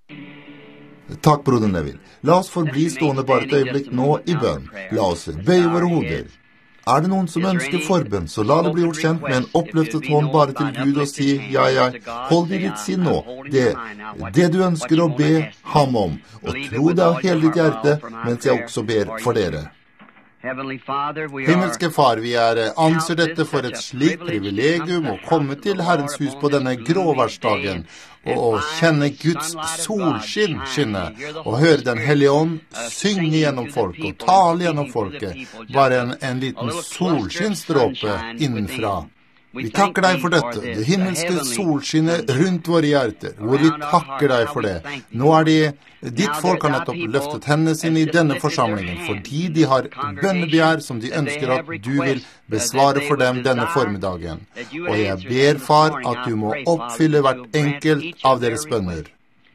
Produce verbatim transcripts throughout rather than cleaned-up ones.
Takk, broder Neville. La oss forbli stående bare et øyeblikk nå i bønn. La oss bøye våre hoder. Er det noen som ønsker forbønn, så la det bli gjort kjent med en oppløftet hånd bare til Gud og si, ja, ja, hold i ditt sinn nå, det, det du ønsker å be ham om, og tro det av hele ditt hjerte, mens jeg også ber for dere. Himmelske Far, vi er anser dette for et slikt privilegium å komme til Herrens hus på denne gråværsdagen, og kjenne Guds solskinn skinne, og høre den hellige ånd synge gjennom folk og tale gjennom folket, bare en, en liten solskinnsdråpe innenfra. Vi takker deg for dette, det himmelske solskinnet rundt våre hjerter, hvor vi takker deg for det. Nå er det, ditt folk har nettopp løftet hendene sine i denne forsamlingen, fordi de har bønnebegjær som de ønsker at du vil besvare for dem denne formiddagen. Og jeg ber, far, at du må oppfylle hvert enkelt av deres bønner.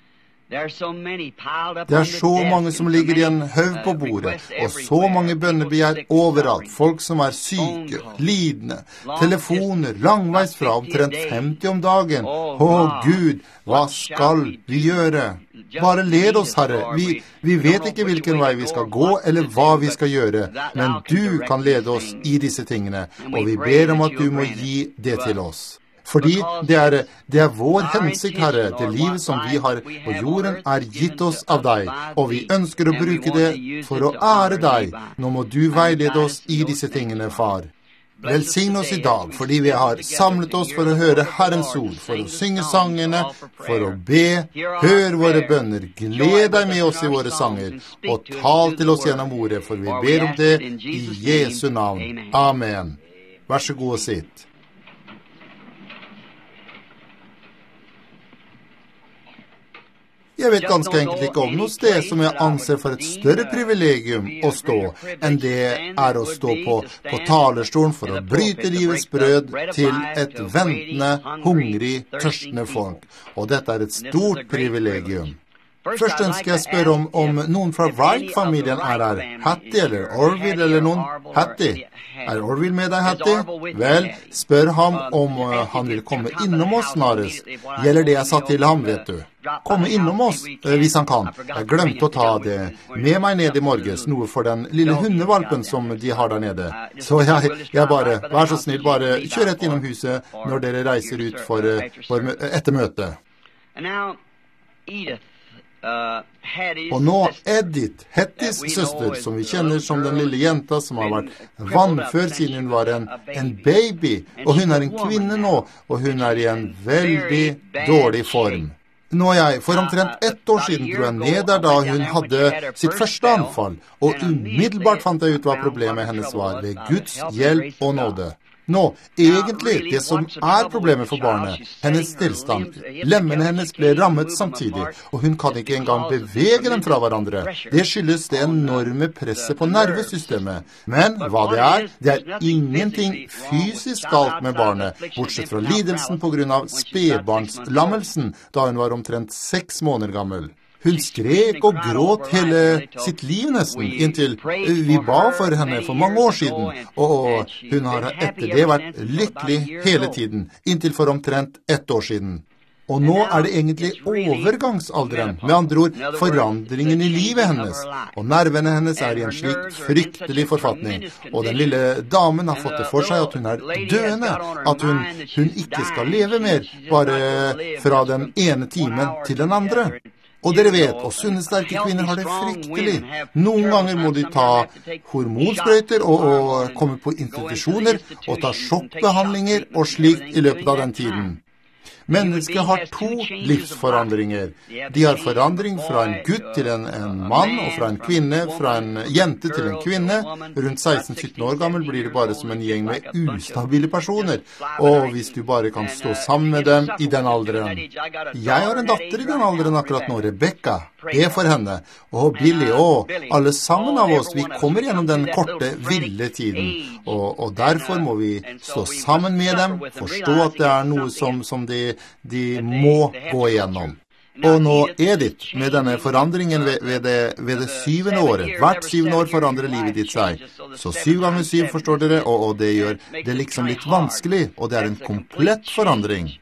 Det er så mange som ligger i en haug på bordet, og så mange bønnebegjær overalt. Folk som er syke, lidende, telefoner, langveis fra, omtrent femti om dagen. Å Gud, hva skal vi gjøre? Bare led oss, Herre. Vi, vi vet ikke hvilken vei vi skal gå, eller hva vi skal gjøre, men du kan lede oss i disse tingene, og vi ber om at du må gi det til oss. Fordi det er, det er vår hensikt, Herre, det livet som vi har på jorden er gitt oss av deg, og vi ønsker å bruke det for å ære deg. Nå må du veilede oss i disse tingene, far. Velsign oss i dag, fordi vi har samlet oss for å høre Herrens ord, for å synge sangene, for å be, hør våre bønner, gled deg med oss i våre sanger, og tal til oss gjennom ordet, for vi ber om det i Jesu navn. Amen. Vær så god og sitt. Jeg vet ganske enkelt ikke om noe sted som jeg anser for et større privilegium å stå, enn det er å stå på, på talerstolen for å bryte livets brød til et ventende, hungrig, tørstende folk. Og dette er et stort privilegium. Først ønsker jeg spørre om, om noen fra Wright-familien er her. Hattie eller Orville eller noen? Hattie. Er Orville med deg, Hattie? Vel, spør ham om uh, han vil komme innom oss snarest. Gjelder det jeg sa til ham, vet du. Komme innom oss, uh, hvis han kan. Jeg glemte å ta det med meg ned i morges, noe for den lille hundevalpen som de har der nede. Så jeg, jeg bare, vær så snill, bare kjør rett innom huset når dere reiser ut for, uh, for etter møte. Og nå Edith, Hetties søster, som vi kjenner som den lille jenta som har vært vannfør siden hun var en, en baby, og hun er en kvinne nå, og hun er i en veldig dårlig form. Nå jeg, for omtrent ett år siden dro jeg ned der da hun hadde sitt første anfall, og umiddelbart fant jeg ut hva problemet hennes var, ved Guds hjelp og nåde. Nå, egentlig, det som er problemet for barnet, hennes tilstand, lemmene hennes ble rammet samtidig, og hun kan ikke engang bevege dem fra hverandre. Det skyldes det enorme presset på nervesystemet. Men hva det er, det er ingenting fysisk galt med barnet, bortsett fra lidelsen på grunn av spedbarnslammelsen, da hun var omtrent seks måneder gammel. Hun skrek og gråt hele sitt liv nesten, inntil vi ba for henne for mange år siden, og hun har etter det vært lykkelig hele tiden, inntil for omtrent ett år siden. Og nå er det egentlig overgangsalderen, med andre ord forandringen i livet hennes, og nervene hennes er i en slik fryktelig forfatning, og den lille damen har fått det for seg at hun er døende, at hun, hun ikke skal leve mer, bare fra den ene timen til den andre. Og dere vet, og sunne sterke kvinner har det fryktelig. Noen ganger må de ta hormonsprøyter og, og komme på institusjoner og ta sjokkbehandlinger og slikt i løpet av den tiden. Mennesket har to livsforandringer. De har forandring fra en gutt til en, en mann, og fra en kvinne, fra en jente til en kvinne. Rundt seksten sytten år gammel blir det bare som en gjeng med ustabile personer. Og hvis du bare kan stå sammen med dem i den alderen. Jeg har en datter i den alderen akkurat nå, Rebecca. Be for henne. Og Billy, og alle sammen av oss, vi kommer gjennom den korte, ville tiden. Og, og derfor må vi stå sammen med dem, forstå at det er noe som, som de de må gå igjennom. Og nå Edith, med denne forandringen ved, ved, det, ved det syvende året, hvert syvende år forandrer livet ditt seg. Så syv ganger syv, forstår dere, og, og det gjør det liksom litt vanskelig, og det er en komplett forandring.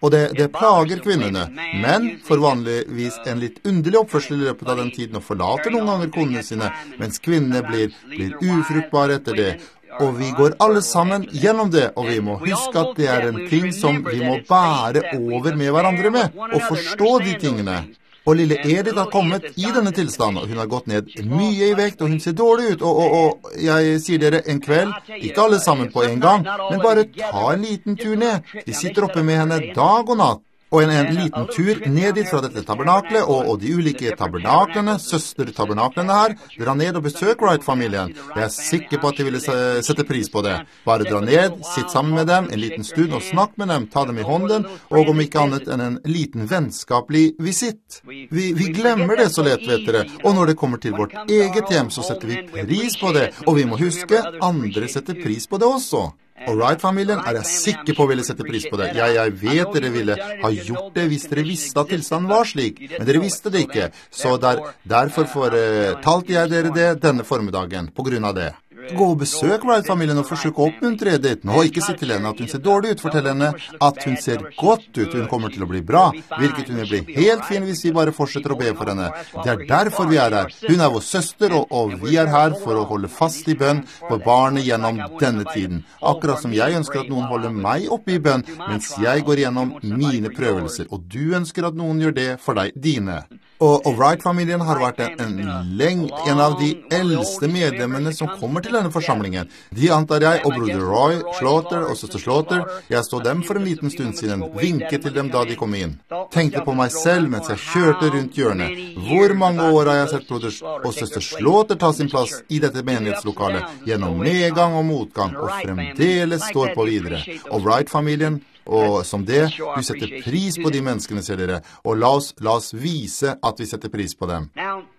Og det, det plager kvinnene. Menn får vanligvis en litt underlig oppførsel i løpet av den tiden og forlater noen ganger konene sine, mens kvinnene blir, blir ufruktbare etter det. Og vi går alle sammen gjennom det, og vi må huske at det er en ting som vi må bære over med hverandre med, og forstå de tingene. Og lille Edith har kommet i denne tilstanden, og hun har gått ned mye i vekt, og hun ser dårlig ut. Og, og, og jeg sier dere, en kveld, ikke alle sammen på en gang, men bare ta en liten tur ned. Vi sitter oppe med henne dag og natt. Og en, en liten tur ned dit fra dette tabernaklet, og, og de ulike tabernaklene, søstertabernaklene her, dra ned og besøk Wright-familien. Jeg er sikker på at de ville sette pris på det. Bare dra ned, sitt sammen med dem en liten stund og snakk med dem, ta dem i hånden, og om ikke annet enn en liten vennskapelig visitt. Vi, vi glemmer det så lett, vet dere, og når det kommer til vårt eget hjem, så setter vi pris på det, og vi må huske, andre setter pris på det også. Og Wright-familien er jeg sikker på ville sette pris på det. Jeg, jeg vet dere ville ha gjort det hvis dere visste at tilstanden var slik, men dere visste det ikke. Så der, derfor fortalte jeg dere det denne formiddagen på grunn av det. Gå og besøk Wright-familien og forsøk å oppmuntre Edith. Nå ikke si til henne at hun ser dårlig ut, fortell henne at hun ser godt ut, hun kommer til å bli bra, hvilket hun vil bli helt fin hvis vi bare fortsetter å be for henne. Det er derfor vi er her. Hun er vår søster, og, og vi er her for å holde fast i bønn for barnet gjennom denne tiden. Akkurat som jeg ønsker at noen holder meg oppe i bønn, mens jeg går gjennom mine prøvelser, og du ønsker at noen gjør det for deg, dine. Og, og Wright-familien har vært en, en, leng, en av de eldste medlemmene som kommer til denne forsamlingen. De antar jeg, og broder Roy Slaughter og søster Slaughter, jeg stod dem for en liten stund siden, vinket til dem da de kom inn. Tenkte på meg selv mens jeg kjørte rundt hjørnet. Hvor mange år har jeg sett broder og søster Slaughter ta sin plass i dette menighetslokalet, gjennom nedgang og motgang, og fremdeles står på videre. Og Wright-familien, og som det, du setter pris på de menneskene, ser dere, og la oss, la oss vise at vi setter pris på dem.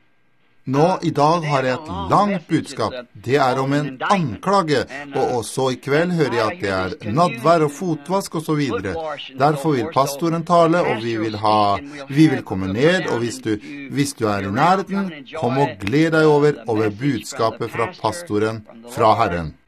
Nå, i dag har jeg et langt budskap. Det er om en anklage, og, og så i kveld hører jeg at det er nadvær og fotvask og så videre. Derfor vil pastoren tale, og vi vil ha, vi vil komme ned, og hvis du, hvis du er i nærheten, kom og gled deg over, over budskapet fra pastoren, fra Herren.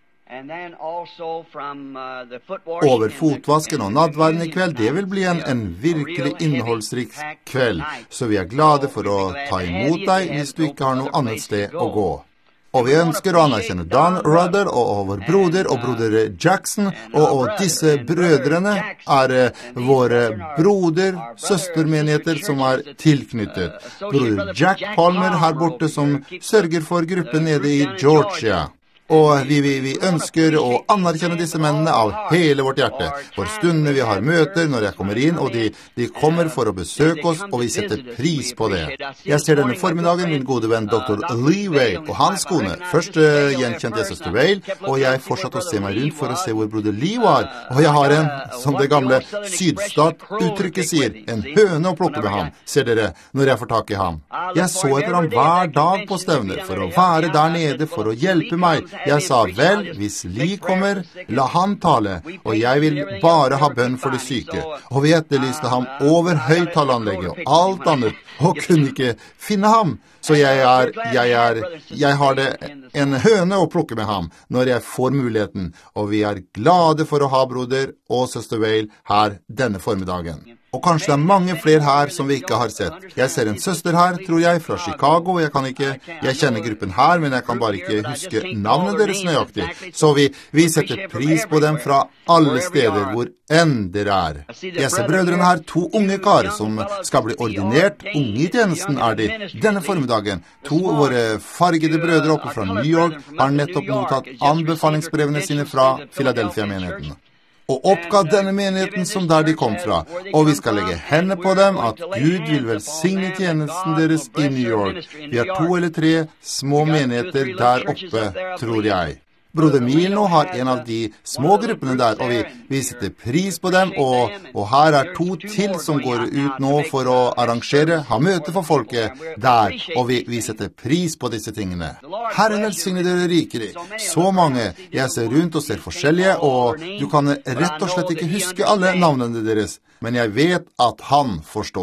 Over fotvasken og nadværen i kveld, det vil bli en, en virkelig innholdsrik kveld, så vi er glade for å ta imot deg hvis du ikke har noe annet sted å gå. Og vi ønsker å anerkjenne Dan Rudder og, og vår broder og broder Jackson, og, og disse brødrene er våre broder, søstermenigheter som er tilknyttet. Broder Jack Palmer her borte som sørger for gruppen nede i Georgia. Og vi, vi, vi ønsker å anerkjenne disse mennene av hele vårt hjerte. For stundene vi har møter når jeg kommer inn, og de, de kommer for å besøke oss, og vi setter pris på det. Jeg ser denne formiddagen min gode venn doktor Lee Vale og hans kone. Først uh, gjenkjente jeg søster Vale, og jeg fortsatte å se meg rundt for å se hvor broder Lee var. Og jeg har en, som det gamle sydstat-uttrykket sier, en høne å plukke med ham, ser dere, når jeg får tak i ham. Jeg så etter ham hver dag på stevner for å være der nede for å hjelpe meg. Jeg sa, vel, hvis Lee kommer, la han tale, og jeg vil bare ha bønn for de syke. Og vi etterlyste ham over høyttalanlegget og alt annet, og kunne ikke finne ham. Så jeg er, jeg er, jeg har det en høne å plukke med ham når jeg får muligheten, og vi er glade for å ha broder og søster Vale her denne formiddagen. Og kanskje det er mange flere her som vi ikke har sett. Jeg ser en søster her, tror jeg, fra Chicago. Jeg kan ikke, jeg kjenner gruppen her, men jeg kan bare ikke huske navnet deres nøyaktig. Så vi, vi setter pris på dem fra alle steder hvor enn dere er. Jeg ser brødrene her, to unge kar som skal bli ordinert. Unge i tjenesten er de. Denne formiddagen, to våre fargede brødre oppe fra New York har nettopp mottatt anbefalingsbrevene sine fra Philadelphia-menigheten. Og oppga denne menigheten som der de kom fra, og vi skal legge hendene på dem at Gud vil velsigne tjenesten deres i New York. Vi har to eller tre små menigheter der oppe, tror jeg. Broder Milo har en av de små gruppene der, og vi, vi setter pris på dem, og, og her er to til som går ut nå for å arrangere, ha møte for folket der, og vi, vi setter pris på disse tingene. Herren velsigne dere rikere, så mange, jeg ser rundt og ser forskjellige, og du kan rett og slett ikke huske alle navnene deres, men jeg vet at han forstår.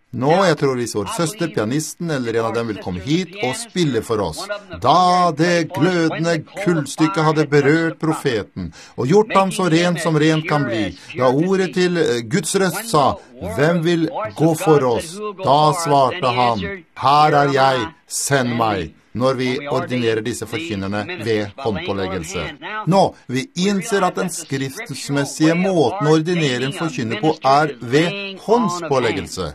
Nå, jeg tror hvis vår søster, pianisten, eller en av dem vil komme hit og spille for oss. Da det glødende kullstykket hadde berørt profeten, og gjort ham så rent som rent kan bli, da ordet til Guds røst sa, hvem vil gå for oss? Da svarte han, her er jeg, send meg. Når vi ordinerer disse forkynnerne ved håndpåleggelse. Nå, vi innser at den skriftsmessige måten å ordinere en forkynner på er ved håndpåleggelse.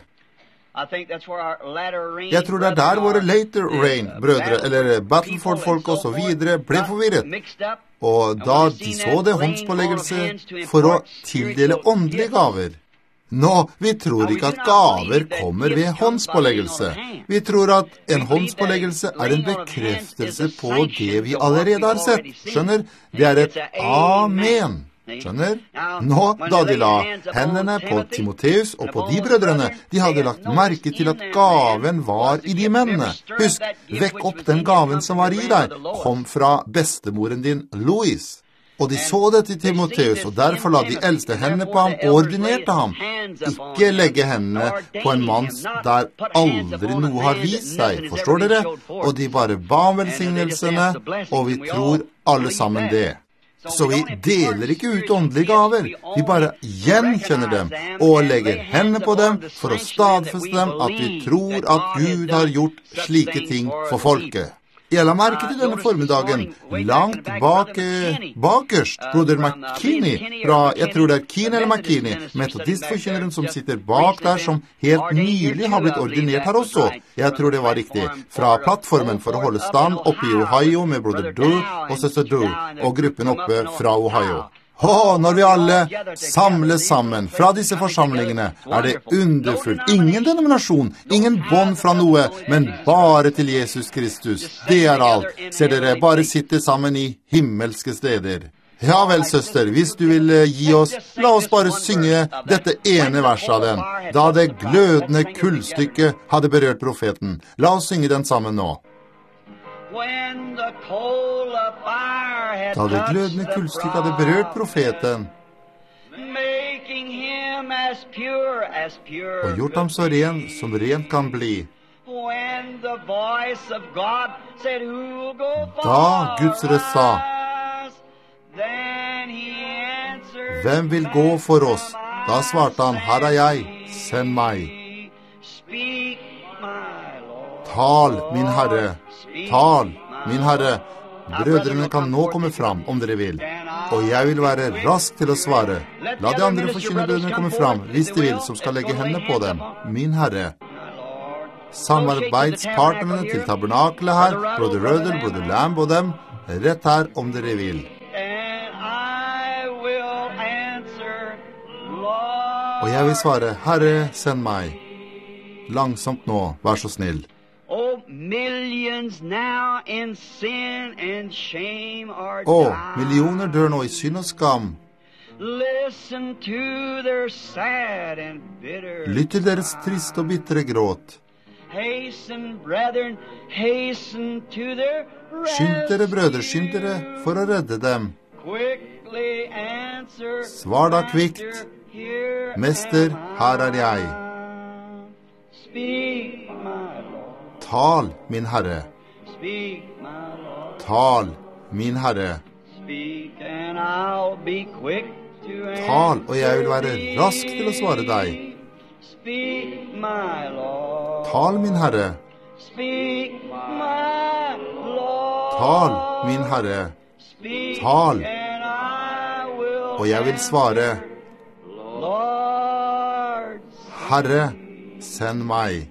Jeg tror det er der våre later rain, brødre, eller Battleford-folk og så videre, ble forvirret. Og da de så det håndpåleggelse for å tildele åndelige gaver. Nå, vi tror ikke at gaver kommer ved håndspåleggelse. Vi tror at en håndspåleggelse er en bekreftelse på det vi allerede har sett. Skjønner? Det er et amen. Skjønner? Nå, da de la hendene på Timoteus og på de brødrene, de hadde lagt merke til at gaven var i de mennene. Husk, vekk opp den gaven som var i deg, kom fra bestemoren din, Louis. Og de så det til Timoteus, og derfor la de eldste hendene på ham og ordinerte ham. Ikke legge hendene på en mann der aldri noe har vist seg, forstår dere? Og de bare ba om velsignelsene, og vi tror alle sammen det. Så vi deler ikke ut åndelige gaver, vi bare gjenkjenner dem, og legger hendene på dem for å stadfeste dem at vi tror at Gud har gjort slike ting for folket. Jeg la merke til denne formiddagen, langt bak, bakerst, broder McKinney, fra, jeg tror det er Keane eller McKinney, metodistforkynneren som sitter bak der, som helt nylig har blitt ordinert her også. Jeg tror det var riktig, fra plattformen for å holde stand oppe i Ohio med broder Drew og søster Drew, og gruppen oppe fra Ohio. Åh, når vi alle samles sammen fra disse forsamlingene, er det underfullt. Ingen denominasjon, ingen bånd fra noe, men bare til Jesus Kristus. Det er alt. Ser dere, bare sitte sammen i himmelske steder. Ja vel, søster, hvis du vil gi oss, la oss bare synge dette ene verset av den. Da det glødende kullstykket hadde berørt profeten. La oss synge den sammen nå. Da det glødende kullstykket hadde berørt profeten og gjort ham så ren som rent kan bli, da Guds røst sa, hvem vil gå for oss? Da svarte han, her er jeg, send meg. Tal, min Herre, tal, min Herre. Brødrene kan nå komme fram, om dere vil. Og jeg vil være rask til å svare. La de andre forkynnerbrødrene komme fram, hvis de vil, som skal legge hendene på dem. Min Herre. Samarbeidspartnerne til tabernakelet her, broder Rødel, broder Lamb og dem, rett her, om dere vil. Og jeg vil svare, Herre, send meg. Langsomt nå, vær så snill. Oh, millions now in sin and shame are Å, millioner dør nå i synd og skam. Listen to their sad and bitter Lytt til deres triste og bittre gråt. Hasten, brethren, hasten to their Skynd dere, brødre, skynd dere for å redde dem. Quickly answer, Svar da kvikt. Mester, her er jeg. Speak, my Lord. Tal, min Herre. Speak, my Lord. Tal, min Herre. Speak, and I'll be quick to answer. Tal, og jeg vil være rask til å svare deg. Speak, my Lord. Tal, min Herre. Speak, my Lord. Tal, min Herre. Speak, Tal, and I will og jeg vil svare, Lord. Herre, send meg.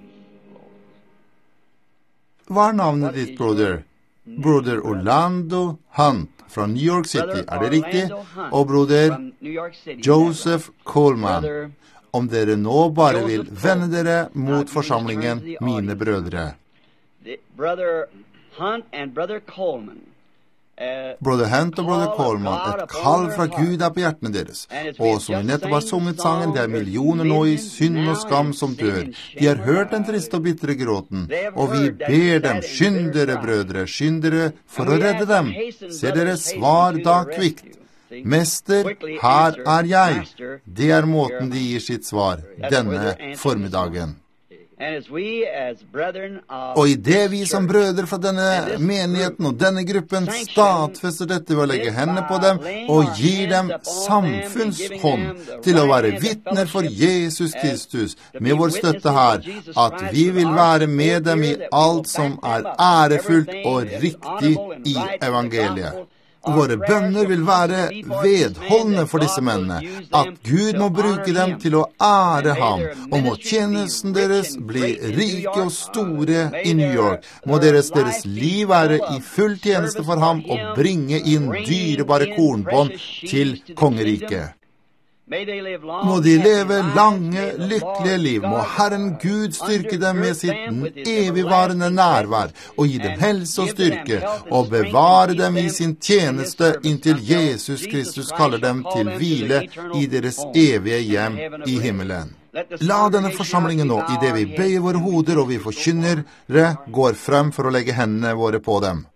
Hva er navnet ditt, broder? Broder Orlando Hunt fra New York City, er det riktig? Og broder Joseph Coleman. Om dere nå bare vil vende dere mot forsamlingen, mine brødre. Brother Hunt and Brother Coleman. Brother Hunt og Brother Coleman, et kall fra Gud er på hjertene deres. Og som vi nettopp har sunget sangen, det er millioner nå i synd og skam som dør. De har hørt den triste og bittre gråten, og vi ber dem, skynd dere, brødre, skynd dere for å redde dem. Ser dere, svar da kvikt. Mester, her er jeg. Det er måten de gir sitt svar denne formiddagen. Og i det vi som brødre fra denne menigheten og denne gruppen stadfester dette ved å legge hendene på dem og gir dem samfunnshånd til å være vittner for Jesus Kristus med vår støtte her, at vi vil være med dem i alt som er ærefullt og riktig i evangeliet. Våre bønner vil være vedholdende for disse mennene, at Gud må bruke dem til å ære ham, og må tjenesten deres bli rike og store i New York. Må deres, deres liv være i full tjeneste for ham og bringe inn dyrebare kornbånd til kongeriket. Må de leve lange, lykkelige liv. Må Herren Gud styrke dem med sitt evigvarende nærvær og gi dem helse og styrke, og bevare dem i sin tjeneste inntil Jesus Kristus kaller dem til hvile i deres evige hjem i himmelen. La denne forsamlingen nå, i det vi bøyer våre hoder og vi forkynnere, går frem for å legge hendene våre på dem.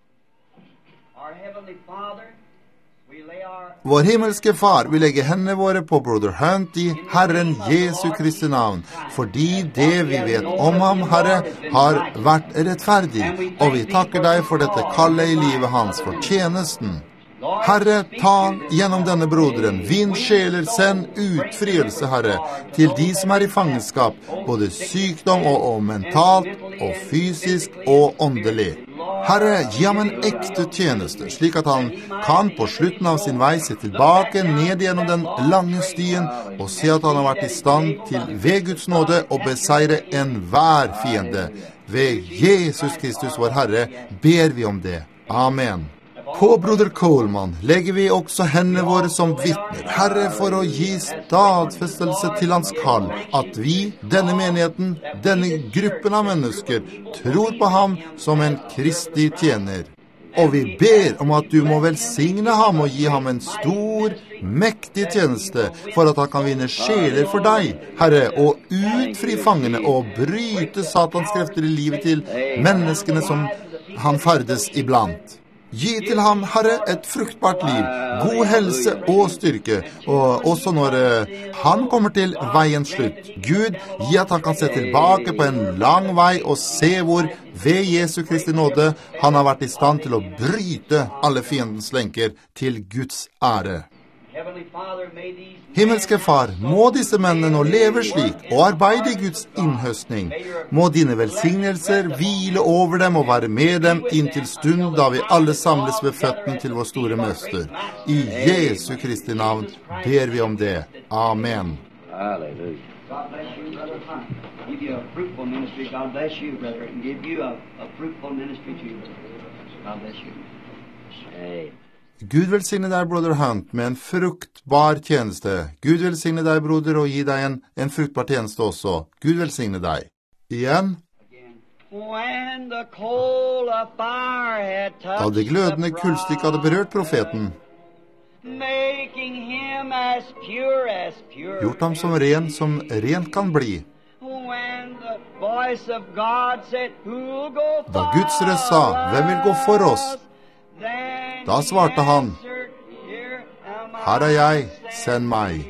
Vår himmelske far vil legge hendene våre på Brother Hunt i Herren Jesu Kristi navn, fordi det vi vet om ham, Herre, har vært rettferdig, og vi takker deg for dette kallet i livet hans, for tjenesten. Herre, tal gjennom denne broderen, vinn sjeler, send utfrielse, Herre, til de som er i fangenskap, både sykdom og, og mentalt, og fysisk og åndelig. Herre, gi ham en ekte tjeneste, slik at han kan på slutten av sin vei se tilbake ned gjennom den lange stien, og se at han har vært i stand til ved Guds nåde å beseire enhver fiende. Ved Jesus Kristus, vår Herre, ber vi om det. Amen. På Broder Coleman legger vi også hendene våre som vittner, Herre, for å gi stadfestelse til hans kall, at vi, denne menigheten, denne gruppen av mennesker, tror på ham som en Kristi tjener. Og vi ber om at du må velsigne ham og gi ham en stor, mektig tjeneste, for at han kan vinne sjeler for deg, Herre, og utfri fangene og bryte Satans krefter i livet til menneskene som han ferdes iblant. Gi til ham, Herre, et fruktbart liv, god helse og styrke, og også når uh, han kommer til veiens slutt. Gud, gi at han kan se tilbake på en lang vei og se hvor ved Jesu Kristi nåde han har vært i stand til å bryte alle fiendens lenker til Guds ære. Himmelske Far, må disse mennene nå leve slik og arbeide i Guds innhøstning. Må dine velsignelser hvile over dem og være med dem inntil stund da vi alle samles ved føttene til vår store møster. I Jesu Kristi navn ber vi om det. Amen. Halleluja. God bless you, Brother Hunt. Give you a fruitful ministry. God bless you, brother, and give you a, a fruitful ministry too. God bless you. Amen. Gud velsigne deg, Brother Hunt, med en fruktbar tjeneste. Gud velsigne deg, broder, og gi deg en, en fruktbar tjeneste også. Gud velsigne deg. Igjen. Da det glødende kullstykket hadde berørt profeten, gjort ham som ren som rent kan bli. Da Guds røst sa, hvem vil gå for oss? Da svarte han, her er jeg, send meg.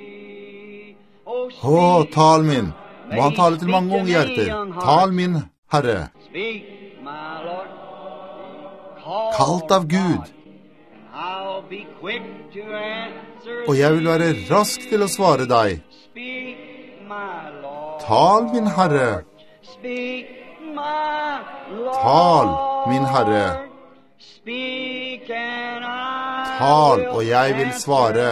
Å, tal min, må han tale til mange unge hjerter. Tal min, Herre. Kalt av Gud. Og jeg vil være rask til å svare deg. Tal, min Herre. Tal, min Herre. Tal, og jeg vil svare.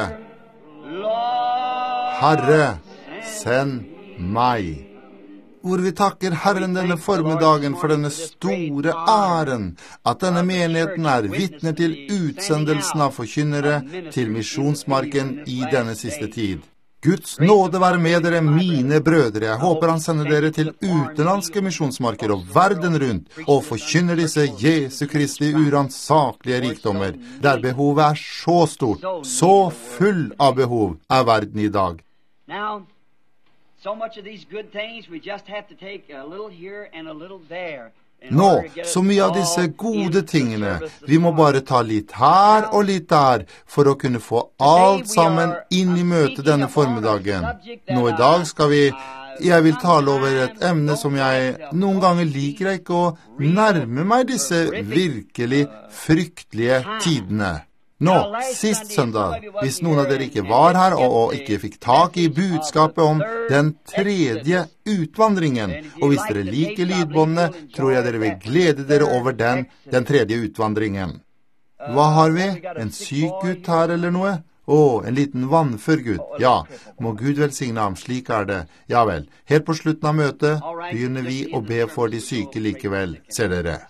Herre, send meg. Hvor vi takker Herren denne formiddagen for denne store æren, at denne menigheten er vittner til utsendelsen av forkynnere til misjonsmarken i denne siste tid. Guds nåde være med dere, mine brødre. Jeg håper han sender dere til utenlandske misjonsmarker og verden rundt, og forkynner disse Jesu Kristi uransaklige rikdommer, der behovet er så stort, så full av behov er verden i dag. Now, so much of these good things, we just have to take a little here and a little there. Nå, så mye av disse gode tingene, vi må bare ta litt her og litt der, for å kunne få alt sammen inn i møtet denne formiddagen. Nå i dag skal vi jeg vil tale over et emne som jeg noen ganger liker ikke å nærme meg disse virkelig fryktelige tidene. Nå, sist søndag, hvis noen av dere ikke var her og, og ikke fikk tak i budskapet om den tredje utvandringen, og hvis dere liker lydbåndene, tror jeg dere vil glede dere over den, den tredje utvandringen. Hva har vi? En syk gutt her eller noe? Å, oh, en liten vannfør gutt. Ja, må Gud velsigne ham, slik er det. Ja vel, helt på slutten av møtet begynner vi å be for de syke likevel, ser dere.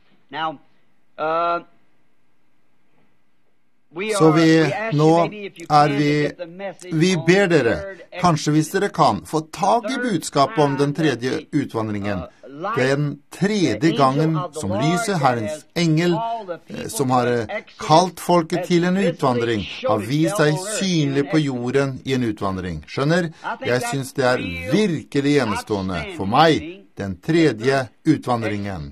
Så vi, nå er vi, vi ber dere, kanskje hvis dere kan, få tag i budskapet om den tredje utvandringen. Den tredje gangen som lyset, Herrens engel, som har kalt folket til en utvandring, har vist seg synlig på jorden i en utvandring. Skjønner? Jeg synes det er virkelig enestående for meg, den tredje utvandringen.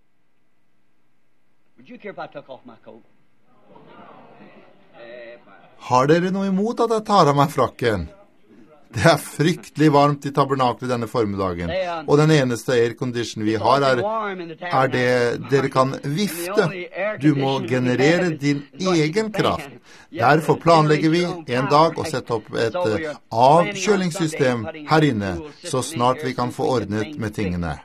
Har dere noe imot at jeg tar av meg frakken? Det er fryktelig varmt i tabernaklet denne formiddagen, og den eneste aircondition vi har er, er det dere kan vifte. Du må generere din egen kraft. Derfor planlegger vi en dag å sette opp et avkjølingssystem her inne, så snart vi kan få ordnet med tingene.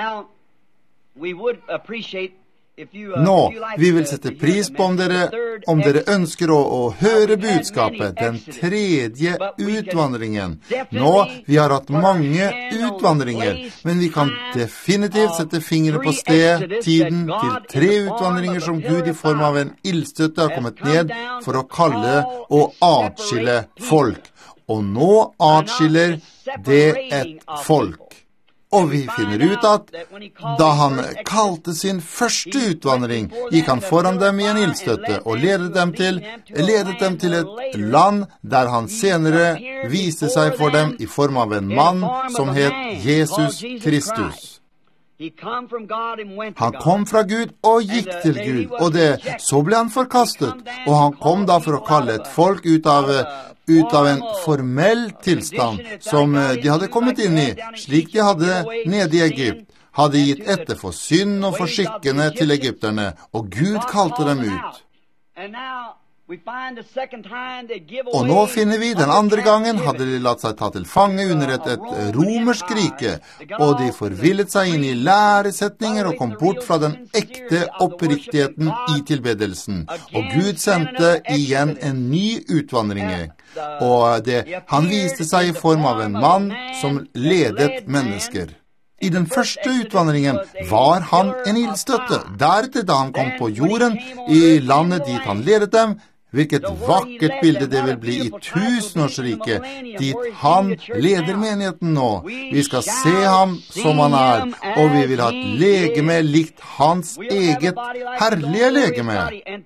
Nå, vi vil sette pris på om dere, om dere ønsker å, å høre budskapet, den tredje utvandringen. Nå, vi har hatt mange utvandringer, men vi kan definitivt sette fingre på sted, tiden til tre utvandringer som Gud i form av en ildstøtte har kommet ned for å kalle og atskille folk. Og nå atskiller det et folk. Og vi finner ut at da han kalte sin første utvandring, gikk han foran dem i en ildstøtte og ledet dem til, ledet dem til et land der han senere viste seg for dem i form av en mann som het Jesus Kristus. Han kom fra Gud og gikk til Gud, og det, så ble han forkastet, og han kom da for å kalle et folk ut av, ut av en formell tilstand som de hadde kommet inn i, slik de hadde nede i Egypt, hadde gitt etter for synd og for skikkene til egypterne, og Gud kalte dem ut. Og nå finner vi den andre gangen hadde de latt seg ta til fange under et, et romersk rike, og de forvillet seg inn i læresetninger og kom bort fra den ekte oppriktigheten i tilbedelsen. Og Gud sendte igjen en ny utvandring, og det, han viste seg i form av en mann som ledet mennesker. I den første utvandringen var han en ildstøtte. Deretter da han kom på jorden, i landet dit han ledet dem, hvilket vakkert bilde det vil bli i tusenårsriket, dit han leder menigheten nå. Vi skal se ham som han er, og vi vil ha et legeme likt hans eget herlige legeme.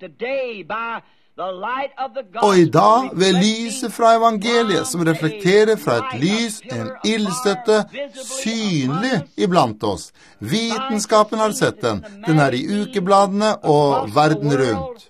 Og i dag, ved lyset fra evangeliet, som reflekterer fra et lys, en ildstøtte, synlig iblant oss. Vitenskapen har sett den. Den er i ukebladene og verden rundt.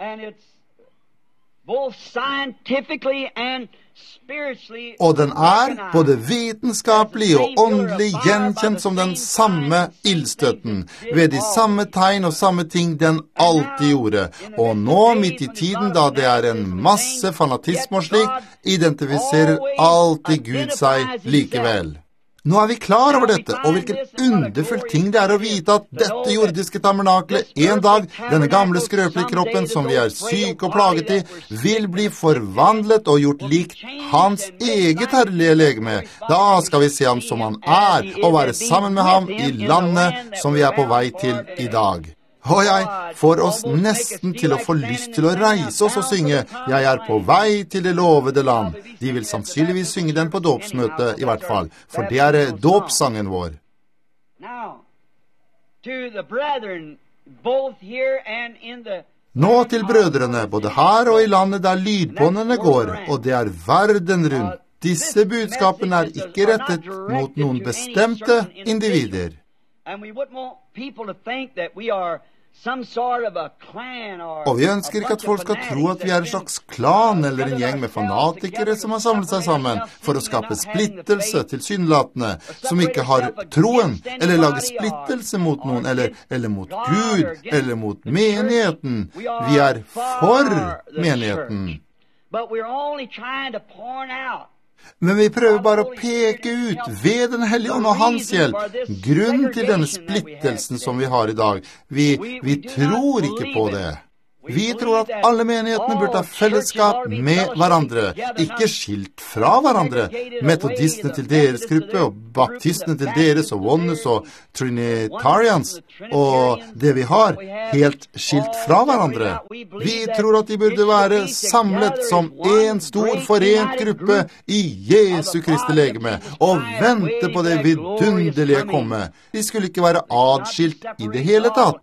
Og den er både vitenskapelig og åndelig gjenkjent som den samme ildstøtten, ved de samme tegn og samme ting den alltid gjorde. Og nå, midt i tiden da det er en masse fanatisme og slik, identifiserer alltid Gud seg likevel. Nå er vi klar over dette, og hvilken underfull ting det er å vite at dette jordiske tabernaklet en dag, denne gamle skrøpelige kroppen som vi er syke og plaget i, vil bli forvandlet og gjort likt hans eget herlige legeme. Da skal vi se ham som han er, og være sammen med ham i landet som vi er på vei til i dag. Og jeg får oss nesten til å få lyst til å reise oss og synge «Jeg er på vei til det lovede land». De vil sannsynligvis synge den på dåpsmøtet i hvert fall, for det er dåpssangen vår. Nå til brødrene, både her og i landet der lydbåndene går, og det er verden rundt. Disse budskapene er ikke rettet mot noen bestemte individer. Og vi ønsker ikke at folk skal tro at vi er en slags klan eller en gjeng med fanatikere som har samlet seg sammen for å skape splittelse til syndlatene, som ikke har troen, eller lage splittelse mot noen, eller, eller mot Gud, eller mot menigheten. Vi er for menigheten. Men vi prøver bare å peke ut ved den hellige ånd og hans hjelp grunnen til denne splittelsen som vi har i dag. Vi, vi tror ikke på det. Vi tror at alle menighetene burde ha fellesskap med hverandre, ikke skilt fra hverandre. Metodistene til deres gruppe, og baptistene til deres, og Oneness og Trinitarians, og det vi har, helt skilt fra hverandre. Vi tror at de burde være samlet som en stor forent gruppe i Jesu Kristi legeme, og vente på det vidunderlige komme. De skulle ikke være adskilt i det hele tatt.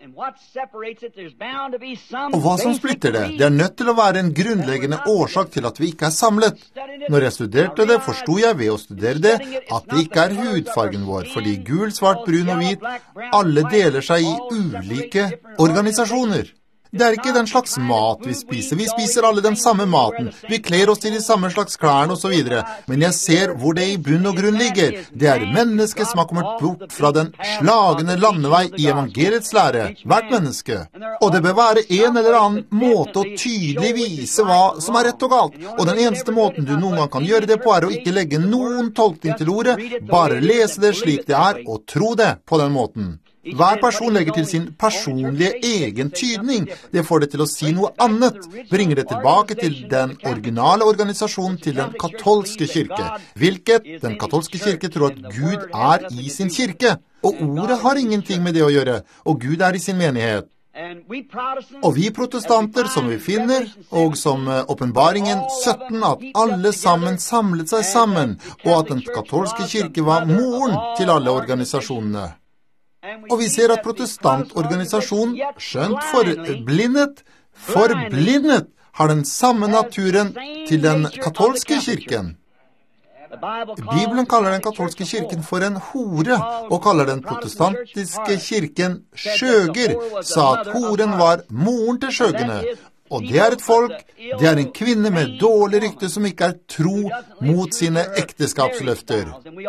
Og hva som splitter det? Det er nødt til å være en grunnleggende årsak til at vi ikke er samlet. Når jeg studerte det, forstod jeg ved å studere det at det ikke er hudfargen vår, fordi gul, svart, brun og hvit, alle deler seg i ulike organisasjoner. Det er ikke den slags mat vi spiser. Vi spiser alle den samme maten. Vi kler oss til de samme slags klærne og så videre. Men jeg ser hvor det i bunn og grunn ligger. Det er mennesket som har kommet bort fra den slagende landevei i evangeliets lære. Hvert menneske. Og det bør være en eller annen måte å tydelig vise hva som er rett og galt. Og den eneste måten du noen gang kan gjøre det på er å ikke legge noen tolkning til ordet, bare lese det slik det er og tro det på den måten. Hver person legger til sin personlige egen tydning. Det får det til å si noe annet, bringer det tilbake til den originale organisasjonen til den katolske kirke, hvilket den katolske kirke tror at Gud er i sin kirke. Og ordet har ingenting med det å gjøre, og Gud er i sin menighet. Og vi protestanter, som vi finner, og som åpenbaringen sytten, at alle sammen samlet seg sammen, og at den katolske kirke var moren til alle organisasjonene. Og vi ser at protestantorganisasjonen, skjønt forblindet, forblindet, har den samme naturen til den katolske kirken. Bibelen kaller den katolske kirken for en hore, og kaller den protestantiske kirken skjøger, sa at horen var moren til skjøgene. Og det er et folk, det er en kvinne med dårlig rykte som ikke er tro mot sine ekteskapsløfter.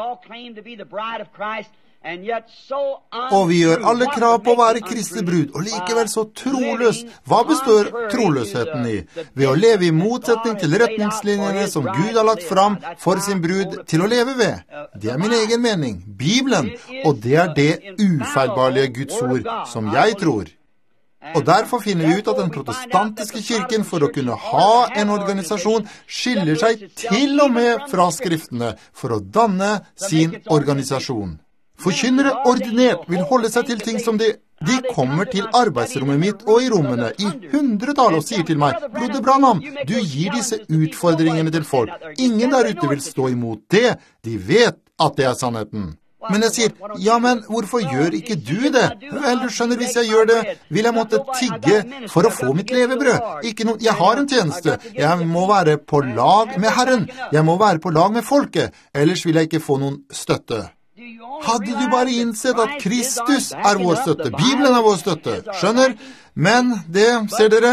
Og vi gjør alle krav på å være Kristi brud, og likevel så troløs. Hva består troløsheten i? Ved å leve i motsetning til retningslinjene som Gud har lagt fram for sin brud til å leve ved. Det er min egen mening, Bibelen, og det er det ufeilbarlige Guds ord som jeg tror. Og derfor finner vi ut at den protestantiske kirken, for å kunne ha en organisasjon, skiller seg til og med fra skriftene for å danne sin organisasjon. Forkynnere ordinert vil holde seg til ting som de, de kommer til arbeidsrommet mitt og i rommene i hundretall og sier til meg, Broder Branham, du gir disse utfordringene til folk. Ingen der ute vil stå imot det. De vet at det er sannheten. Men jeg sier, ja, men hvorfor gjør ikke du det? Vel, du skjønner, hvis jeg gjør det, vil jeg måtte tigge for å få mitt levebrød. Ikke noe, jeg har en tjeneste. Jeg må være på lag med Herren. Jeg må være på lag med folket. Ellers vil jeg ikke få noen støtte. Hadde du bare innsett at Kristus er vår støtte, Bibelen er vår støtte, skjønner? Men det, ser dere,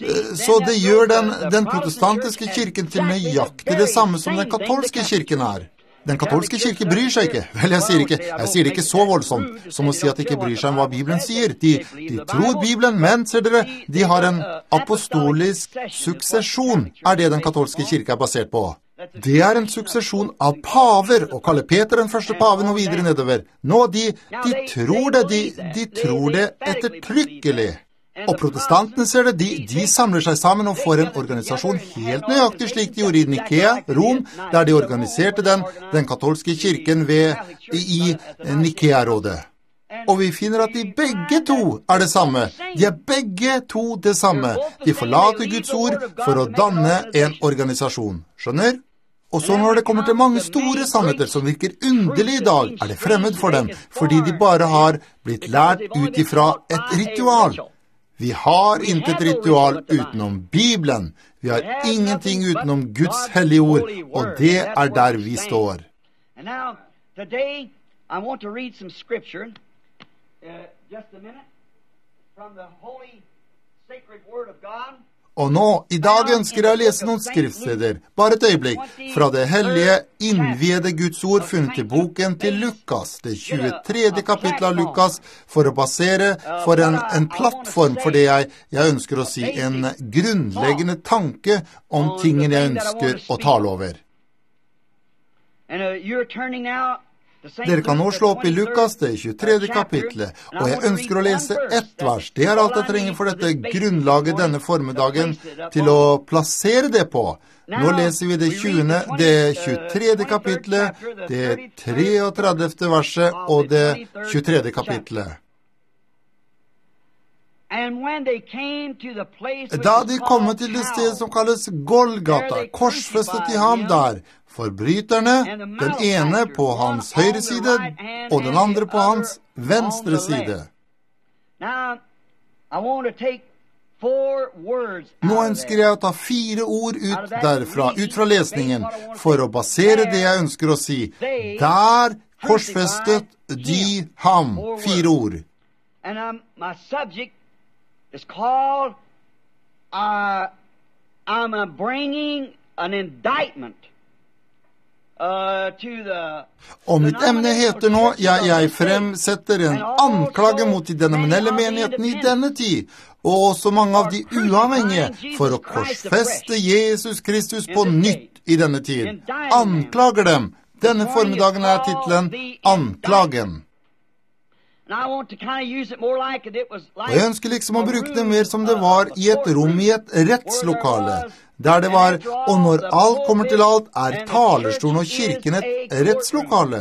så det gjør den, den protestantiske kirken til nøyaktig det samme som den katolske kirken er. Den katolske kirke bryr seg ikke. Vel, jeg sier ikke, jeg sier det ikke så voldsomt som å si at de ikke bryr seg om hva Bibelen sier. De, de tror Bibelen, men, ser dere, de har en apostolisk suksesjon, er det den katolske kirke er basert på. Det er en suksesjon av paver, og kaller Peter den første paven og videre nedover. Nå, de, de tror det, de, de tror det ettertrykkelig. Og protestantene ser det, de, de samler seg sammen og får en organisasjon helt nøyaktig slik de gjorde i Nikea, Rom, der de organiserte den, den katolske kirken ved, i Nikea-rådet. Og vi finner at de begge to er det samme. De er begge to det samme. De forlater Guds ord for å danne en organisasjon. Skjønner? Og så når det kommer til mange store sannheter som virker underlig i dag, er det fremmed for dem, fordi de bare har blitt lært ut ifra et ritual. Vi har intet ritual utenom Bibelen. Vi har ingenting utenom Guds hellige ord, og det er der vi står. And now, today, I want to read some scripture. Uh, just a minute. Og nå, i dag ønsker jeg å lese noen skriftsteder, bare et øyeblikk, fra det hellige, innviede Guds ord funnet i boken til Lukas, det tjuetredje kapittel av Lukas, for å basere for en, en plattform for det jeg, jeg ønsker å si, en grunnleggende tanke om tingen jeg ønsker å tale over. Dere kan nå slå opp i Lukas, det tjuetredje kapitlet, og jeg ønsker å lese ett vers. Det er alt jeg trenger for dette grunnlaget denne formiddagen til å plassere det på. Nå leser vi det tjuende, det tjuetredje kapitlet, det treogtredivte verset og det tjuetredje kapitlet. Da de kom til det sted som kalles Golgata, korsfestet i ham der, forbryterne, den ene på hans høyre side, og den andre på hans venstre side. Nå ønsker jeg å ta fire ord ut derfra, ut fra lesningen, for å basere det jeg ønsker å si. Der korsfestet de ham. Fire ord. It's called, uh, I'm uh, bringing an indictment uh, to the... Og mitt emne heter nå, jeg, jeg fremsetter en anklage mot de denominelle menighetene i denne tid, og også mange av de uavhengige, for å korsfeste Jesus Kristus på nytt i denne tid. Anklager dem. Denne formiddagen er titelen Anklagen. Og jeg ønsker liksom å bruke det mer som det var i et rom i et rettslokale, der det var, og når alt kommer til alt, er talerstolen og kirken et rettslokale.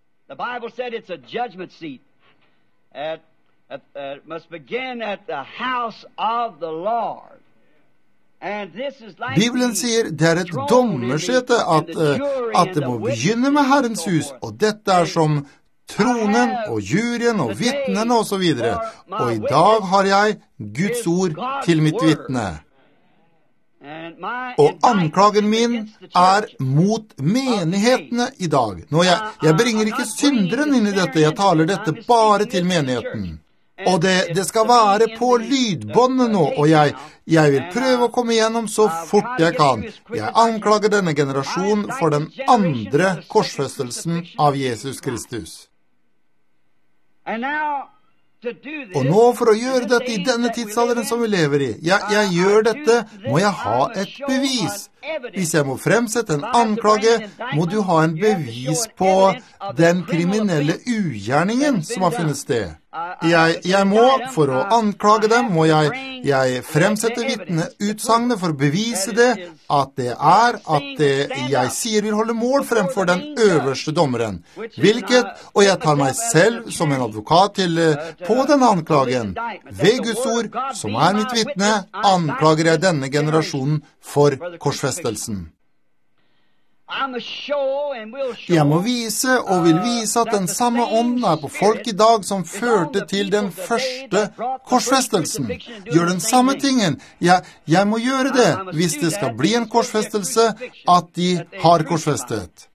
Bibelen sier det er et dommersete at, at det må begynne med Herrens hus, og dette er som tronen og juryen og vittnene og så videre. Og i dag har jeg Guds ord til mitt vittne. Og anklagen min er mot menighetene i dag. Nå, jeg, jeg bringer ikke synderen inn i dette, jeg taler dette bare til menigheten. Og det, det skal være på lydbåndet nå, og jeg, jeg vil prøve å komme igjennom så fort jeg kan. Jeg anklager denne generasjonen for den andre korsfestelsen av Jesus Kristus. Og nå for å gjøre dette i denne tidsalderen som vi lever i, jeg, jeg gjør dette, må jeg ha et bevis. Hvis jeg må fremsette en anklage, må du ha en bevis på den kriminelle ugjerningen som har funnet sted. Jeg, jeg må, for å anklage dem, må jeg, jeg fremsette vitneutsagnet for å bevise det, at det er at det jeg sier vil holde mål fremfor den øverste dommeren. Hvilket, og jeg tar meg selv som en advokat til på denne anklagen. Ved Guds ord, som er mitt vitne, anklager jeg denne generasjonen for korsfestelsen. Jeg må vise og vil vise at den samme ånden er på folk i dag som førte til den første korsfestelsen. Gjør den samme tingen. Jeg, jeg må gjøre det hvis det skal bli en korsfestelse at de har korsfestet.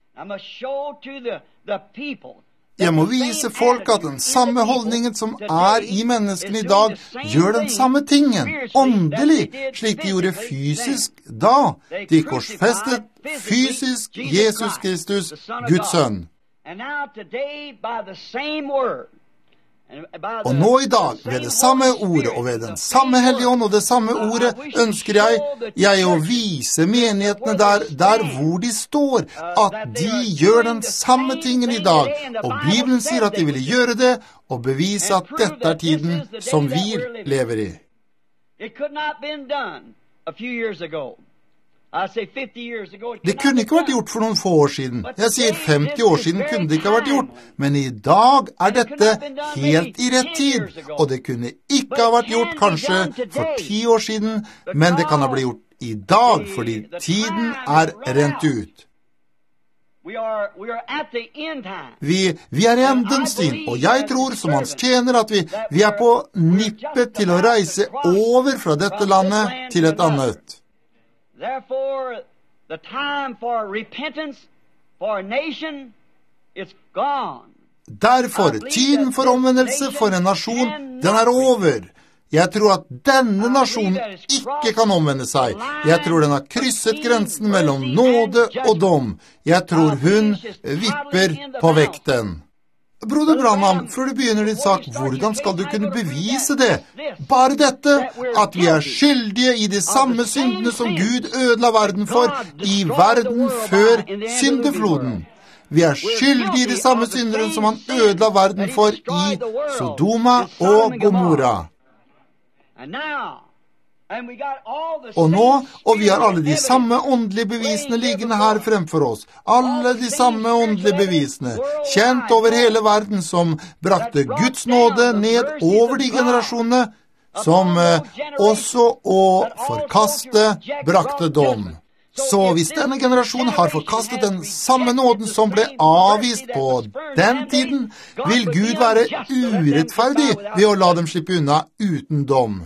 Jeg må vise folk at den samme holdningen som er i menneskene i dag, gjør den samme tingen, åndelig, slik de gjorde fysisk da. De korsfestet fysisk Jesus Kristus, Guds sønn. Og nå i dag, ved det samme ordet og ved den samme hellige ånd og det samme ordet, ønsker jeg, jeg å vise menighetene der, der hvor de står, at de gjør den samme tingen i dag. Og Bibelen sier at de vil gjøre det, og bevise at dette er tiden som vi lever i. Det kunne ikke vært gjort for noen få år siden. Jeg sier femti år siden kunne det ikke vært gjort, men i dag er dette helt i rett tid. Og det kunne ikke ha vært gjort kanskje for ti år siden, men det kan ha blitt gjort i dag, fordi tiden er rent ut. Vi, vi er i endens tid, og jeg tror som hans tjener at vi, vi er på nippet til å reise over fra dette landet til et annet. Therefore, the time for repentance for a nation is gone. Derfor, tiden for omvendelse for en nasjon, den er over. Jeg tror at denne nasjonen ikke kan omvende seg. Jeg tror den har krysset grensen mellom nåde og dom. Jeg tror hun vipper på vekten. Broder Branham, før du begynner din sak, hvordan skal du kunne bevise det? Bare dette, at vi er skyldige i de samme syndene som Gud ødela verden for, i verden før syndefloden. Vi er skyldige i de samme syndene som han ødela verden for i Sodoma og Gomorra. Og nå, og vi har alle de samme åndelige bevisene liggende her fremfor oss. Alle de samme åndelige bevisene, kjent over hele verden, som brakte Guds nåde ned over de generasjonene, som også å forkaste brakte dom. Så hvis denne generasjonen har forkastet den samme nåden som ble avvist på den tiden, vil Gud være urettferdig ved å la dem slippe unna uten dom.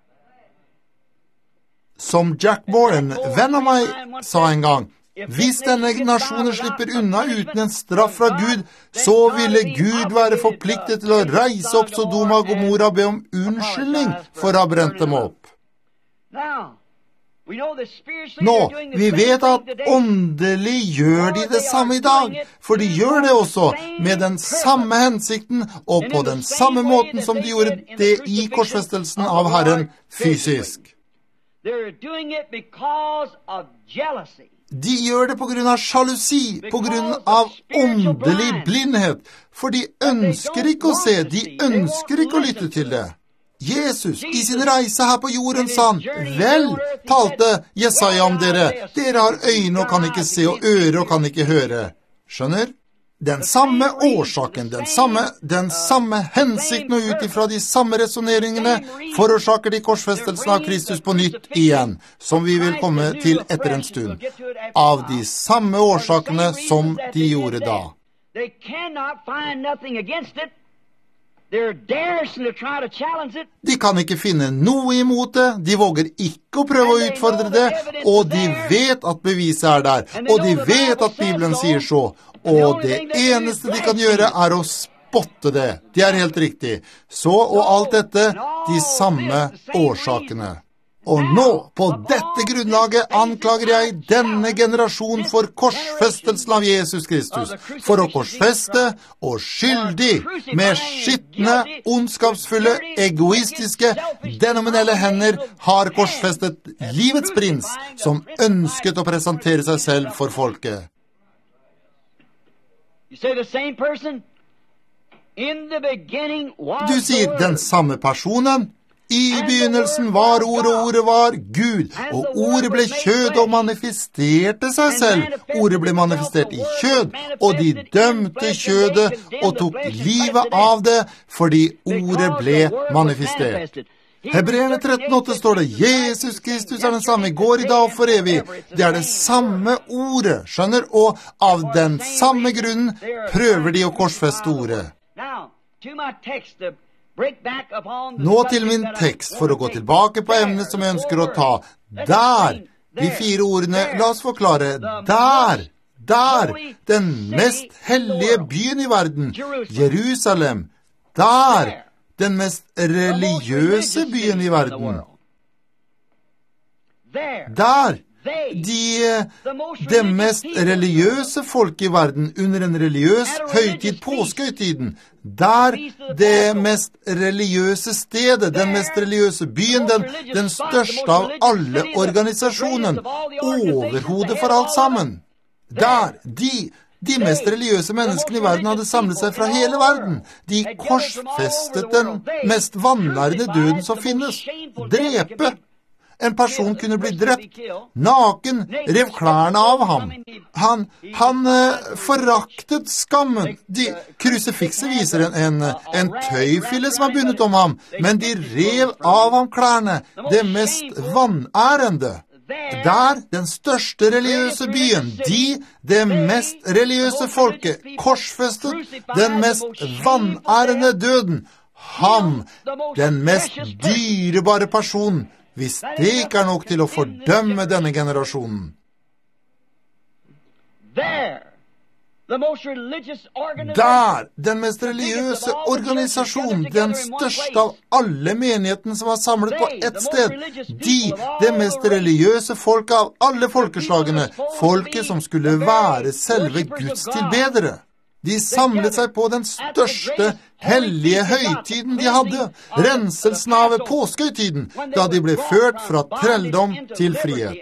Som Jack Moore, en venn av meg, sa en gang, hvis denne nasjonen slipper unna uten en straff fra Gud, så ville Gud være forpliktet til å reise opp Sodoma og Gomorra og be om unnskyldning for å ha brent dem opp. Nå, vi vet at åndelig gjør de det samme i dag, for de gjør det også med den samme hensikten og på den samme måten som de gjorde det i korsfestelsen av Herren fysisk. De gjør det på grunn av sjalusi, på grunn av åndelig blindhet, for de ønsker ikke å se, de ønsker ikke å lytte til det. Jesus, i sin reise her på jorden, sa han, vel, talte Jesaja om dere, dere har øyne og kan ikke se, og ører og kan ikke høre. Skjønner? Den samme årsaken, den samme, den samme hensikten og ut ifra de samme resoneringene forårsaker de korsfestelsen av Kristus på nytt igjen, som vi vil komme til etter en stund. Av de samme årsakene som de gjorde da. They cannot find nothing against it. De kan ikke finne noe imot det, de våger ikke å prøve å utfordre det, og de vet at beviset er der, og de vet at Bibelen sier så, og det eneste de kan gjøre er å spotte det. Det er helt riktig. Så, og alt dette, de samme årsakene. Og nå, på dette grunnlaget, anklager jeg denne generasjon for korsfestelsen av Jesus Kristus, for å korsfeste og skyldig med skittende, ondskapsfulle, egoistiske, denominelle hender har korsfestet livets prins, som ønsket å presentere seg selv for folket. Du sier den samme personen. I begynnelsen var ordet, og ordet var Gud, og ordet ble kjød og manifesterte seg selv. Ordet ble manifestert i kjød, og de dømte kjødet og tok livet av det, fordi ordet ble manifestert. Hebreerne tretten åtte står det, Jesus Kristus er den samme, går i dag og for evig. Det er det samme ordet, skjønner, og av den samme grunnen prøver de å korsfeste ordet. Nå til min tekst, for å gå tilbake på emnet som jeg ønsker å ta. Der, de fire ordene, la oss forklare. Der, der, den mest hellige byen i verden, Jerusalem. Der, den mest religiøse byen i verden. Der, de, det mest religiøse folk i verden under en religiøs høytid, påskehøytiden. Der det mest religiøse stedet, den mest religiøse byen, den, den største av alle organisasjonen, overhodet for alt sammen. Der, de, de mest religiøse menneskene i verden hadde samlet seg fra hele verden. De korsfestet den mest vanærende døden som finnes. Drepe. En person kunne bli drept, naken, rev klærne av ham. Han, han eh, foraktet skammen. De, krusifikset viser en, en, en tøyfille som er bundet om ham, men de rev av ham klærne, det mest vanærende. Der, den største religiøse byen, de, det mest religiøse folket, korsfestet den mest vanærende døden. Ham, den mest dyrebare personen, hvis det ikke er nok til å fordømme denne generasjonen. Der, den mest religiøse organisasjonen, den største av alle menighetene som var samlet på ett sted, de, det mest religiøse folket av alle folkeslagene, folket som skulle være selve Guds tilbedere. De samlet seg på den største hellige høytiden de hadde, renselsen av påskehøytiden, da de ble ført fra trelldom til frihet.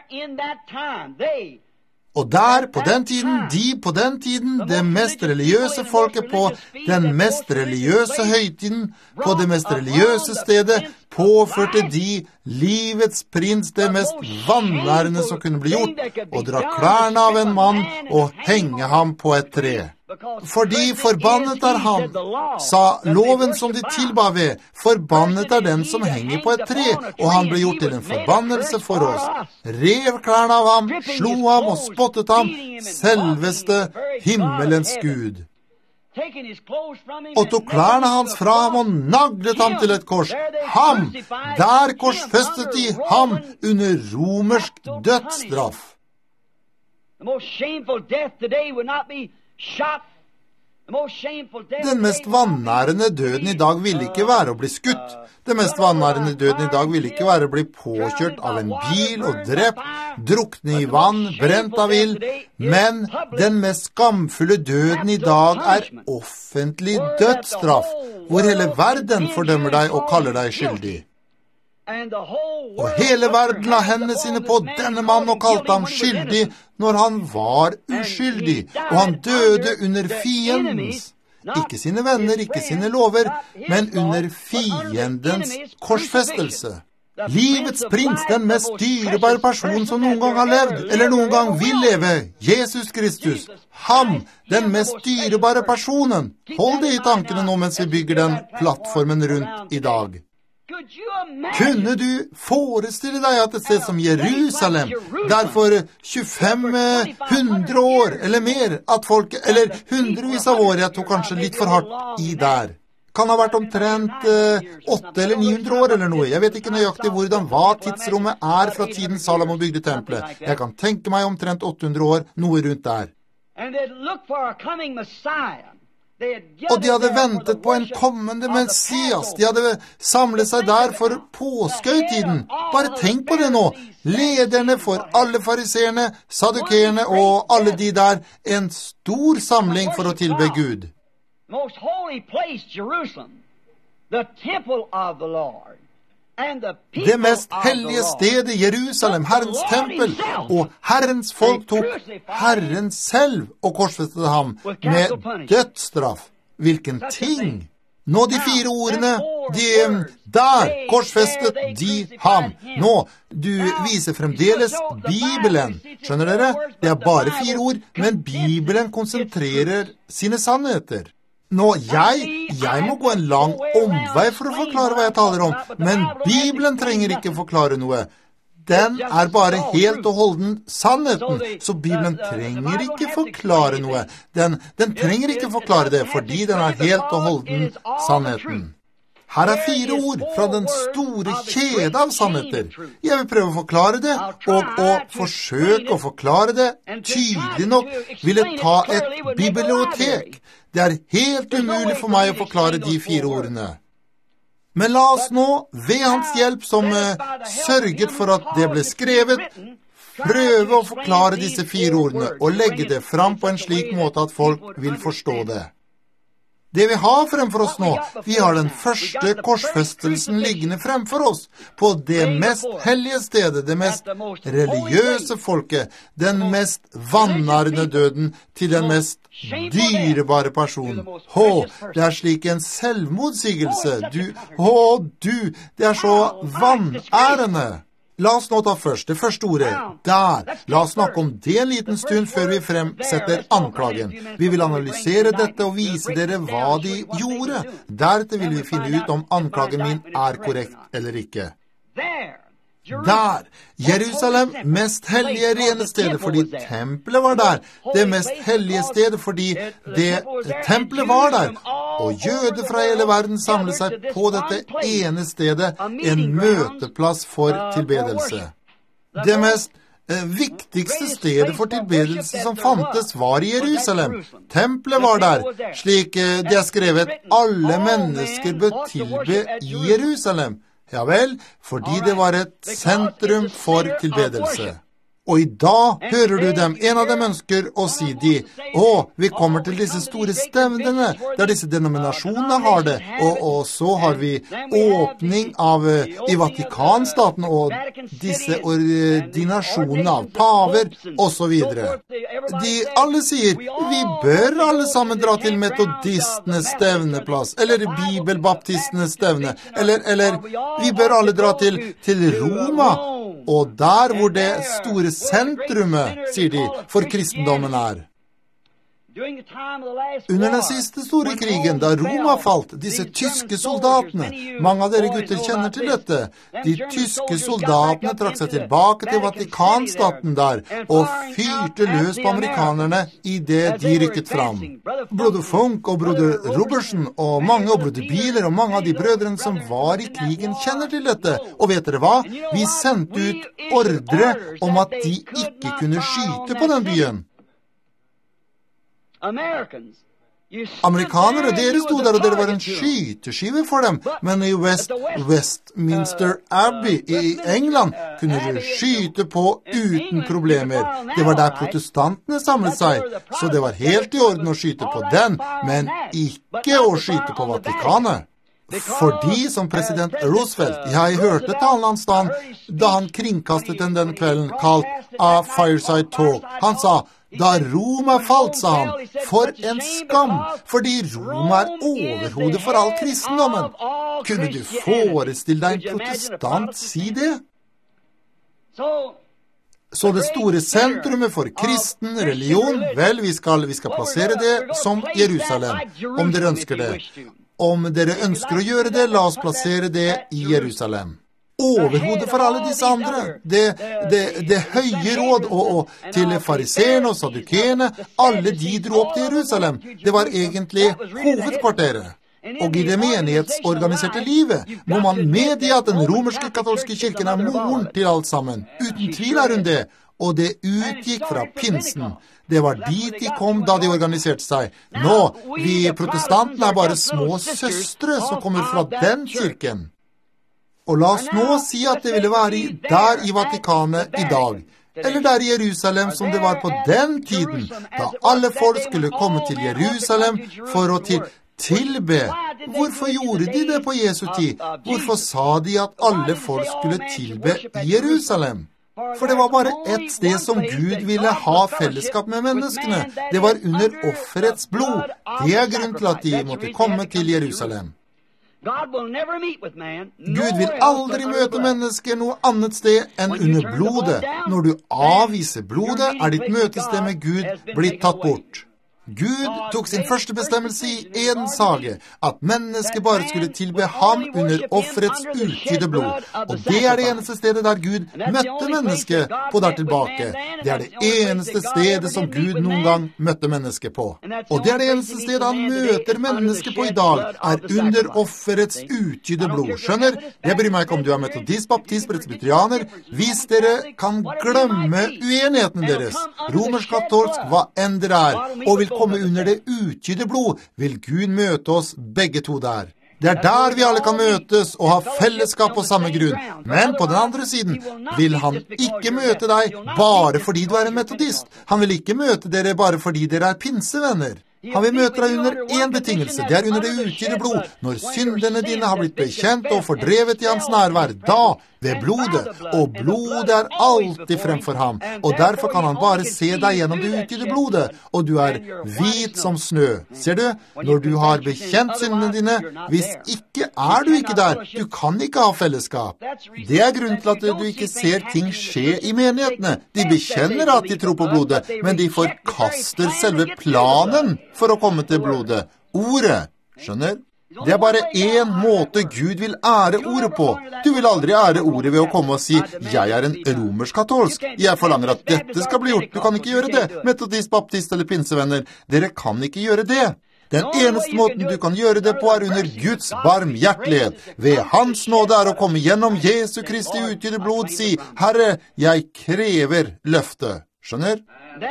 Og der, på den tiden, de på den tiden, det mest religiøse folket på den mest religiøse høytiden, på det mest religiøse stedet, påførte de livets prins det mest vanærende som kunne bli gjort, og dra klærne av en mann og henge ham på et tre. Fordi forbannet er han, sa loven som de tilba ved, forbannet er den som henger på et tre, og han ble gjort til en forbannelse for oss. Rev klærne av ham, slo ham og spottet ham, selveste himmelens Gud. Og tok klærne hans fra ham og naglet ham til et kors. Ham, der korsfestet de ham under romersk dødsstraff. Den mest vanærende døden i dag ville ikke være å bli skutt. Den mest vanærende døden i dag ville ikke være å bli påkjørt av en bil og drept, drukne i vann, brent av ild. Men den mest skamfulle døden i dag er offentlig dødsstraff, hvor hele verden fordømmer deg og kaller deg skyldig. Og hele verden la hendene sine på denne mann og kalte ham skyldig når han var uskyldig, og han døde under fiendens, ikke sine venner, ikke sine lover, men under fiendens korsfestelse. Livets prins, den mest dyrebare person som noen gang har levd, eller noen gang vil leve, Jesus Kristus. Han, den mest dyrebare personen. Hold det i tankene nå mens vi bygger den plattformen rundt i dag. Kunne du forestille deg at et sted som Jerusalem, der for tjuefem hundre år eller mer, at folk, eller hundrevis av år, jeg tok kanskje litt for hardt i der, kan ha vært omtrent åtte eller ni hundre år eller noe. Jeg vet ikke nøyaktig hvordan hva tidsrommet er fra tiden Salomo bygde tempelet. Jeg kan tenke meg omtrent åtte hundre år, noe rundt der. Og de hadde ventet på en kommende Messias. De hadde samlet seg der for påskehøytiden. Bare tenk på det nå. Lederne for alle fariseerne, sadukerene og alle de der, en stor samling for å tilbe Gud. Det mest hellige stedet, Jerusalem, Herrens tempel, og Herrens folk tok Herren selv og korsfestet ham med dødsstraff. Hvilken ting! Nå de fire ordene, de, der korsfestet de ham. Nå, du viser fremdeles Bibelen. Skjønner dere? Det er bare fire ord, men Bibelen konsentrerer sine sannheter. Nå, jeg, jeg må gå en lang omvei for å forklare hva jeg taler om, men Bibelen trenger ikke forklare noe. Den er bare helt og holden sannheten, så Bibelen trenger ikke forklare noe. Den, den trenger ikke forklare det, fordi den er helt og holden sannheten. Her er fire ord fra den store kjede av sannheter. Jeg vil prøve å forklare det, og å forsøke å forklare det tydelig nok ville ta et bibliotek. Det er helt umulig for meg å forklare de fire ordene. Men la oss nå, ved hans hjelp som uh, sørget for at det ble skrevet, prøve å forklare disse fire ordene og legge det fram på en slik måte at folk vil forstå det. Det vi har fremfor oss nå, vi har den første korsfestelsen liggende fremfor oss, på det mest hellige stedet, det mest religiøse folket, den mest vanærende døden til den mest dyrebare person. Å, det er slik en selvmotsigelse. Du, å, du, det er så vanærende. La oss nå ta først det første ordet, der. La oss snakke om det en liten stund før vi fremsetter anklagen. Vi vil analysere dette og vise dere hva de gjorde. Deretter vil vi finne ut om anklagen min er korrekt eller ikke. Der, Jerusalem, mest hellige rene stedet fordi tempelet var der. Det mest hellige stedet fordi det tempelet var der. Og jøder fra hele verden samlet seg på dette ene stedet, en møteplass for tilbedelse. Det mest Det viktigste stedet for tilbedelse som fantes var i Jerusalem. Tempelet var der, slik det er skrevet, alle mennesker bør tilbe i Jerusalem. Ja vel, fordi det var et sentrum for tilbedelse. Og i dag hører du dem, en av dem ønsker å si de, å, vi kommer til disse store stevnene, der disse denominasjonene har det, og, og så har vi åpning av i Vatikanstaten, og disse ordinasjonene av paver, og så videre. De alle sier, vi bør alle sammen dra til metodistenes stevneplass, eller bibelbaptistenes stevne, eller, eller vi bør alle dra til, til Roma, og der hvor det store sentrumet, sier de, for kristendommen er. Under den siste store krigen, da Roma falt, disse tyske soldatene, mange av dere gutter kjenner til dette, de tyske soldatene trakk seg tilbake til Vatikanstaten der, og fyrte løs på amerikanerne i det de rykket fram. Broder Funk og broder Robertson, og mange og broder Bieler, og mange av de brødrene som var i krigen, kjenner til dette. Og vet dere hva? Vi sendte ut ordre om at de ikke kunne skyte på den byen. Amerikanere, dere stod der, og dere var en skyteskive for dem, men i West, Westminster Abbey i England kunne de skyte på uten problemer. Det var der protestantene samlet seg, så det var helt i orden å skyte på den, men ikke å skyte på Vatikanet. Fordi, som president Roosevelt, jeg hørte talen hans da han, da han kringkastet den den kvelden, kalt A Fireside Talk. Han sa, da Roma falt, sa han, for en skam, fordi Roma er overhodet for all kristendommen. Kunne du forestille deg en protestant si det? Så det store sentrumet for kristen religion, vel, vi skal, vi skal plassere det som Jerusalem, om dere ønsker det. Om dere ønsker å gjøre det, la oss plassere det i Jerusalem. Overhodet for alle disse andre. Det, det, det høye råd og, og til fariseerne og sadukene, alle de dro opp til Jerusalem. Det var egentlig hovedkvarteret. Og i det menighetsorganiserte livet må man medgi at den romerske katolske kirken er moren til alt sammen. Uten tvil er hun det. Og det utgikk fra pinsen. Det var dit de kom da de organiserte seg. Nå, vi protestantene er bare små søstre som kommer fra den kirken. Og la oss nå si at det ville være der i Vatikanet i dag, eller der i Jerusalem som det var på den tiden, da alle folk skulle komme til Jerusalem for å til tilbe. Hvorfor gjorde de det på Jesu tid? Hvorfor sa de at alle folk skulle tilbe i Jerusalem? For det var bare ett sted som Gud ville ha fellesskap med menneskene. Det var under offerets blod. Det er grunnen til at de måtte komme til Jerusalem. Gud vil aldri møte mennesker noe annet sted enn under blodet. Når du avviser blodet, er ditt møtested med Gud blitt tatt bort. Gud tok sin første bestemmelse i Edens hage, at mennesket bare skulle tilbe ham under offerets utgytte blod. Og det er det eneste stedet der Gud møtte mennesket på der tilbake. Det er det eneste stedet som Gud noen gang møtte mennesket på. Og det er det eneste stedet han møter mennesket på i dag, er under offerets utgytte blod. Skjønner? Jeg bryr meg ikke om du er metodist, baptist, presbyterianer. Hvis dere kan glemme uenigheten deres, romersk-katolsk, hva enn dere er, og vil komme under det utgytte blod, vil Gud møte oss begge to der. Det er der vi alle kan møtes og ha fellesskap på samme grunn. Men på den andre siden vil han ikke møte deg bare fordi du er en metodist. Han vil ikke møte dere bare fordi dere er pinsevenner. Han vil møte deg under en betingelse, det er under det utgytte blod. Når syndene dine har blitt bekjent og fordrevet i hans nærvær, da, ved blodet, og blodet er alltid fremfor ham, og derfor kan han bare se deg gjennom det utgytte blodet, og du er hvit som snø. Ser du? Når du har bekjent syndene dine, hvis ikke er du ikke der, du kan ikke ha fellesskap. Det er grunnen til at du ikke ser ting skje i menighetene. De bekjenner at de tror på blodet, men de forkaster selve planen for å komme til blodet. Ordet, skjønner? Det er bare en måte Gud vil ære ordet på. Du vil aldri ære ordet ved å komme og si, jeg er en romersk-katolsk. Jeg forlanger at dette skal bli gjort. Du kan ikke gjøre det. Metodist, baptist eller pinsevenner, dere kan ikke gjøre det. Den eneste måten du kan gjøre det på er under Guds barmhjertelighet. Ved hans nåde er å komme gjennom Jesu Kristi utgytte blod, si, Herre, jeg krever løftet. Skjønner?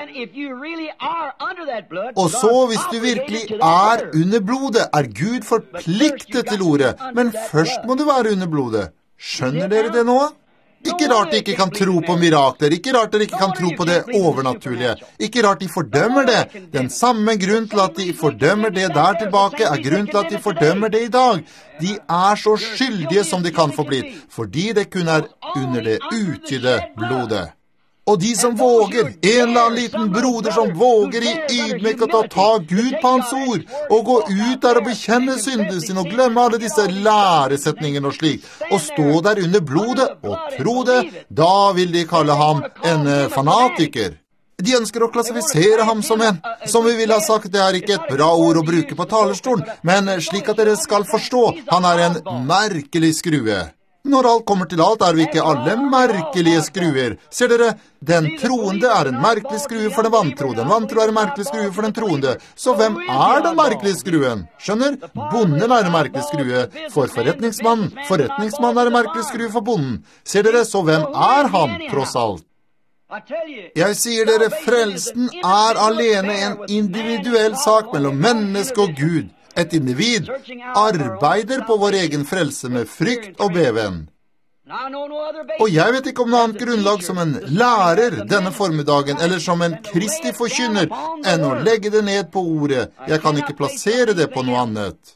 Og så, hvis du virkelig er under blodet, er Gud forpliktet til ordet. Men først må du være under blodet. Skjønner dere det nå? Ikke rart de ikke kan tro på mirakler, ikke rart de ikke kan tro på det overnaturlige, ikke rart de fordømmer det. Den samme grunn til at de fordømmer det der tilbake er grunn til at de fordømmer det i dag. De er så skyldige som de kan få blitt, fordi det kun er under det utgytte blodet. Og de som våger, en eller annen liten broder som våger i ydmykhet å ta Gud på hans ord, og gå ut der og bekjenne syndene sine, og glemme alle disse læresetningene og slik, og stå der under blodet og tro det, da vil de kalle ham en fanatiker. De ønsker å klassifisere ham som en, som vi vil ha sagt, det er ikke et bra ord å bruke på talerstolen, men slik at dere skal forstå, han er en merkelig skrue. Når alt kommer til alt, er vi ikke alle merkelige skruer. Ser dere, den troende er en merkelig skrue for den vantro. Den vantro er en merkelig skrue for den troende. Så hvem er den merkelige skruen? Skjønner? Bonden er en merkelig skrue for forretningsmannen. Forretningsmannen er en merkelig skrue for bonden. Ser dere, så hvem er han, tross alt? Jeg sier dere, frelsen er alene en individuell sak mellom menneske og Gud. Et individ arbeider på vår egen frelse med frykt og beven. Og jeg vet ikke om noe annet grunnlag som en lærer denne formiddagen, eller som en Kristi forkynner, enn å legge det ned på ordet. Jeg kan ikke plassere det på noe annet.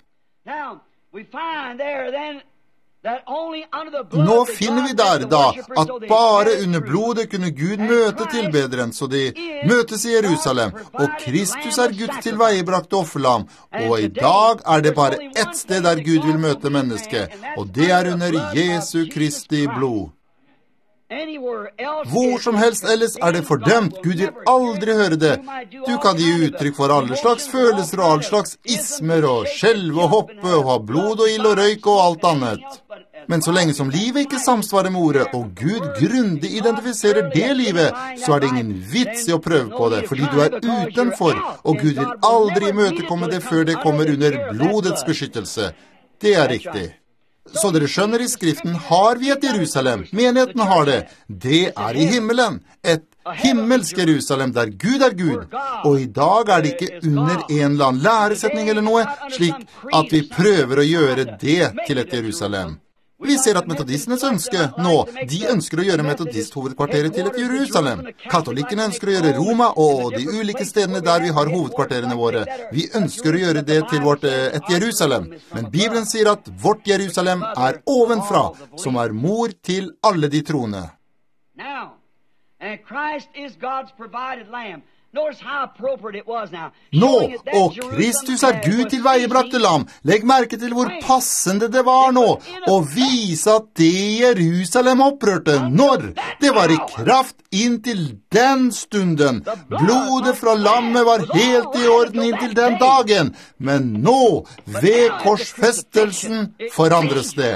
Nå finner vi der da at bare under blodet kunne Gud møte tilbederen, så de møtes i Jerusalem, og Kristus er Guds tilveiebragte offerlam, og i dag er det bare ett sted der Gud vil møte mennesket, og det er under Jesu Kristi blod. Hvor som helst ellers er det fordømt. Gud vil aldri høre det. Du kan gi uttrykk for alle slags følelser og alle slags ismer og skjelve og hoppe og ha blod og ild og røyk og alt annet. Men så lenge som livet ikke samsvarer med ordet, og Gud grundig identifiserer det livet, så er det ingen vits i å prøve på det, fordi du er utenfor, og Gud vil aldri imøtekomme det før det kommer under blodets beskyttelse. Det er riktig. Så dere skjønner, i Skriften har vi et Jerusalem. Menigheten har det. Det er i himmelen. Et himmelsk Jerusalem der Gud er Gud. Og i dag er det ikke under en eller annen læresetning eller noe, slik at vi prøver å gjøre det til et Jerusalem. Vi ser at metodistenes ønske nå, de ønsker å gjøre metodist-hovedkvarteret til et Jerusalem. Katolikkene ønsker å gjøre Roma og de ulike stedene der vi har hovedkvarterene våre. Vi ønsker å gjøre det til vårt et Jerusalem. Men Bibelen sier at vårt Jerusalem er ovenfra, som er mor til alle de troende. Now, and Christ is God's provided lamb. Nå, og Kristus er Gud tilveiebragte lam. Legg merke til hvor passende det var nå, å vise at det Jerusalem opprørte. Når? Det var i kraft inntil den stunden. Blodet fra lammet var helt i orden inntil den dagen. Men nå, ved korsfestelsen, forandres det.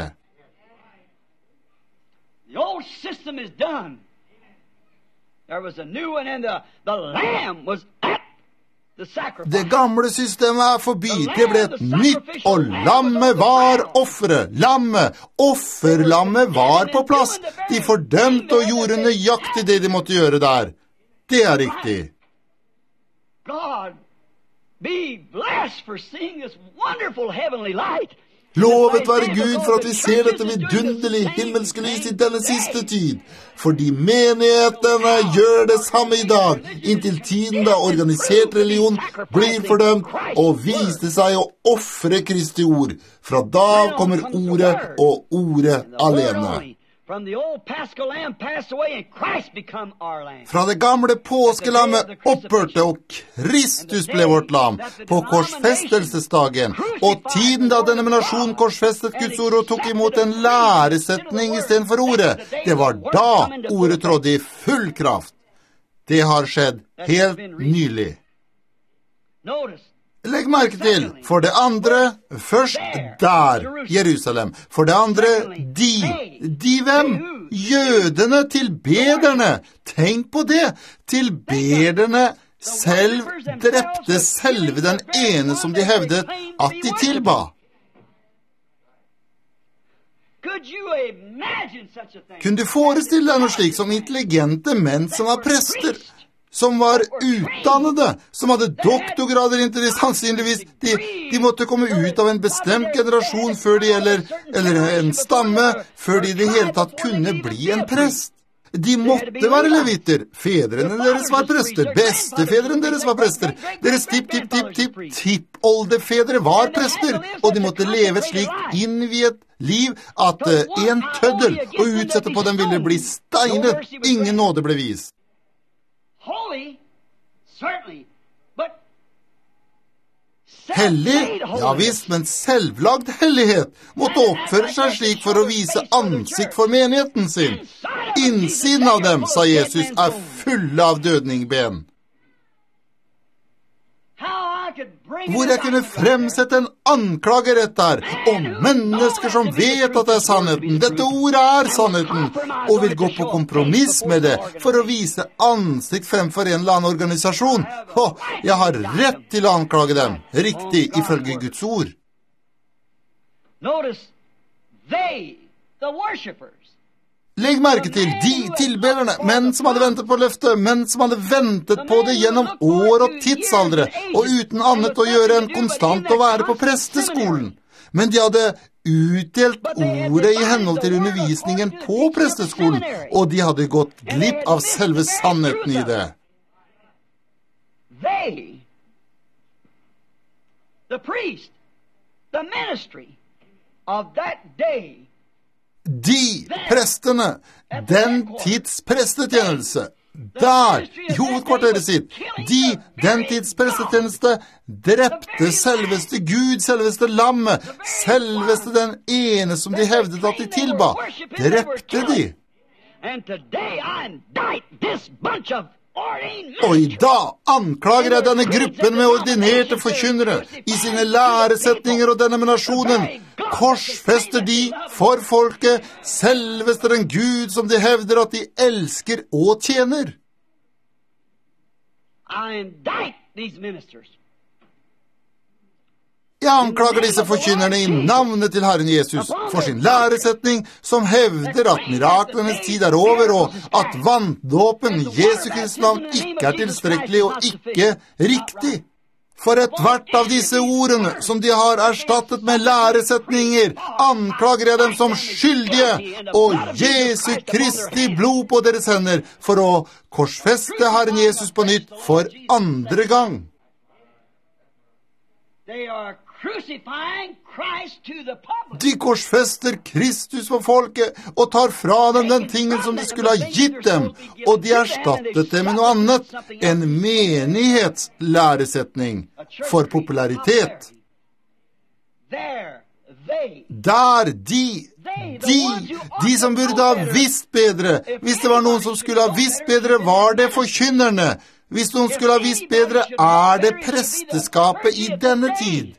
The old system is done. There was a new one, and the, the lamb was at the sacrifice. Det gamle systemet er forbi. Det ble et nytt, og lammet var offeret. Lammet, offerlammet var på plass. De fordømte og gjorde nøyaktig det de måtte gjøre der. Det er riktig. God, be blessed for seeing this wonderful heavenly light. Lovet være Gud for at vi ser dette vidunderlige himmelske lys i denne siste tid. Fordi menighetene gjør det samme i dag, inntil tiden da organisert religion blir fordømt og viste seg å offre Kristi ord. Fra da kommer ordet og ordet alene. Fra det gamle påskelammet opphørte, og Kristus ble vårt lam på korsfestelsesdagen, og tiden da denominasjonen korsfestet Guds ord og tok imot en læresetning i stedet for ordet, det var da ordet trådde i full kraft. Det har skjedd helt nylig. Legg merke til, for det andre, først der, Jerusalem. For det andre, de. De hvem? Jødene, tilbederne. Tenk på det. Tilbederne selv drepte selve den ene som de hevdet at de tilba. Kunne du forestille deg noe slik som intelligente menn som var prester, som var utdannede, som hadde doktorgrader inntil sannsynligvis. De, de måtte komme ut av en bestemt generasjon før de, eller, eller en stamme, før de i det hele tatt kunne bli en prest. De måtte være leviter. Fedrene deres var prester. Bestefedrene deres var prester. Deres tipp, tipp, tipp, tipp, tipp oldefedre var prester. Og de måtte leve et slikt innviet liv at uh, en tøddel og utsette på dem ville bli steinet. Ingen nåde ble vist. Hellig, ja visst, men selvlagd hellighet måtte oppføre seg slik for å vise ansikt for menigheten sin. Innsiden av dem, sa Jesus, er fulle av dødningben. Hvor jeg kunne fremsette en anklagerett der, om mennesker som vet at det er sannheten. Dette ordet er sannheten, og vil gå på kompromiss med det, for å vise ansikt fremfor en eller annen organisasjon. Åh, jeg har rett til å anklage dem, riktig, ifølge Guds ord. Notice, they, the worshipers, legg merke til de tilbederne, menn som hadde ventet på løftet, menn som hadde ventet på det gjennom år og tidsaldre, og uten annet å gjøre enn konstant å være på presteskolen. Men de hadde utdelt ordet i henhold til undervisningen på presteskolen, og de hadde gått glipp av selve sannheten i det. They, the priest, the ministry of that day, de prestene, den tids prestetjenelse, der, i hovedkvarteret sitt, de, den tids prestetjeneste, drepte selveste Gud, selveste lammet, selveste den ene som de hevdet at de tilba, drepte de. Og i dag anklager jeg denne gruppen med ordinerte forkynnere i sine læresetninger og denominasjonen. Korsfester de for folket selveste den Gud som de hevder at de elsker og tjener. Jeg anklager disse forkynnerne i navnet til Herren Jesus for sin læresetning som hevder at miraklenes tid er over og at vanndåpen i Jesu Kristi navn ikke er tilstrekkelig og ikke riktig. For ethvert av disse ordene som de har erstattet med læresetninger, anklager jeg dem som skyldige og Jesu Kristi blod på deres hender for å korsfeste Herren Jesus på nytt for andre gang. De korsfester Kristus for folket og tar fra dem den tingen som de skulle ha gitt dem, og de erstattet dem med noe annet, en menighetslæresetning for popularitet. Der de, de, de som burde ha visst bedre, hvis det var noen som skulle ha visst bedre, var det forkynnerne. Hvis noen skulle ha visst bedre, er det presteskapet i denne tid.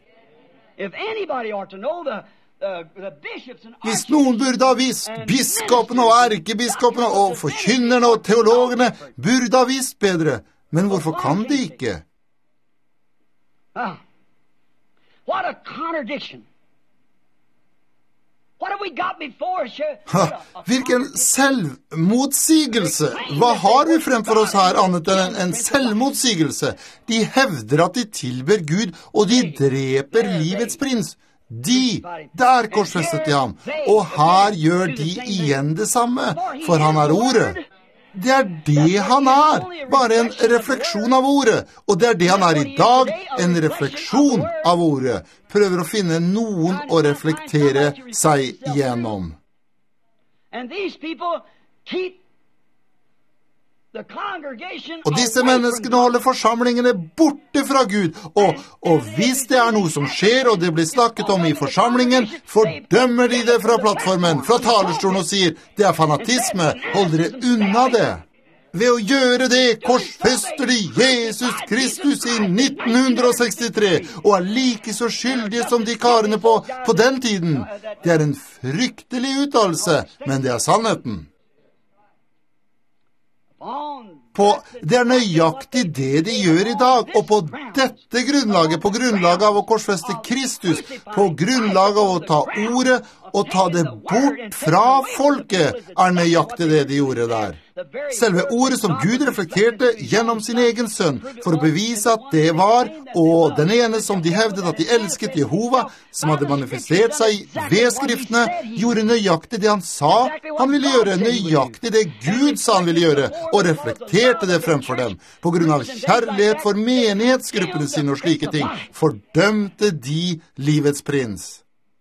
Hvis noen burde ha visst, biskopene og erkebiskopene og forkynnerne og teologene burde ha visst bedre, men hvorfor kan de ikke? What a contradiction! Ha, hvilken selvmotsigelse! Hva har vi fremfor oss her annet enn en selvmotsigelse? De hevder at de tilber Gud, og de dreper livets prins. De, der korsfestet de ham, og her gjør de igjen det samme, for han er ordet. Det er det han er, bare en refleksjon av ordet, og det er det han er i dag, en refleksjon av ordet. Prøver å finne noen å reflektere seg gjennom. Og disse menneskene holder forsamlingene borte fra Gud, og, og hvis det er noe som skjer, og det blir snakket om i forsamlingen, fordømmer de det fra plattformen, fra talerstolen og sier, det er fanatisme, hold dere unna det. Ved å gjøre det korsfester de Jesus Kristus i nitten sekstitre, og er like så skyldige som de karene på, på den tiden. Det er en fryktelig uttalelse, men det er sannheten. på, det er nøyaktig det de gjør i dag, og på dette grunnlaget, på grunnlaget av å korsfeste Kristus, på grunnlaget av å ta ordet og ta det bort fra folket, er nøyaktig det de gjorde der. Selve ordet som Gud reflekterte gjennom sin egen sønn, for å bevise at det var, og den ene som de hevdet at de elsket Jehova, som hadde manifestert seg ved skriftene, gjorde nøyaktig det han sa han ville gjøre, nøyaktig det Gud sa han ville gjøre, og reflekterte det fremfor dem. På grunn av kjærlighet for menighetsgruppene sine og slike ting, fordømte de livets prins.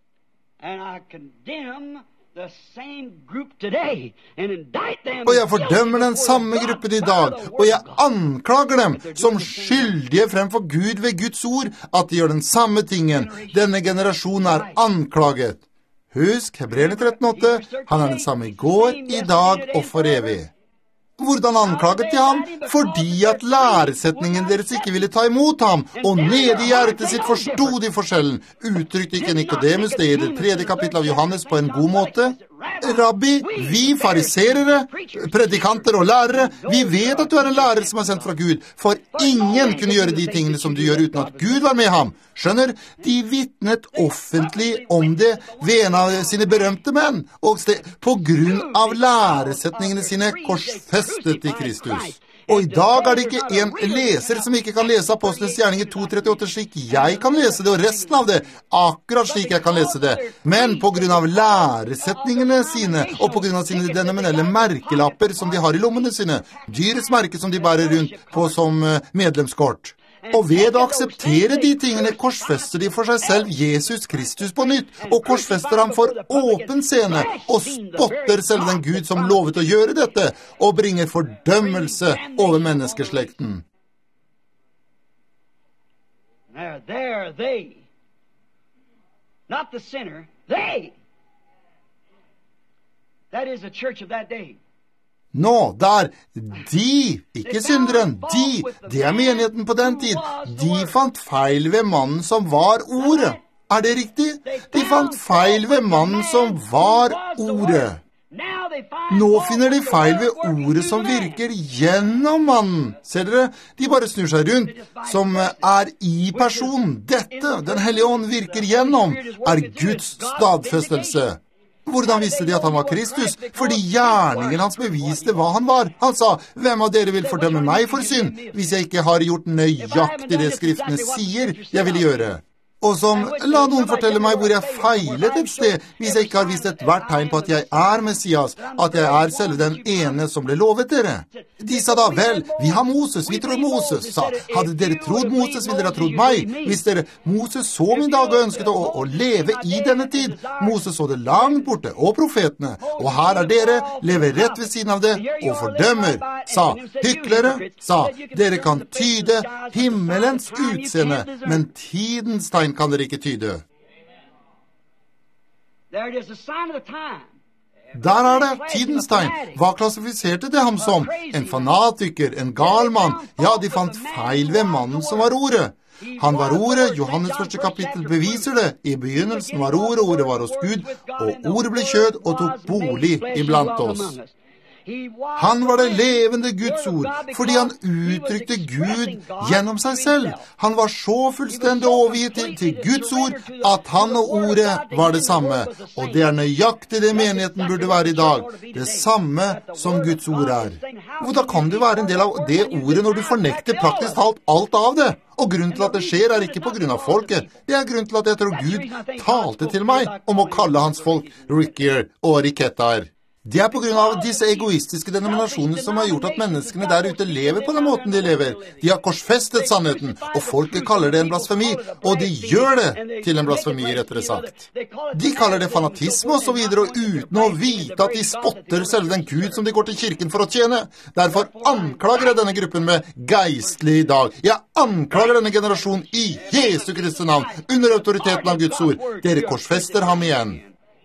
And I condemn the same group today and indict them. Og jeg fordømmer den samme gruppen i dag, og jeg anklager dem som skyldige fremfor Gud ved Guds ord, at de gjør den samme tingen. Denne generasjonen er anklaget. Husk, Hebreerne tretten åtte, han er den samme i går, i dag og for evig. Hvordan anklaget de ham? Fordi at læresetningen deres ikke ville ta imot ham, og nede i hjertet sitt forstod de forskjellen. Uttrykte ikke Nikodemus det i det tredje kapittel av Johannes på en god måte? Rabbi, vi fariserere, predikanter og lærere, vi vet at du er en lærer som er sendt fra Gud, for ingen kunne gjøre de tingene som du gjør uten at Gud var med ham. Skjønner, de vittnet offentlig om det ved en av sine berømte menn, og på grunn av læresetningene sine korsfestet i Kristus. Og i dag er det ikke en leser som ikke kan lese Apostlenes gjerninger to trettiåtte slik jeg kan lese det, og resten av det, akkurat slik jeg kan lese det. Men på grunn av læresetningene sine, og på grunn av sine denominelle merkelapper som de har i lommene sine, dyrets merke som de bærer rundt på som medlemskort. Og ved å akseptere de tingene korsfester de for seg selv Jesus Kristus på nytt, og korsfester ham for åpen scene, og spotter selv den Gud som lovet å gjøre dette, og bringer fordømmelse over menneskeslekten. There, there, they. Not the sinner, they. That is the church of that day. Nå, der, de, ikke synderen, de, det er menigheten på den tid, de fant feil ved mannen som var ordet. Er det riktig? De fant feil ved mannen som var ordet. Nå finner de feil ved ordet som virker gjennom mannen. Ser dere? De bare snur seg rundt, som er i personen. Dette, den hellige ånd virker gjennom, er Guds stadfestelse. Hvordan visste de at han var Kristus? Fordi gjerningen hans beviste hva han var. Han sa, hvem av dere vil fordømme meg for synd, hvis jeg ikke har gjort nøyaktig det skriftene sier jeg vil gjøre? Og som, la noen fortelle meg hvor jeg feilet et sted, hvis jeg ikke har vist et hvert tegn på at jeg er Messias, at jeg er selv den ene som ble lovet dere. De sa da, vel, vi har Moses, vi tror Moses, sa, hadde dere trodd Moses, ville dere ha trodd meg, hvis dere, Moses så min dag og ønsket å, å leve i denne tid. Moses så det langt borte, og profetene, og her er dere, lever rett ved siden av det, og fordømmer, sa, hyklere, sa, dere kan tyde himmelens utseende, men tidens tegn kan dere ikke tyde. Der er det, tidens tegn. Hva klassifiserte det ham som? En fanatiker, en gal mann. Ja, de fant feil ved mannen som var ordet. Han var ordet, Johannes første kapittel beviser det. I begynnelsen var ordet, ordet var hos Gud, og ordet ble kjød og tok bolig iblant oss. Han var det levende Guds ord, fordi han uttrykte Gud gjennom seg selv. Han var så fullstendig overgitt til, til Guds ord, at han og ordet var det samme. Og det er nøyaktig det menigheten burde være i dag. Det samme som Guds ord er. Hvordan kan du være en del av det ordet når du fornekter praktisk talt alt av det? Og grunnen til at det skjer er ikke på grunn av folket. Det er grunnen til at jeg tror Gud talte til meg om å kalle hans folk Rickier og Rikettaer. Det er på grunn av disse egoistiske denominasjoner som har gjort at menneskene der ute lever på den måten de lever. De har korsfestet sannheten, og folket kaller det en blasfemi, og de gjør det til en blasfemi, rettere sagt. De kaller det fanatisme og så videre, og uten å vite at de spotter selv den Gud som de går til kirken for å tjene. Derfor anklager jeg denne gruppen med geistlig i dag. Jeg anklager denne generasjonen i Jesu Kristi navn, under autoriteten av Guds ord. Dere korsfester ham igjen.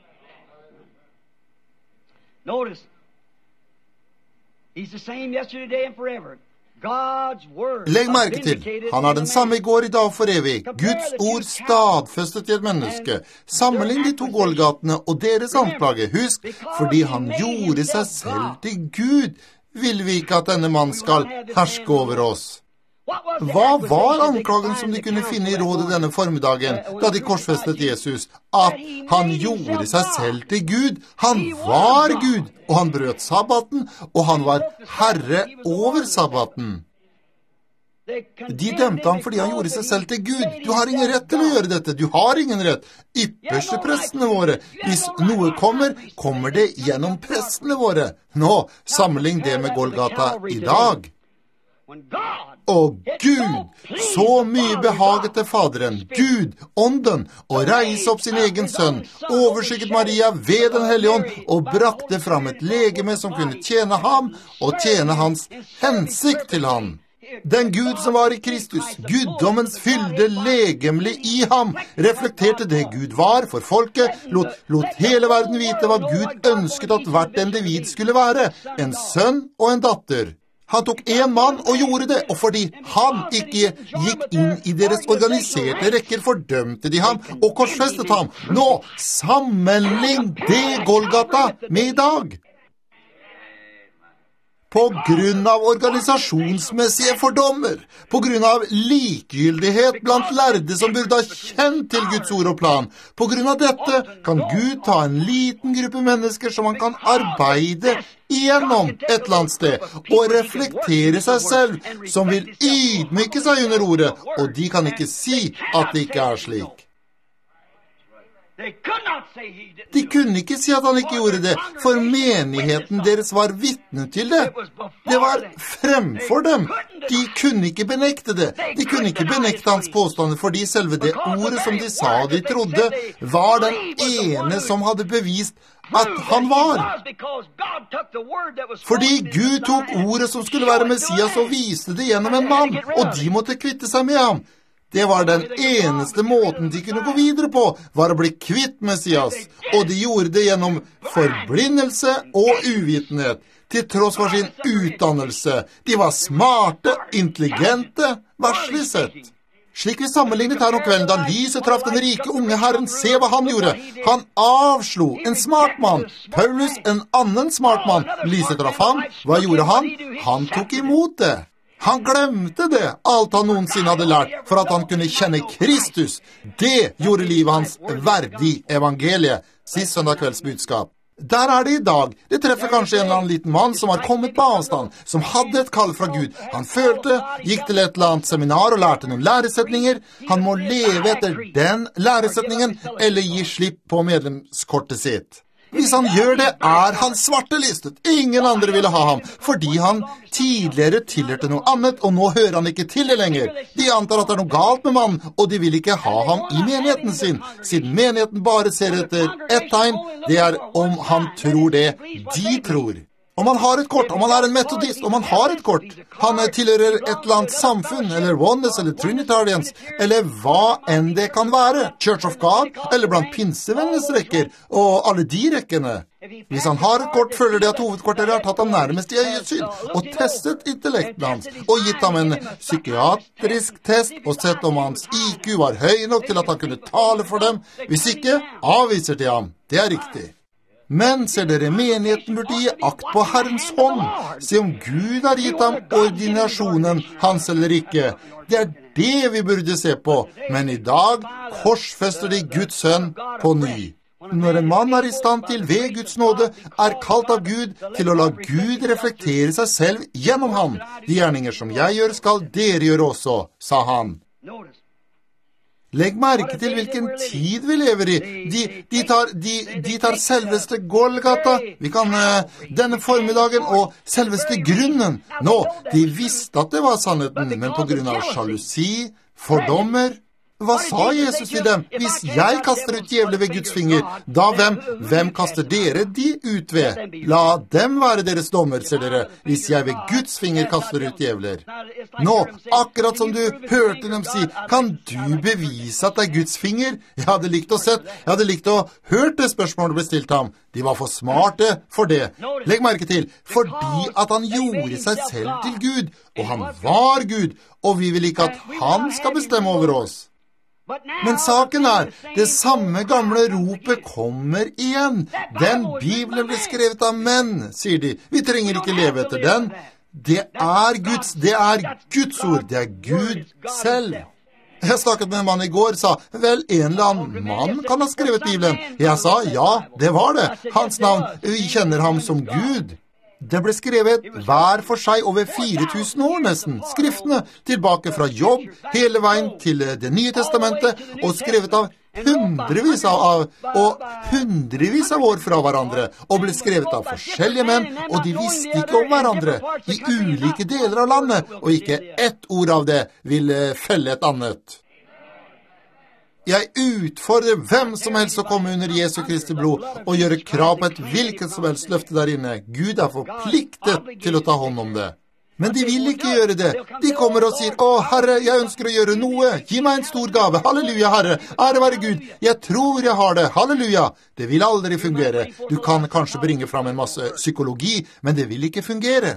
Notice, he's the same yesterday, today, and forever. God's word. Legg merke til, han er den samme i går, i dag, for evig. Guds ord stadfestet i et menneske. Sammenlign de to Golgatene og deres anklage. Husk, fordi han gjorde seg selv til Gud vil vi ikke at denne mann skal herske over oss. Hva var anklagen som de kunne finne i rådet denne formiddagen, da de korsfestet Jesus? At han gjorde seg selv til Gud. Han var Gud, og han brøt sabbaten, og han var herre over sabbaten. De dømte ham fordi han gjorde seg selv til Gud. Du har ingen rett til å gjøre dette. Du har ingen rett. Ypperste prestene våre. Hvis noe kommer, kommer det gjennom prestene våre. Nå, sammenlign det med Golgata i dag. Og Gud, så mye behaget til Faderen, Gud, ånden, å reise opp sin egen sønn, overskygget Maria ved den hellige ånd, og brakte fram et legeme som kunne tjene ham, og tjene hans hensikt til ham. Den Gud som var i Kristus, guddommens fylde legemlig i ham, reflekterte det Gud var for folket, lot, lot hele verden vite hva Gud ønsket at hvert individ skulle være, en sønn og en datter. Han tok en mann og gjorde det, og fordi han ikke gikk inn i deres organiserte rekker, fordømte de ham og korsfestet ham. Nå, sammenlign det Golgata med i dag. På grunn av organisasjonsmessige fordommer, på grunn av likegyldighet blant lærde som burde ha kjent til Guds ord og plan. På grunn av dette kan Gud ta en liten gruppe mennesker som han kan arbeide igjennom et eller annet sted, og reflektere seg selv, som vil ydmyke seg under ordet, og de kan ikke si at det ikke er slik. De kunne ikke si at han ikke gjorde det, for menigheten deres var vitne til det. Det var fremfor dem. De kunne ikke benekte det. De kunne ikke benekte hans påstander, fordi selve det ordet som de sa de trodde, var den ene som hadde bevist at han var. Fordi Gud tok ordet som skulle være Messias og viste det gjennom en mann, og de måtte kvitte seg med ham. Det var den eneste måten de kunne gå videre på, var å bli kvitt Messias, og de gjorde det gjennom forblindelse og uvitenhet, til tross for sin utdannelse. De var smarte, intelligente, verslig sett. Slik vi sammenlignet her om kvelden, da lyset traff den rike unge herren, se hva han gjorde. Han avslo en smart mann, Paulus en annen smart mann. Lyset traff ham, hva gjorde han? Han tok imot det. Han glemte det, alt han noensinne hadde lært, for at han kunne kjenne Kristus. Det gjorde livet hans verdig evangeliet. Sist søndag kvelds budskap. Der er det i dag. Det treffer kanskje en eller annen liten mann som har kommet på avstand, som hadde et kall fra Gud. Han følte, gikk til et eller annet seminar og lærte noen læresetninger. Han må leve etter den læresetningen, eller gi slipp på medlemskortet sitt. Hvis han gjør det, er han svartelistet. Ingen andre ville ha ham, fordi han tidligere tilhørte noe annet, og nå hører han ikke til det lenger. De antar at det er noe galt med mannen, og de vil ikke ha ham i menigheten sin, siden menigheten bare ser etter ett tegn, det er om han tror det de tror. Om han har et kort, om han er en metodist, om han har et kort, han tilhører et eller annet samfunn, eller Oneness, eller Trinitarians, eller hva enn det kan være, Church of God, eller blant pinsevennenes rekker, og alle de rekkene. Hvis han har et kort, føler det at hovedkvarteret har tatt ham nærmest i øyesyn, og testet intellekten hans, og gitt ham en psykiatrisk test, og sett om hans I Q var høy nok til at han kunne tale for dem. Hvis ikke, avviser de ham. Det er riktig. Men ser dere, menigheten burde gi akt på Herrens hånd, se om Gud har gitt ham ordinasjonen hans eller ikke. Det er det vi burde se på, men i dag korsfester de Guds sønn på ny. Når en mann er i stand til ved Guds nåde, er kalt av Gud til å la Gud reflektere seg selv gjennom ham. De gjerninger som jeg gjør, skal dere gjøre også, sa han. Legg merke til hvilken tid vi lever i. De, de, tar, de, de tar selveste Golgata, vi kan uh, denne formiddagen, og selveste grunnen. Nå, de visste at det var sannheten, men på grunn av sjalusi, fordommer. Hva sa Jesus til dem? Hvis jeg kaster ut djevler ved Guds finger, da hvem? Hvem kaster dere de ut ved? La dem være deres dommer, ser dere, hvis jeg ved Guds finger kaster ut djevler. Nå, akkurat som du hørte dem si, kan du bevise at det er Guds finger? Jeg hadde likt å sett, jeg hadde likt å hørt det spørsmålet ble stilt ham. De var for smarte for det. Legg merke til, fordi at han gjorde seg selv til Gud, og han var Gud, og vi vil ikke at han skal bestemme over oss. Men saken er, det samme gamle ropet kommer igjen. Den Bibelen ble skrevet av menn, sier de. Vi trenger ikke leve etter den. Det er Guds, det er Guds ord, det er Gud selv. Jeg snakket med en mann i går, sa, vel, en eller annen mann kan ha skrevet Bibelen. Jeg sa, ja, det var det. Hans navn, vi kjenner ham som Gud. Det ble skrevet hver for seg over fire tusen år nesten, skriftene, tilbake fra Jobb, hele veien til Det nye testamentet, og skrevet av hundrevis av, og hundrevis av år fra hverandre, og ble skrevet av forskjellige menn, og de visste ikke om hverandre, i ulike deler av landet, og ikke ett ord av det ville felle et annet. Jeg utfordrer hvem som helst å komme under Jesu Kristi blod og gjøre krav på et hvilket som helst løfte der inne. Gud er forpliktet til å ta hånd om det. Men de vil ikke gjøre det. De kommer og sier, å Herre, jeg ønsker å gjøre noe. Gi meg en stor gave. Halleluja, Herre. Ære være Gud. Jeg tror jeg har det. Halleluja. Det vil aldri fungere. Du kan kanskje bringe fram en masse psykologi, men det vil ikke fungere.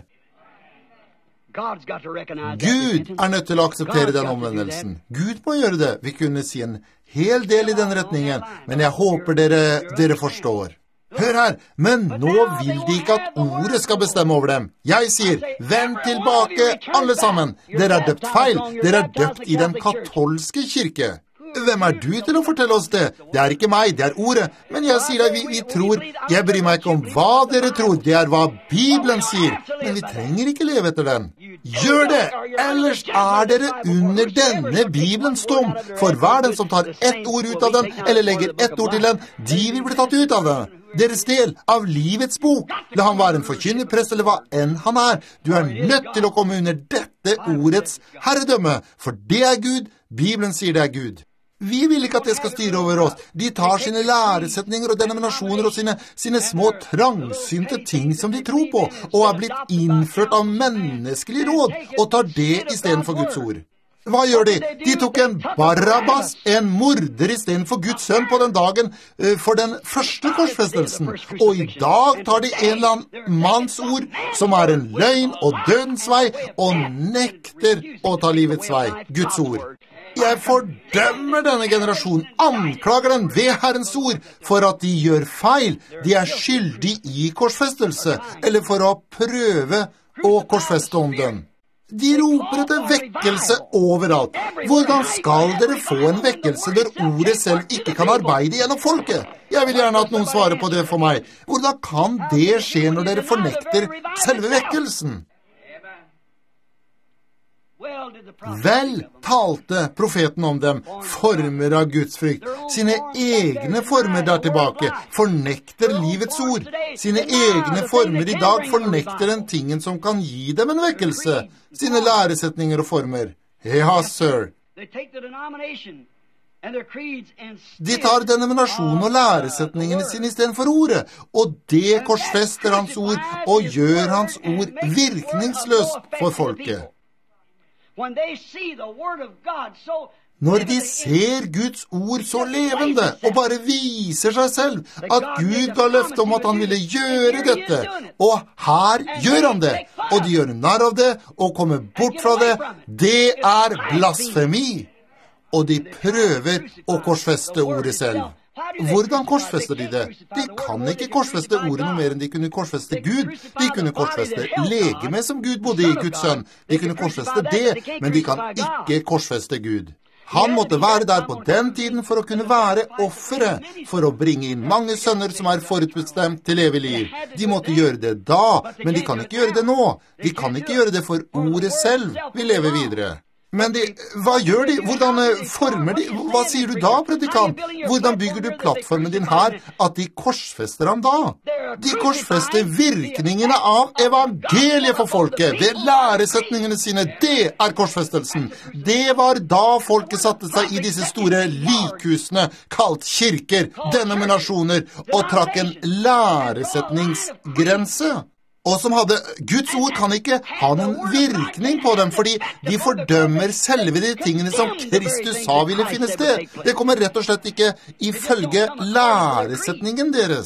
Gud er nødt til å akseptere den omvendelsen. Gud må gjøre det. Vi kunne si en hel del i den retningen, men jeg håper dere, dere forstår. Hør her, men nå vil de ikke at ordet skal bestemme over dem. Jeg sier, vend tilbake alle sammen. Dere er døpt feil. Dere er døpt i den katolske kirke. Hvem er du til å fortelle oss det? Det er ikke meg, det er ordet. Men jeg sier deg, vi, vi tror. Jeg bryr meg ikke om hva dere tror. Det er hva Bibelen sier. Men vi trenger ikke leve etter den. Gjør det! Ellers er dere under denne Bibelens dom. For hver den som tar ett ord ut av den, eller legger ett ord til den, de vil bli tatt ut av den. Deres del av livets bok. La han være en forkynnerprest eller hva enn han er. Du er nødt til å komme under dette ordets herredømme. For det er Gud. Bibelen sier det er Gud. Vi vil ikke at det skal styre over oss. De tar sine læresetninger og denominasjoner og sine, sine små trangsynte ting som de tror på, og er blitt innført av menneskelig råd, og tar det i stedet for Guds ord. Hva gjør de? De tok en Barabbas, en morder i stedet for Guds sønn på den dagen uh, for den første korsfestelsen. Og i dag tar de en eller annen manns ord, som er en løgn og dødens vei, og nekter å ta livets vei, Guds ord. Jeg fordømmer denne generasjonen, anklager den ved Herrens ord for at de gjør feil. De er skyldig i korsfestelse, eller for å prøve å korsfeste ånden. De roper etter vekkelse overalt. Hvordan skal dere få en vekkelse der ordet selv ikke kan arbeide gjennom folket? Jeg vil gjerne at noen svarer på det for meg. Hvordan kan det skje når dere fornekter selve vekkelsen? Vel talte profeten om dem, former av Guds frykt. Sine egne former der tilbake fornekter livets ord. Sine egne former i dag fornekter den tingen som kan gi dem en vekkelse. Sine læresetninger og former. Ja, sir. De tar denominasjonen og læresetningene sine i stedet for ordet, og det korsfester hans ord og gjør hans ord virkningsløst for folket. Når de ser Guds ord så levende, og bare viser seg selv at Gud ga løfte om at han ville gjøre dette, og her gjør han det, og de gjør narr av det, og kommer bort fra det, det er blasfemi. Og de prøver å korsfeste ordet selv. Hvordan korsfester de det? De kan ikke korsfeste ordet noe mer enn de kunne korsfeste Gud. De kunne korsfeste legeme som Gud bodde i, Guds sønn. De kunne korsfeste det, men de kan ikke korsfeste Gud. Han måtte være der på den tiden for å kunne være offere, for å bringe inn mange sønner som er forutbestemt til evig liv. De måtte gjøre det da, men de kan ikke gjøre det nå. De kan ikke gjøre det for ordet selv vil leve videre. Men de, hva gjør de? Hvordan former de? Hva sier du da, predikant? Hvordan bygger du plattformen din her at de korsfester ham da? De korsfester virkningene av evangeliet for folket ved læresetningene sine. Det er korsfestelsen. Det var da folket satte seg i disse store likhusene, kalt kirker, denominasjoner, og trakk en læresetningsgrense. Og som hadde, Guds ord kan ikke ha noen virkning på dem, fordi de fordømmer selve de tingene som Kristus sa ville finne sted. Det kommer rett og slett ikke ifølge læresetningen deres.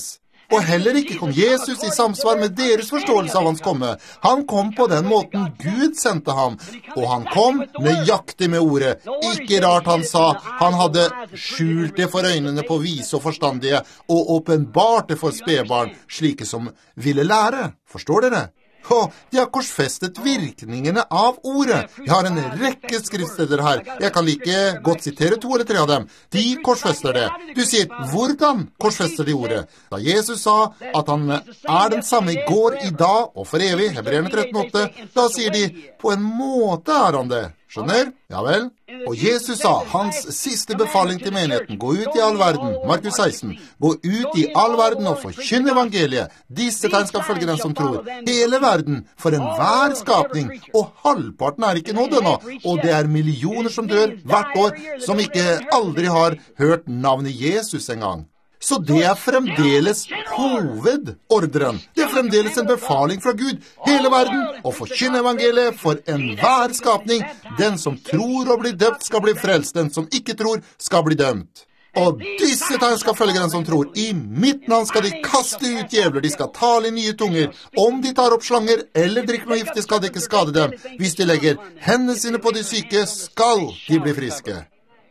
Og heller ikke kom Jesus i samsvar med deres forståelse av hans komme. Han kom på den måten Gud sendte ham, og han kom nøyaktig med ordet. Ikke rart han sa, han hadde skjult det for øynene på vise og forstandige, og åpenbart det for spedbarn, slike som ville lære. Forstår dere? Og de har korsfestet virkningene av ordet. Jeg har en rekke skriftsteder her. Jeg kan like godt sitere to eller tre av dem. De korsfester det. Du sier, hvordan korsfester de ordet? Da Jesus sa at han er den samme i går, i dag og for evig, Hebreerne tretten åtte, da sier de, på en måte er han det. Skjønner? Ja vel. Og Jesus sa, hans siste befaling til menigheten, gå ut i all verden, Markus seksten, gå ut i all verden og forkynne evangeliet. Disse tegn skal følge den som tror. Hele verden, for enhver skapning, og halvparten er ikke nådd ennå, og det er millioner som dør hvert år, som ikke aldri har hørt navnet Jesus engang. Så det er fremdeles hovedordren. Det er fremdeles en befaling fra Gud. Hele verden, og forkynne evangeliet for enhver skapning. Den som tror og blir døpt skal bli frelst. Den som ikke tror skal bli dømt. Og disse tegn skal følge den som tror. I mitt navn skal de kaste ut djevler. De skal tale i nye tunger. Om de tar opp slanger eller drikker noe giftig, skal det ikke skade dem. Hvis de legger hendene sine på de syke, skal de bli friske.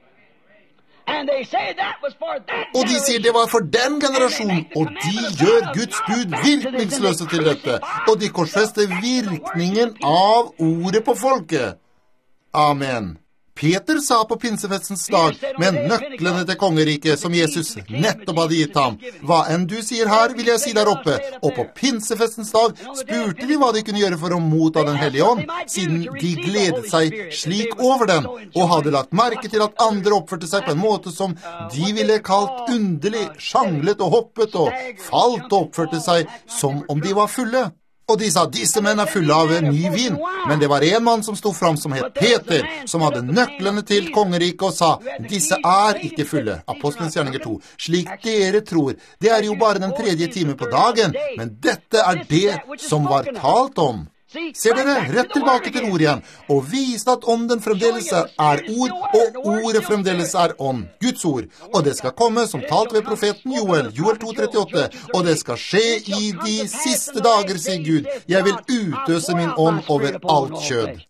Og de sier det var for den generasjonen, og de gjør Guds bud virkningsløse til dette, og de korsfester virkningen av ordet på folket. Amen. Peter sa på pinsefestens dag, med nøklene til kongeriket som Jesus nettopp hadde gitt ham, hva enn du sier her, vil jeg si der oppe. Og på pinsefestens dag spurte de hva de kunne gjøre for å motta den hellige ånd, siden de gledet seg slik over den, og hadde lagt merke til at andre oppførte seg på en måte som de ville kalt underlig, sjanglet og hoppet og falt og oppførte seg som om de var fulle. Og de sa, disse menn er fulle av ny vin. Men det var en mann som stod fram som het Peter, som hadde nøklene til kongeriket og sa, disse er ikke fulle. Apostelens gjerninger to. Slik dere tror. Det er jo bare den tredje time på dagen, men dette er det som var talt om. Ser dere, rett tilbake til ord igjen, og viste at ånden fremdeles er ord, og ordet fremdeles er ånd, Guds ord. Og det skal komme som talt ved profeten Joel, Joel to trettiåtte, og det skal skje i de siste dager, sier Gud. Jeg vil utøse min ånd over alt kjød.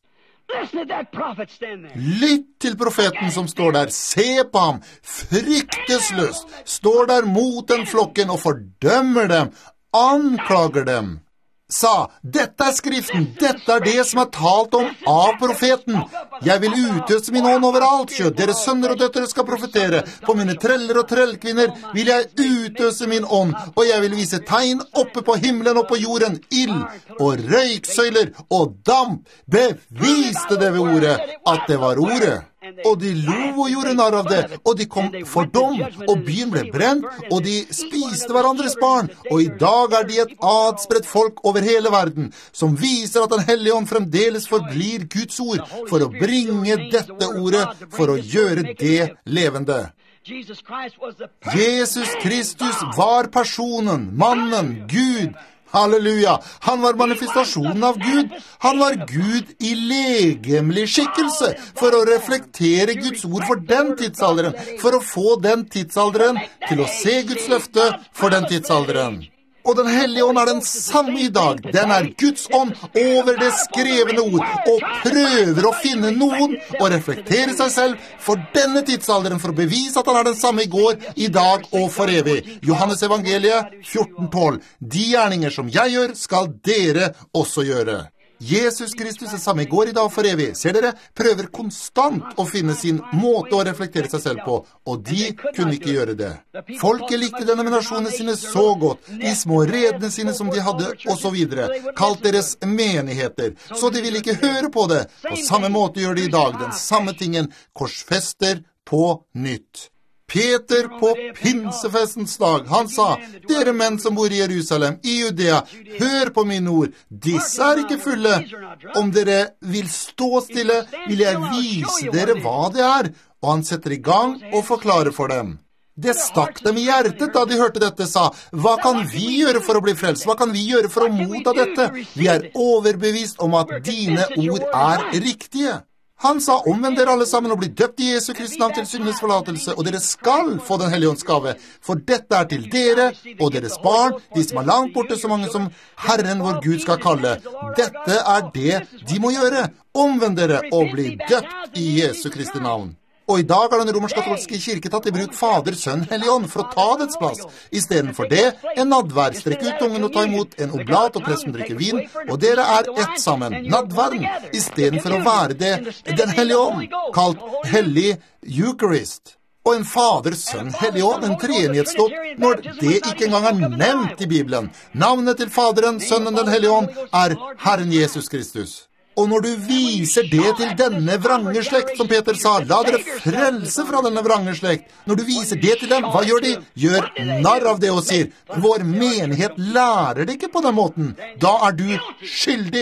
Lytt til profeten som står der, se på ham, fryktesløst, står der mot den flokken og fordømmer dem, anklager dem. Sa, dette er skriften, dette er det som er talt om av profeten. Jeg vil utøse min ånd over alt kjød. Deres sønner og døtre skal profetere. På mine treller og trellkvinner vil jeg utøse min ånd, og jeg vil vise tegn oppe på himmelen og på jorden, ild og røyksøyler og damp. Beviste det ved ordet at det var ordet. Og de lo og gjorde narr av det, og de kom for dom, og byen ble brent, og de spiste hverandres barn, og i dag er de et adspredt folk over hele verden, som viser at den hellige ånd fremdeles forblir Guds ord, for å bringe dette ordet, for å gjøre det levende. Jesus Kristus var personen, mannen, Gud. Halleluja! Han var manifestasjonen av Gud. Han var Gud i legemlig skikkelse, for å reflektere Guds ord for den tidsalderen, for å få den tidsalderen til å se Guds løfte for den tidsalderen. Og den hellige ånd er den samme i dag. Den er Guds ånd over det skrevne ord, og prøver å finne noen og reflektere seg selv for denne tidsalderen, for å bevise at han er den samme i går, i dag og for evig. Johannes evangeliet fjorten tolv. De gjerninger som jeg gjør, skal dere også gjøre. Jesus Kristus er samme i går, i dag og for evig. Ser dere, prøver konstant å finne sin måte å reflektere seg selv på, og de kunne ikke gjøre det. Folket likte denominasjonene sine så godt, de små redene sine som de hadde, og så videre, kalt deres menigheter, så de ville ikke høre på det. På samme måte gjør de i dag den samme tingen, korsfester på nytt. Peter på pinsefestens dag, han sa, dere menn som bor i Jerusalem, i Judea, hør på mine ord, disse er ikke fulle. Om dere vil stå stille, vil jeg vise dere hva det er. Og han setter i gang og forklarer for dem. Det stakk dem i hjertet da de hørte dette, sa, hva kan vi gjøre for å bli frelst? Hva kan vi gjøre for å motta dette? Vi er overbevist om at dine ord er riktige. Han sa, omvend dere alle sammen og bli døpt i Jesu Kristi navn til syndenes forlatelse, og dere skal få den hellige ånds gave, for dette er til dere og deres barn, de som er langt borte, så mange som Herren vår Gud skal kalle. Dette er det de må gjøre. Omvend dere og bli døpt i Jesu Kristi navn. Og i dag har den romersk-katolske kirke tatt i bruk Fader, Sønn, Hellig Ånd for å ta dets plass. I stedet for det, en nadvær, strekk ut tungen og ta imot en oblat, og presten drikker vin, og dere er ett sammen, nadværen, i stedet for å være det, den Hellige Ånd, kalt Hellig Eucharist. Og en Fader, Sønn, Hellig Ånd, en treenighetsdåp, når det ikke engang er nevnt i Bibelen. Navnet til Faderen, Sønnen, den Hellige Ånd, er Herren Jesus Kristus. Og når du viser det til denne vrange slekt, som Peter sa, la dere frelse fra denne vrange slekt. Når du viser det til dem, hva gjør de? Gjør narr av det og sier, vår menighet lærer det ikke på den måten. Da er du skyldig.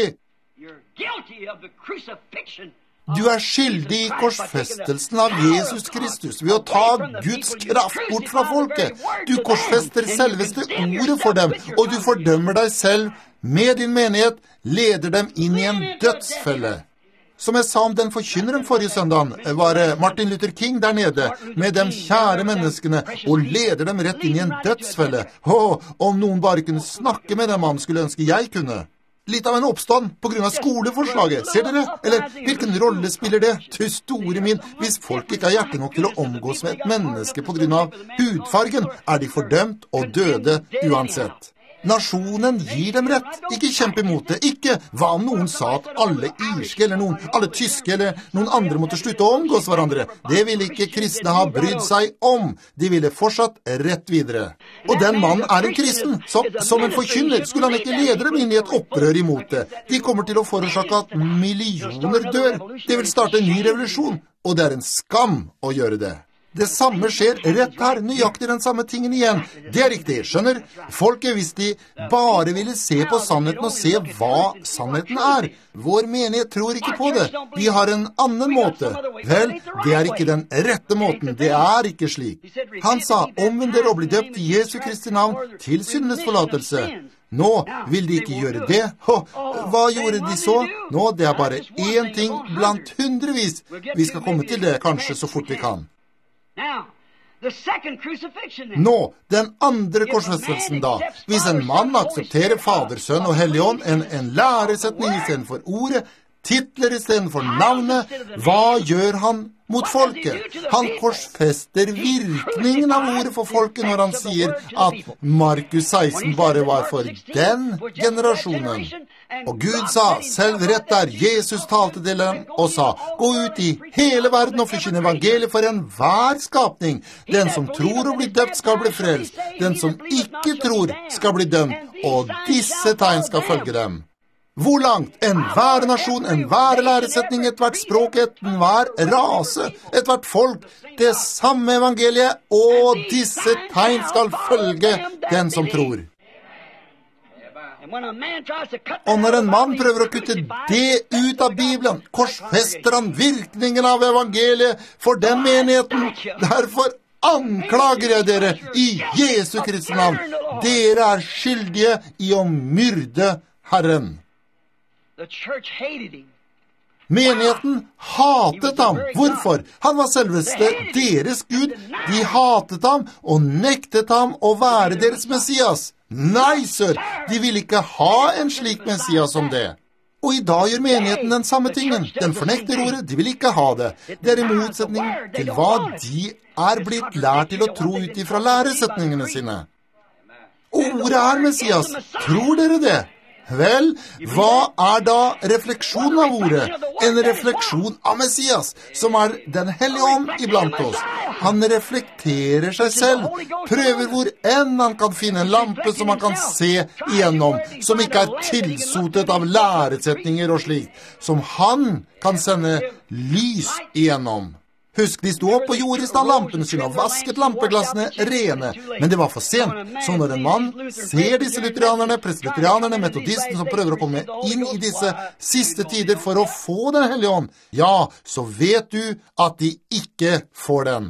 Du er skyldig i korsfestelsen av Jesus Kristus ved å ta Guds kraft bort fra folket. Du korsfester selveste ordet for dem, og du fordømmer deg selv med din menighet, leder dem inn i en dødsfelle. Som jeg sa om den forkynneren forrige søndag, var Martin Luther King der nede med de kjære menneskene og leder dem rett inn i en dødsfelle. Åh, om noen bare kunne snakke med dem, man skulle ønske jeg kunne. Litt av en oppstand på grunn av skoleforslaget, ser dere? Eller hvilken rolle spiller det? Til store min, hvis folk ikke har hjerte nok til å omgås med et menneske på grunn av hudfargen, er de fordømt og døde uansett. Nasjonen gir dem rett, ikke kjempe imot det, ikke hva om noen sa at alle irske eller noen, alle tyske eller noen andre måtte slutte å omgås hverandre. Det ville ikke kristne ha brydd seg om, de ville fortsatt rett videre. Og den mannen er en kristen, så som en forkynner skulle han ikke lede dem inn i et opprør imot det. De kommer til å forårsake at millioner dør. Det vil starte en ny revolusjon, og det er en skam å gjøre det. Det samme skjer rett her, nøyaktig den samme tingen igjen. Det er riktig, skjønner? Folket, hvis de bare ville se på sannheten og se hva sannheten er. Vår menighet tror ikke på det. De har en annen måte. Vel, det er ikke den rette måten. Det er ikke slik. Han sa, omvend dere og bli døpt i Jesu Kristi navn til syndenes forlatelse. Nå vil de ikke gjøre det. Hå, hva gjorde de så? Nå, det er bare én ting blant hundrevis. Vi skal komme til det kanskje så fort vi kan. Nå, den andre korsfestelsen da. Hvis en mann aksepterer Fader, Sønn og Hellig Ånd, en, en læresetning i stedet for ordet, titler i stedet for navnet, hva gjør han mot folket? Han korsfester virkningen av ordet for folket når han sier at Markus seksten bare var for den generasjonen. Og Gud sa, selv rett der, Jesus talte til dem og sa, gå ut i hele verden og forkynne evangeliet for enhver skapning. Den som tror og blir døpt skal bli frelst. Den som ikke tror skal bli dømt, og disse tegn skal følge dem. Hvor langt? Enhver nasjon, enhver læresetning, et hvert språk, enhver rase, et hvert folk, det samme evangeliet, og disse tegn skal følge den som tror. Og når en mann prøver å kutte det ut av Bibelen, korsfester han virkningen av evangeliet for den menigheten. Derfor anklager jeg dere i Jesu Kristi navn. Dere er skyldige i å myrde Herren. Menigheten hatet ham. Hvorfor? Han var selveste deres Gud. De hatet ham og nektet ham å være deres Messias. Nei, sør, de vil ikke ha en slik Messias som det. Og i dag gjør menigheten den samme tingen. Den fornekter ordet, de vil ikke ha det. Det er i motsetning til hva de er blitt lært til å tro ut ifra læresetningene sine. Ordet er Messias. Tror dere det? Vel, hva er da refleksjonen av ordet? En refleksjon av Messias, som er den hellige ånd iblant oss. Han reflekterer seg selv, prøver hvor enn han kan finne en lampe som han kan se igjennom, som ikke er tilsotet av læresetninger og slikt, som han kan sende lys igjennom. Husk, de sto opp og gjorde i stand lampene sine og vasket lampeglassene rene, men det var for sent. Så når en mann ser disse lutherianerne, presbyterianerne, metodistene som prøver å komme inn i disse siste tider for å få den hellige ånd, ja, så vet du at de ikke får den.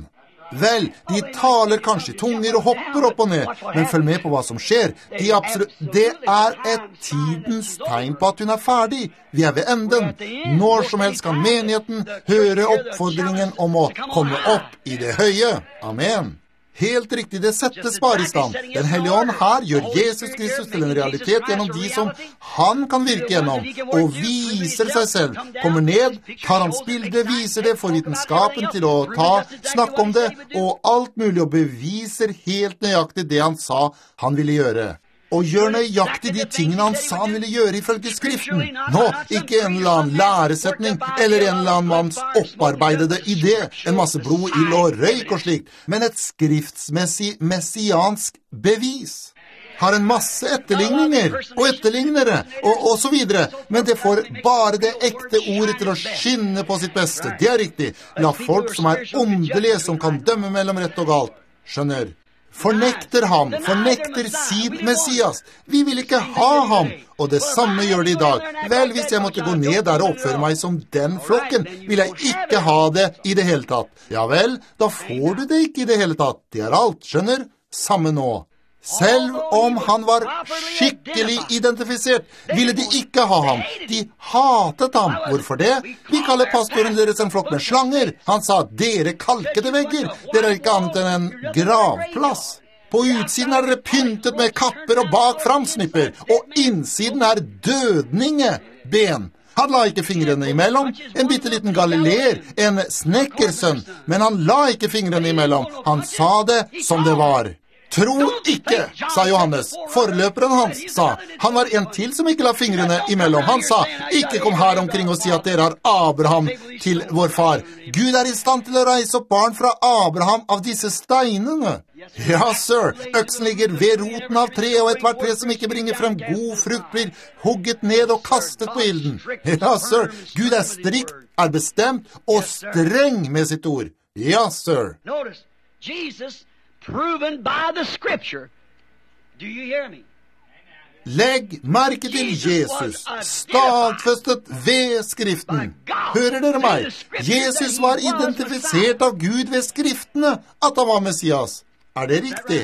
Vel, de taler kanskje i tunger og hopper opp og ned, men følg med på hva som skjer. De absolutt, det er et tidens tegn på at hun er ferdig. Vi er ved enden. Når som helst kan menigheten høre oppfordringen om å komme opp i det høye. Amen. Helt riktig, det settes bare i stand. Den hellige ånd her gjør Jesus Kristus til en realitet gjennom de som han kan virke gjennom, og viser seg selv, kommer ned, tar hans bilde, viser det for vitenskapen til å ta, snakke om det, og alt mulig, og beviser helt nøyaktig det han sa han ville gjøre. Og gjør nøyaktig de tingene han sa han ville gjøre ifølge Skriften. Nå, ikke en eller annen læresetning, eller en eller annen manns opparbeidede idé, en masse blod, ild og røyk og slikt, men et skriftsmessig messiansk bevis. Har en masse etterligninger, og etterlignere, og, og så videre, men det får bare det ekte ordet til å skinne på sitt beste. Det er riktig. La folk som er åndelige, som kan dømme mellom rett og galt, skjønner. Fornekter ham, fornekter sin Messias. Vi vil ikke ha ham, og det samme gjør det i dag. Vel, hvis jeg måtte gå ned der og oppføre meg som den flokken, vil jeg ikke ha det i det hele tatt. Ja vel, da får du det ikke i det hele tatt. Det er alt, skjønner? Samme nå. Selv om han var skikkelig identifisert, ville de ikke ha ham. De hatet ham. Hvorfor det? Vi kaller pastoren deres en flokk med slanger. Han sa, dere kalkede vegger. Dere er ikke annet enn en gravplass. På utsiden er dere pyntet med kapper og bak framsnipper, og innsiden er dødninge ben. Han la ikke fingrene imellom, en bitteliten galileer, en snekkersønn, men han la ikke fingrene imellom. Han sa det som det var. Tro ikke, sa Johannes. Forløperen hans sa. Han var en til som ikke la fingrene imellom. Han sa, ikke kom her omkring og si at dere har Abraham til vår far. Gud er i stand til å reise opp barn fra Abraham av disse steinene. Ja, sir. Øksen ligger ved roten av tre, og et hvert tre som ikke bringer frem god frukt blir hugget ned og kastet på ilden. Ja, sir. Gud er strikt, er bestemt og streng med sitt ord. Ja, sir. Notice, Jesus proven by the scripture. Do you hear me? Legg merke til Jesus, stadfestet ved Skriften. Hører dere meg? Jesus var identifisert av Gud ved Skriftene, at han var Messias. Er det riktig?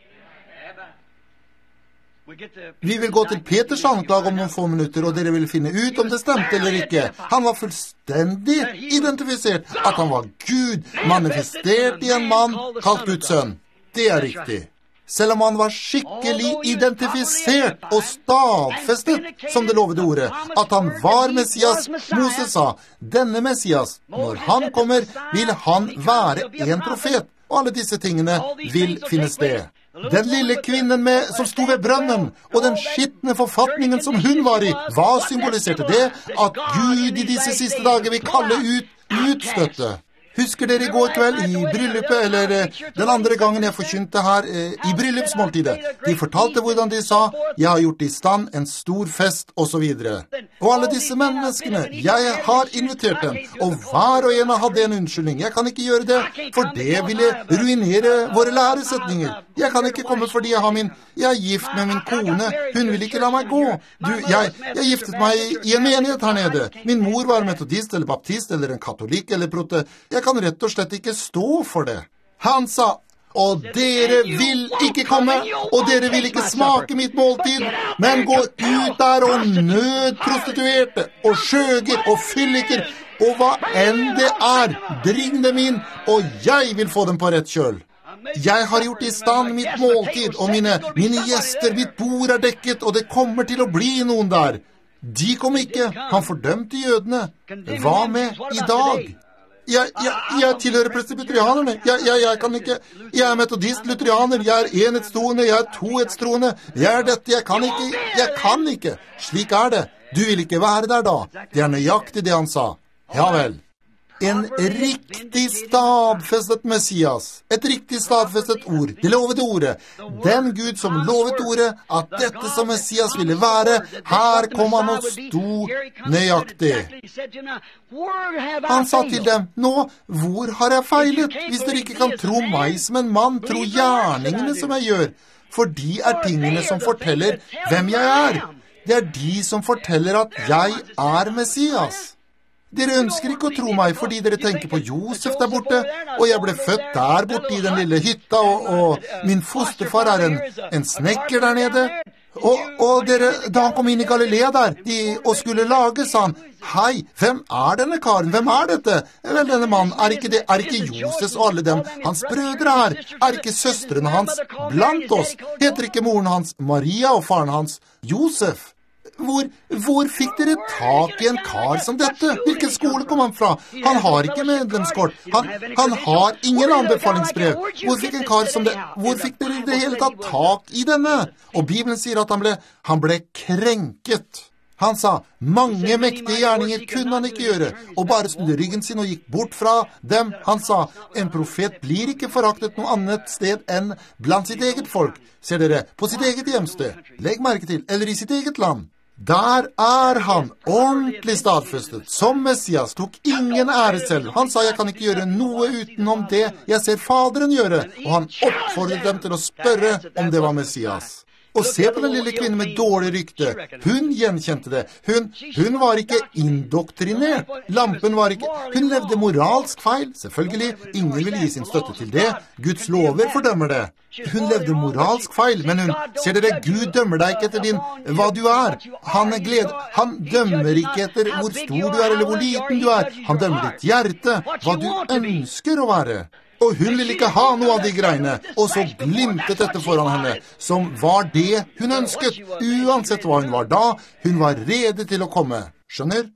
Vi vil gå til Peters anklag om noen få minutter, og dere vil finne ut om det stemte eller ikke. Han var fullstendig identifisert, at han var Gud, manifestert i en mann, kalt Guds sønn. Det er riktig. Selv om han var skikkelig identifisert og stadfestet, som det lovede ordet, at han var Messias, Moses sa, denne Messias, når han kommer, vil han være en profet, og alle disse tingene vil finne sted. Den lille kvinnen med, som sto ved brønnen, og den skittende forfatningen som hun var i, hva symboliserte det? At Gud i disse siste dager vil kalle ut utstøtte. Husker dere i går kveld i bryllupet, eller den andre gangen jeg forkynte her i bryllupsmåltidet? De fortalte hvordan de sa, jeg har gjort i stand en stor fest, og så videre. Og alle disse menneskene, jeg har invitert dem, og hver og en hadde en unnskyldning. Jeg kan ikke gjøre det, for det ville ruinere våre læresetninger. Jeg kan ikke komme fordi jeg har min, jeg er gift med min kone, hun vil ikke la meg gå. Du, jeg, jeg giftet meg i en menighet her nede. Min mor var metodist eller baptist eller en katolikk eller prote. Jeg kan rett og slett ikke stå for det. Han sa, og dere vil ikke komme, og dere vil ikke smake mitt måltid, men gå ut der og nød prostituerte, og skjøger og fylliker, og hva enn det er, bring dem inn, og jeg vil få dem på rett kjøl. Jeg har gjort i stand mitt måltid, og mine, mine gjester, mitt bord er dekket, og det kommer til å bli noen der. De kom ikke, han fordømte jødene. Hva med i dag? Jeg, jeg, jeg tilhører presbyterianerne. Jeg, jeg, jeg kan ikke... Jeg er metodist, lutherianer. Jeg er enhetstroende. Jeg er tohetstroende. Jeg er dette. Jeg kan ikke... Jeg kan ikke. Slik er det. Du vil ikke være der da. Det er nøyaktig det han sa. Ja vel. En riktig stadfestet Messias. Et riktig stadfestet ord. Det lovede ordet. Den Gud som lovet ordet, at dette som Messias ville være, her kom han og sto nøyaktig. Han sa til dem, nå, hvor har jeg feilet? Hvis dere ikke kan tro meg som en mann, tro gjerningene som jeg gjør. For de er tingene som forteller hvem jeg er. Det er de som forteller at jeg er Messias. Dere ønsker ikke å tro meg fordi dere tenker på Josef der borte, og jeg ble født der borte i den lille hytta, og, og min fosterfar er en, en snekker der nede. Og, og dere, da han kom inn i Galilea der, de, og skulle lage, sa han, hei, hvem er denne karen? Hvem er dette? Vel, denne mannen, er ikke det, er ikke Josef og alle dem, hans brødre her? Er ikke søstrene hans blant oss? Heter ikke moren hans Maria og faren hans Josef? Hvor, hvor fikk dere tak i en kar som dette? Hvilken skole kom han fra? Han har ikke medlemskort. Han, han har ingen anbefalingsbrev. Hvor fikk en kar som det? Hvor fikk dere i det hele tatt tak i denne? Og Bibelen sier at han ble, han ble krenket. Han sa, mange mektige gjerninger kunne han ikke gjøre, og bare snudde ryggen sin og gikk bort fra dem. Han sa, en profet blir ikke foraktet noe annet sted enn blant sitt eget folk. Ser dere, på sitt eget hjemsted. Legg merke til, eller i sitt eget land. Der er han, ordentlig stadfestet, som Messias, tok ingen ære selv. Han sa, jeg kan ikke gjøre noe utenom det jeg ser Faderen gjøre, og han oppfordret dem til å spørre om det var Messias. Og se på den lille kvinnen med dårlig rykte. Hun gjenkjente det. Hun, hun var ikke indoktrinert. Lampen var ikke... Hun levde moralsk feil. Selvfølgelig, ingen vil gi sin støtte til det. Guds lover fordømmer det. Hun levde moralsk feil, men hun... Ser dere, Gud dømmer deg ikke etter din... Hva du er. Han er glede... Han dømmer ikke etter hvor stor du er, eller hvor liten du er. Han dømmer ditt hjerte, hva du ønsker å være. Og hun ville ikke ha noe av de greiene, og så glimtet dette foran henne, som var det hun ønsket, uansett hva hun var da, hun var rede til å komme. Skjønner?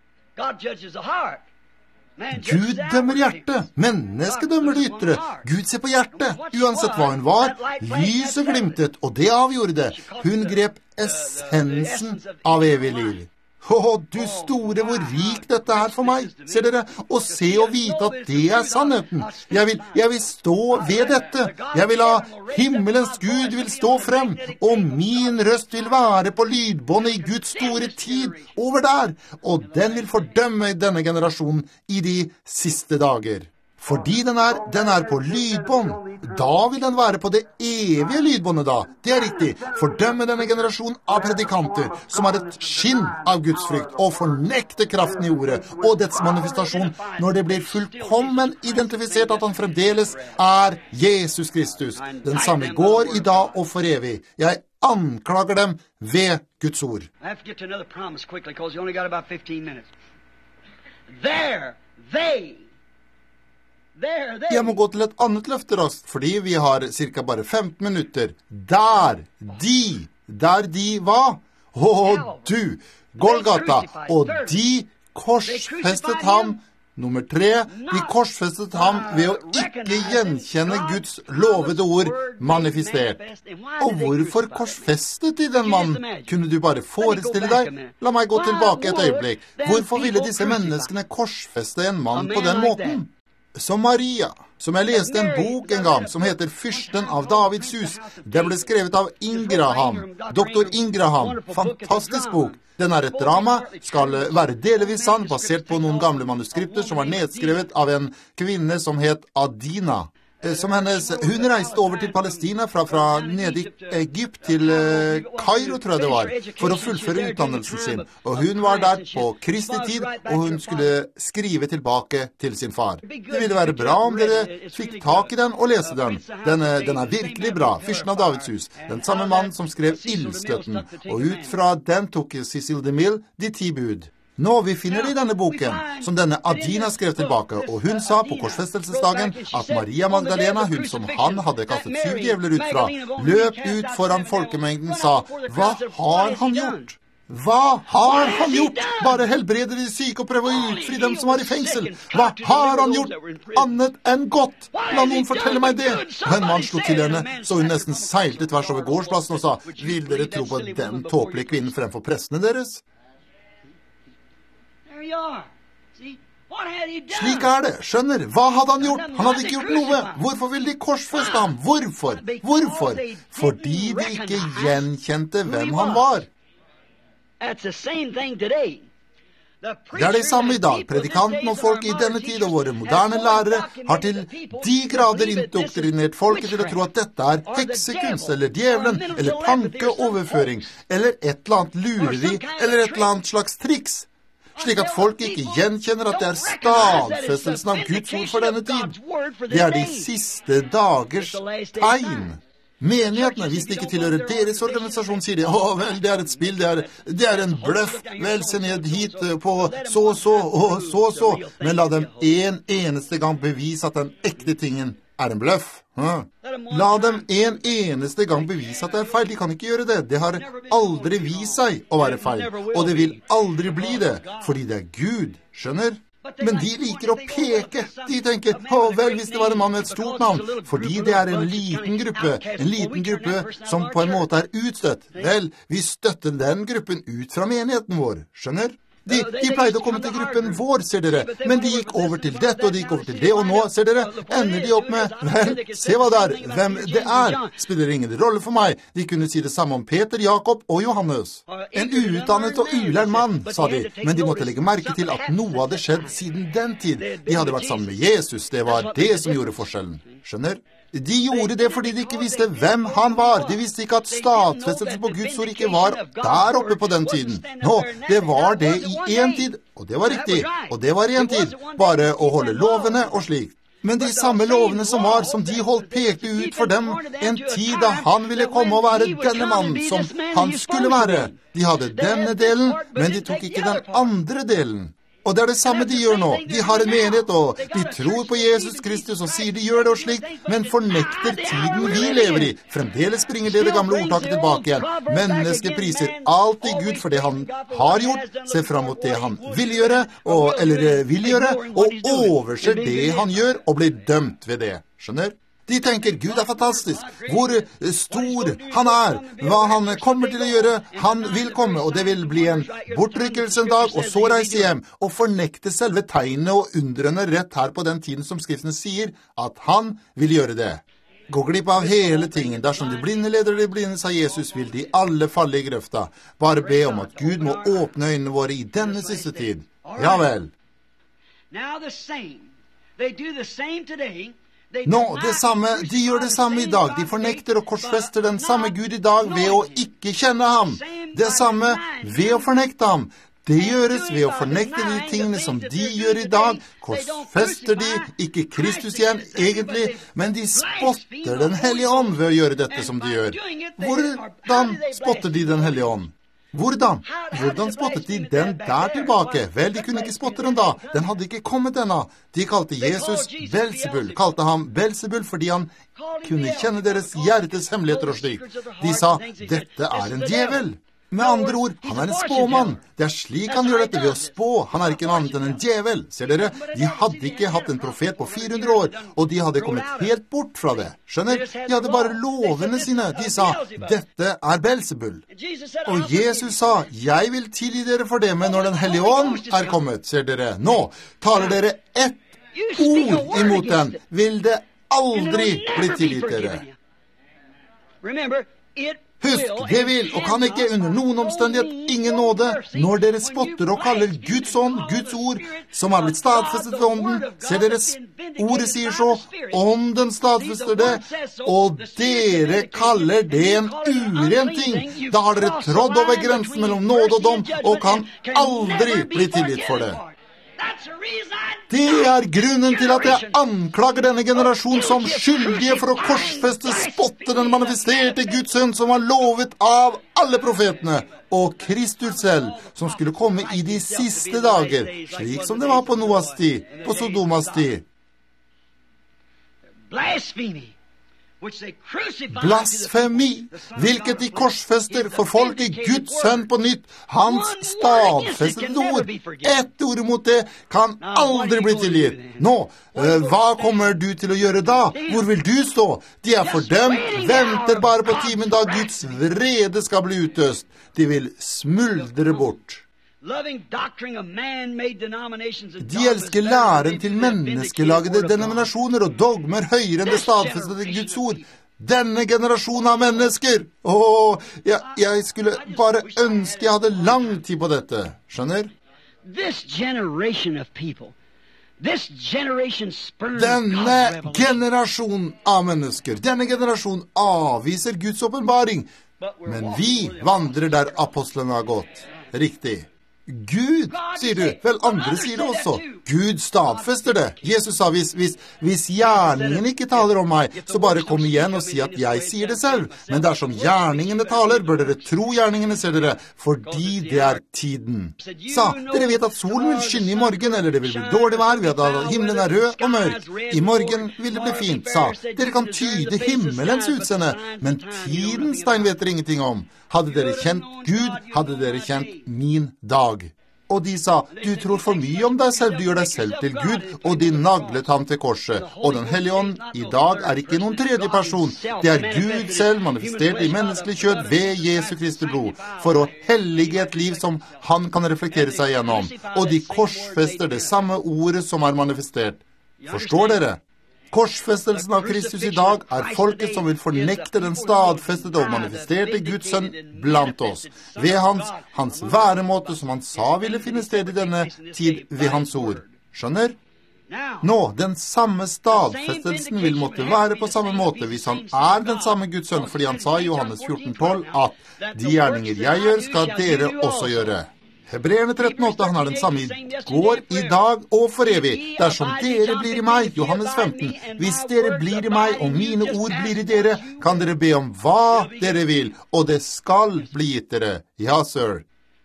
Gud dømmer hjertet, mennesket dømmer det ytre. Gud ser på hjertet, uansett hva hun var. Lyset glimtet, og det avgjorde det. Hun grep essensen av evig liv. Åh, du store, hvor rik dette er for meg, ser dere, og se og vite at det er sannheten. Jeg vil, jeg vil stå ved dette. Jeg vil ha himmelens Gud vil stå frem, og min røst vil være på lydbåndet i Guds store tid over der, og den vil fordømme denne generasjonen i de siste dager. Fordi den er, den er på lydbånd, da vil den være på det evige lydbåndet da. Det er riktig. Fordømme denne generasjonen av predikanter, som har et skinn av Guds frykt, og fornekte kraften i ordet, og dets manifestasjon, når det blir fullkommen identifisert at han fremdeles er Jesus Kristus. Den samme går i dag og for evig. Jeg anklager dem ved Guds ord. There, they Jeg må gå til et annet løfte raskt, fordi vi har cirka bare femten minutter. Der, de, der de var. Å, du, Golgata, og de korsfestet ham. Nummer tre, de korsfestet ham ved å ikke gjenkjenne Guds lovede ord manifestert. Og hvorfor korsfestet de den mannen? Kunne du bare forestille deg? La meg gå tilbake et øyeblikk. Hvorfor ville disse menneskene korsfeste en mann på den måten? Som Maria, som jeg leste en bok en gang, som heter Fyrsten av Davids hus. Det ble skrevet av Ingraham, doktor Ingraham. Fantastisk bok. Den er et drama, skal være delvis sann, basert på noen gamle manuskripter som var nedskrevet av en kvinne som het Adina. Som hennes, hun reiste over til Palestina fra, fra nede i Egypt til uh, Kairo, tror jeg det var, for å fullføre utdannelsen sin. Og hun var der på Kristi tid, og hun skulle skrive tilbake til sin far. Det ville være bra om dere fikk tak i den og lese den. Den, den er virkelig bra, Fyrsten av Davids hus. Den samme mann som skrev Ildstøtten, og ut fra den tok Cecil DeMille de ti bud. Nå, vi finner det i denne boken, som denne Adina skrev tilbake, og hun sa på korsfestelsesdagen at Maria Magdalena, hun som han hadde kastet syv djevler ut fra, løp ut foran folkemengden, sa, hva har han gjort? Hva har han gjort? Bare helbreder de syke og prøve å utfri dem som er i fengsel. Hva har han gjort? Annet enn godt. La noen fortelle meg det. Og en mann slo til henne, så hun nesten seilte tvers over gårdsplassen og sa, vil dere tro på den tåpelige kvinnen fremfor prestene deres? Slik er det, skjønner. Hva hadde han gjort? Han hadde ikke gjort noe. Hvorfor ville de korsfeste ham? Hvorfor? Hvorfor? Fordi de ikke gjenkjente hvem han var. Det er det samme i dag. Predikanten og folk i denne tid og våre moderne lærere har til de grader indoktrinert folket til å tro at dette er heksekunst, eller djevelen, eller tankeoverføring, eller et eller annet lureri, eller et eller annet slags triks. slik at folk ikke gjenkjenner at det er stadfestelsen av Guds ord for denne tid. Det er de siste dagers tegn. Menighetene, hvis de ikke tilhører deres organisasjon, sier de, å vel, det er et spill, det er, det er en bløff, vel, se ned hit på så og så og så og så, men la dem en eneste gang bevise at den ekte tingen er en bløff. Hm? La dem en eneste gang bevise at det er feil. De kan ikke gjøre det. Det har aldri vist seg å være feil, og det vil aldri bli det, fordi det er Gud, skjønner? Men de liker å peke. De tenker, å vel, hvis det var en mann med et stort navn, fordi det er en liten gruppe, en liten gruppe som på en måte er utstøtt. Vel, vi støtter den gruppen ut fra menigheten vår, skjønner? De, de pleide å komme til gruppen vår, ser dere, men de gikk over til dette, og de gikk over til det, og nå, ser dere, ender de opp med, vel, se hva det er, hvem det er, spiller ingen rolle for meg. De kunne si det samme om Peter, Jakob og Johannes. En uutdannet og ulærd mann, sa de, men de måtte legge merke til at noe hadde skjedd siden den tid. De hadde vært sammen med Jesus, det var det som gjorde forskjellen, skjønner? De gjorde det fordi de ikke visste hvem han var. De visste ikke at stadfestelse på Guds ord ikke var der oppe på den tiden. Nå, det var det i en tid, og det var riktig, og det var i en tid, bare å holde lovene og slik. Men de samme lovene som var, som de holdt, pekte ut for dem en tid da han ville komme og være denne mannen som han skulle være. De hadde denne delen, men de tok ikke den andre delen. Og det er det samme de gjør nå. De har en menighet, og de tror på Jesus Kristus og sier de gjør det og slikt, men fornekter tiden vi lever i. Fremdeles bringer det det gamle ordtaket tilbake igjen. Mennesket priser alltid Gud for det han har gjort, ser frem mot det han vil gjøre, og, eller vil gjøre, og overser det han gjør, og blir dømt ved det. Skjønner? De tenker, Gud er fantastisk, hvor stor han er, hva han kommer til å gjøre, han vil komme, og det vil bli en bortrykkelse en dag, og så reise hjem, og fornekte selve tegnene og undrene rett her på den tiden som Skriften sier, at han vil gjøre det. Gå glipp av hele tingen. Dersom de blinde leder de blinde, sa Jesus, vil de alle falle i grøfta. Bare be om at Gud må åpne øynene våre i denne siste tid. Ja vel. Now the same. They do the same today. Nå, det samme, de gjør det samme i dag. De fornekter og korsfester den samme Gud i dag ved å ikke kjenne ham. Det samme ved å fornekte ham. Det gjøres ved å fornekte de tingene som de gjør i dag. Korsfester de, ikke Kristus igjen, egentlig, men de spotter den hellige ånd ved å gjøre dette som de gjør. Hvordan spotter de den hellige ånd? Hvordan? Hvordan spottet de den der tilbake? Vel, de kunne ikke spotte den da. Den hadde ikke kommet ennå. De kalte Jesus Belzebul. Kalte ham Belzebul fordi han kunne kjenne deres hjertes hemmeligheter og slik. De sa, dette er en djevel. Med andre ord, han er en spåmann. Det er slik han gjør dette ved å spå. Han er ikke noe annet enn en djevel. Ser dere? De hadde ikke hatt en profet på fire hundre år, og de hadde kommet helt bort fra det. Skjønner? De hadde bare lovene sine. De sa, dette er Belzebul. Og Jesus sa, jeg vil tilgi dere for det, men når den hellige ånd er kommet, ser dere, nå taler dere ett ord imot den, vil det aldri bli tilgitt dere. Husk, det vil og kan ikke under noen omstendighet ingen nåde når dere spotter og kaller Guds ånd, Guds ord, som har blitt stadfestet ved ånden. Ser deres ordet sier så, ånden stadfester det, og dere kaller det en uren ting. Da har dere trådd over grensen mellom nåde og dom, og kan aldri bli tilgitt for det. Det er grunnen til at jeg anklager denne generasjon som skyldige for å korsfeste, spotte den manifesterte Guds sønn som var lovet av alle profetene, og Kristus selv, som skulle komme i de siste dager, slik som det var på Noas tid, på Sodomas tid. Blasphemy. Blasfemi, hvilket de korsfester for folk i Guds sønn på nytt, hans stadfestede ord. Ett ord mot det kan aldri bli tilgitt. Nå, øh, hva kommer du til å gjøre da? Hvor vil du stå? De er fordømt, venter bare på timen da Guds vrede skal bli utøst. De vil smuldre bort. De elsker læren til menneskelagede denominasjoner og dogmer høyere enn det stadfestede Guds ord. Denne generasjon av mennesker. Åh, jeg, jeg skulle bare ønske jeg hadde lang tid på dette. Skjønner? Denne generasjon av mennesker, denne generasjon avviser Guds åpenbaring. Men vi vandrer der apostlene har gått. Riktig. Gud, sier du. Vel, andre sier det også. Gud stadfester det. Jesus sa, hvis, hvis, hvis gjerningen ikke taler om meg, så bare kom igjen og si at jeg sier det selv. Men dersom gjerningene taler, bør dere tro gjerningene, ser dere, fordi det er tiden. Sa, dere vet at solen vil skinne i morgen, eller det vil bli dårlig vær, ved at himmelen er rød og mørk. I morgen vil det bli fint, sa. Dere kan tyde himmelens utseende, men tidens tegn vet dere ingenting om. Hadde dere kjent Gud, hadde dere kjent min dag. Og de sa, du tror for mye om deg selv, du gjør deg selv til Gud, og de naglet ham til korset. Og den hellige ånd i dag er ikke noen tredje person. Det er Gud selv manifestert i menneskelig kjød ved Jesu Kristi blod, for å hellige et liv som han kan reflektere seg gjennom. Og de korsfester det samme ordet som er manifestert. Forstår dere? Korsfestelsen av Kristus i dag er folket som vil fornekte den stadfestede og manifesterte Guds sønn blant oss, ved hans, hans væremåte som han sa ville finne sted i denne tid ved hans ord. Skjønner? Nå, den samme stadfestelsen vil måtte være på samme måte hvis han er den samme Guds sønn, fordi han sa i Johannes fjorten tolv at de gjerninger jeg gjør skal dere også gjøre. Hebreerne tretten åtte, han er den samme i går, i dag og for evig. Dersom dere blir i meg, Johannes femten, hvis dere blir i meg og mine ord blir i dere, kan dere be om hva dere vil, og det skal bli gitt dere. Ja, sir.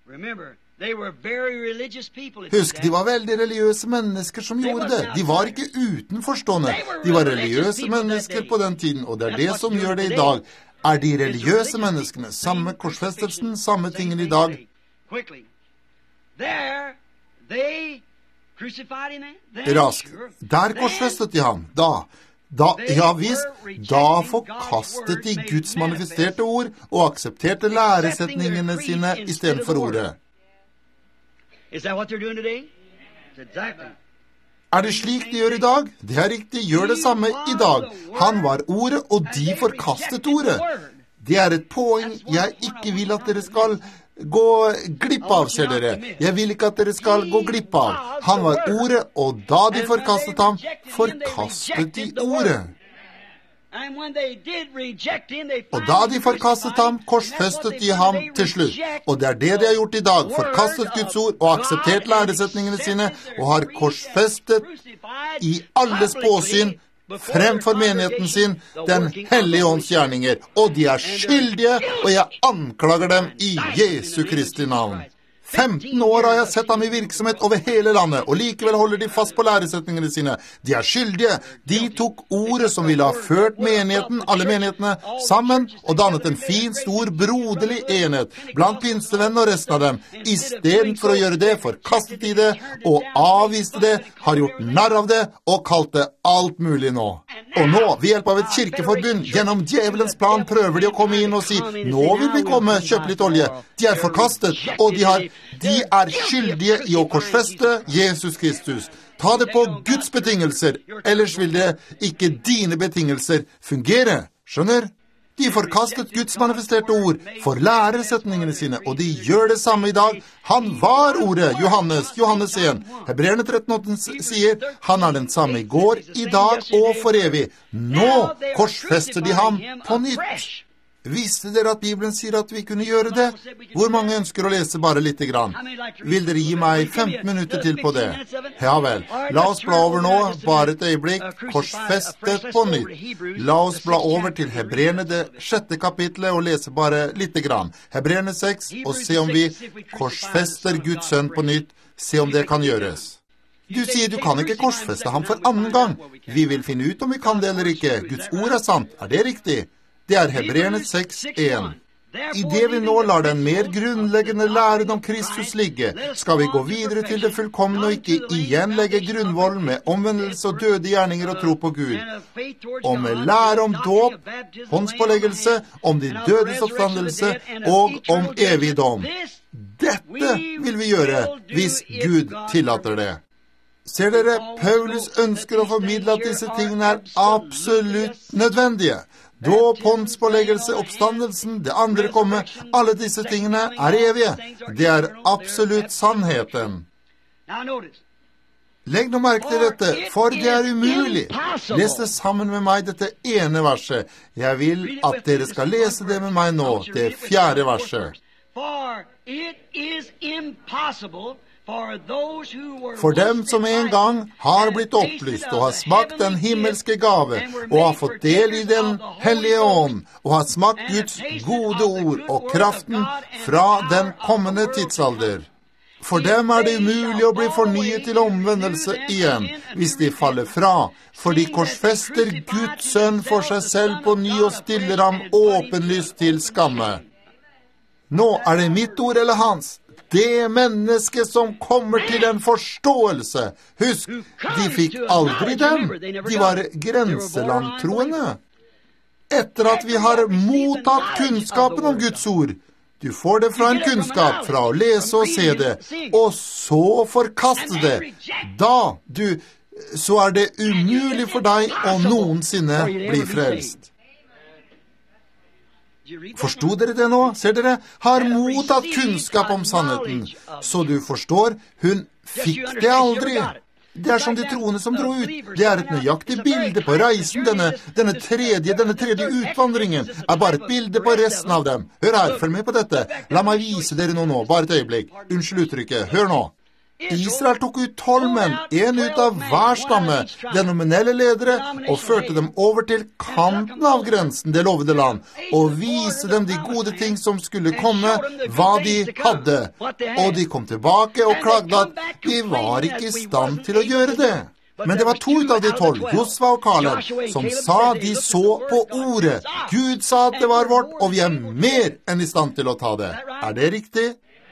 Husk, de var veldig religiøse mennesker som gjorde det. De var ikke utenforstående. De var religiøse mennesker på den tiden, og det er det som gjør det i dag. Er de religiøse menneskene samme korsfestelsen, samme tingen i dag? There, they crucified him. Raskt. Der korsfestet de ham. Da, da, ja visst, da forkastet de Guds manifesterte ord og aksepterte læresetningene sine i stedet for ordet. Is that what they're doing today? Exactly. Er det slik de gjør i dag? Det er riktig, gjør det samme i dag. Han var ordet, og de forkastet ordet. Det er et poeng jeg ikke vil at dere skal gå glipp av, ser dere. Jeg vil ikke at dere skal gå glipp av. Han var ordet, og da de forkastet ham, forkastet de ordet. Og da de forkastet ham, korsfestet de ham til slutt. Og det er det de har gjort i dag. Forkastet Guds ord og akseptert læresetningene sine, og har korsfestet i alles påsyn fremfor menigheten sin den hellige ånds gjerninger, og de er skyldige, og jeg anklager dem i Jesu Kristi navn. femten år har jeg sett ham i virksomhet over hele landet, og likevel holder de fast på læresetningene sine. De er skyldige. De tok ordet som ville ha ført menigheten, alle menighetene, sammen, og dannet en fin, stor, broderlig enhet, blant pinsevenn og resten av dem. I stedet for å gjøre det, forkastet de det, og avviste det, har gjort narr av det, og kalt det alt mulig nå. Og nå, ved hjelp av et kirkeforbund, gjennom djevelens plan, prøver de å komme inn og si, nå vil vi komme, kjøpe litt olje. De er forkastet, og de har De er skyldige i å korsfeste Jesus Kristus. Ta det på Guds betingelser, ellers vil det ikke dine betingelser fungere. Skjønner? De forkastet Guds manifesterte ord for læresetningene sine, og de gjør det samme i dag. Han var ordet, Johannes, Johannes en. Hebreerne tretten åtte sier, han er den samme i går, i dag og for evig. Nå korsfester de ham på nytt. Visste dere at Bibelen sier at vi kunne gjøre det? Hvor mange ønsker å lese bare litt grann? Vil dere gi meg femten minutter til på det? Ja vel. La oss bla over nå, bare et øyeblikk, korsfestet på nytt. La oss bla over til Hebreerne det sjette kapitlet og lese bare litt grann. Hebreerne seks, og se om vi korsfester Guds sønn på nytt, se om det kan gjøres. Du sier du kan ikke korsfeste ham for annen gang. Vi vil finne ut om vi kan det eller ikke. Guds ord er sant, er det riktig? Det er Hebreerne seks en. I det vi nå lar den mer grunnleggende læren om Kristus ligge, skal vi gå videre til det fullkomne og ikke igjen legge grunnvollen med omvendelse og døde gjerninger og tro på Gud. Og med lære om dåp, håndspåleggelse, om de dødes oppstandelse og om evig dom. Dette vil vi gjøre hvis Gud tillater det. Ser dere, Paulus ønsker å formidle at disse tingene er absolutt nødvendige. Dåp, håndspåleggelse, oppstandelsen, det andre komme, alle disse tingene er evige. Det er absolutt sannheten. Legg nå merke til dette, for det er umulig. Les det sammen med meg, dette ene verset. Jeg vil at dere skal lese det med meg nå, det fjerde verset. For dem som en gang har blitt opplyst og har smakt den himmelske gave og har fått del i den hellige ånd og har smakt Guds gode ord og kraften fra den kommende tidsalder. For dem er det umulig å bli fornyet til omvendelse igjen hvis de faller fra, for de korsfester Guds sønn for seg selv på ny og stiller ham åpenlyst til skamme. Nå er det mitt ord eller hans. Det menneske som kommer til en forståelse. Husk, de fikk aldri dem. De var grenselandtroende. Etter at vi har mottatt kunnskapen om Guds ord, du får det fra en kunnskap, fra å lese og se det, og så forkaste det. Da, du, så er det umulig for deg å noensinne bli frelst. Forstod dere det nå? Ser dere? Har mottatt kunnskap om sannheten. Så du forstår, hun fikk det aldri. Det er som de troende som dro ut. Det er et nøyaktig bilde på reisen. Denne, denne, tredje, denne tredje utvandringen er bare et bilde på resten av dem. Hør her, følg med på dette. La meg vise dere noe nå, bare et øyeblikk. Unnskyld uttrykket, hør nå. Israel tok ut tolv menn, en ut av hver stamme, de nominelle ledere, og førte dem over til kanten av grensen, det lovede land, og viste dem de gode ting som skulle komme, hva de hadde. Og de kom tilbake og klagde at de var ikke i stand til å gjøre det. Men det var to ut av de tolv, Josva og Kaleb, som sa de så på ordet. Gud sa at det var vårt, og vi er mer enn i stand til å ta det. Er det riktig?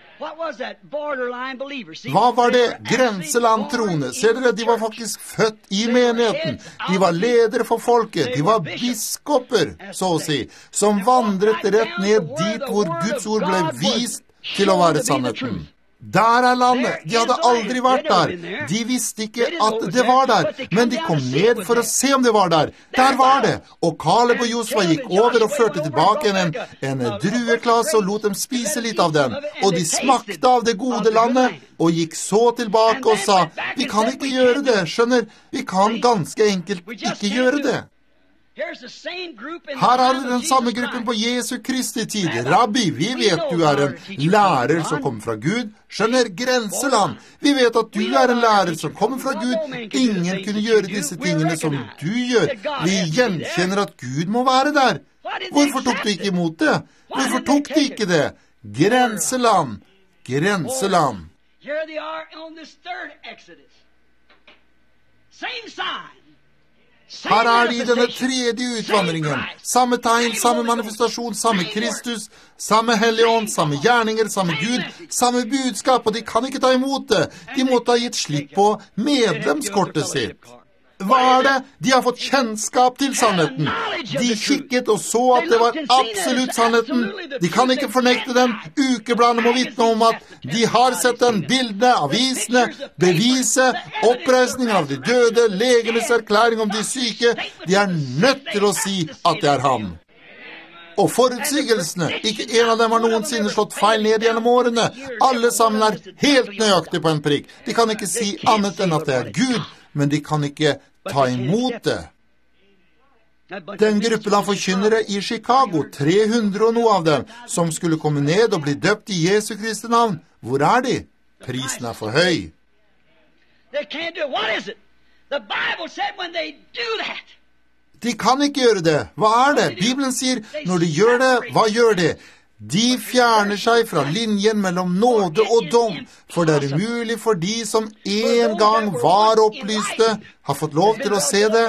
Hva var det? Grenselandtroende. Ser dere, de var faktisk født i menigheten. De var ledere for folket. De var biskoper, så å si, som vandret rett ned dit hvor Guds ord ble vist til å være sannheten. Der er landet. De hadde aldri vært der. De visste ikke at det var der, men de kom ned for å se om det var der. Der var det. Og Kaleb og Josva gikk over og førte tilbake en, en drueklasse og lot dem spise litt av den. Og de smakte av det gode landet, og gikk så tilbake og sa, vi kan ikke gjøre det, skjønner, vi kan ganske enkelt ikke gjøre det. Her er det den samme gruppen på Jesu Kristi tid. Rabbi, vi vet du er en lærer som kommer fra Gud. Skjønner, grenseland. Vi vet at du er en lærer som kommer fra Gud. Ingen kunne gjøre disse tingene som du gjør. Vi gjenkjenner at Gud må være der. Hvorfor tok du ikke imot det? Hvorfor tok du ikke det? Grenseland. Grenseland. Here they are on this third Exodus. Same sign. Her er de i denne tredje utvandringen. Samme tegn, samme manifestasjon, samme Kristus, samme Helligånd, samme gjerninger, samme Gud, samme budskap, og de kan ikke ta imot det. De måtte ha gitt slipp på medlemskortet sitt. Hva er det? De har fått kjennskap til sannheten. De kikket og så at det var absolutt sannheten. De kan ikke fornekte den. Ukebladene må vitne om at de har sett den. Bildene, avisene, beviset, oppreisningen av de døde, legenes erklæring om de syke. De er nødt til å si at det er ham. Og forutsigelsene, ikke en av dem har noensinne slått feil ned gjennom årene. Alle sammen er helt nøyaktig på en prikk. De kan ikke si annet enn at det er Gud, men de kan ikke ta imot det. Den gruppen av forkynnere i Chicago, tre hundre og noe av dem, som skulle komme ned og bli døpt i Jesu Kristi navn, hvor er de? Prisen er for høy. De kan ikke gjøre det. Hva er det? Bibelen sier, når de gjør det, hva gjør de? De fjerner seg fra linjen mellom nåde og dom, for det er umulig for de som en gang var opplyste, har fått lov til å se det,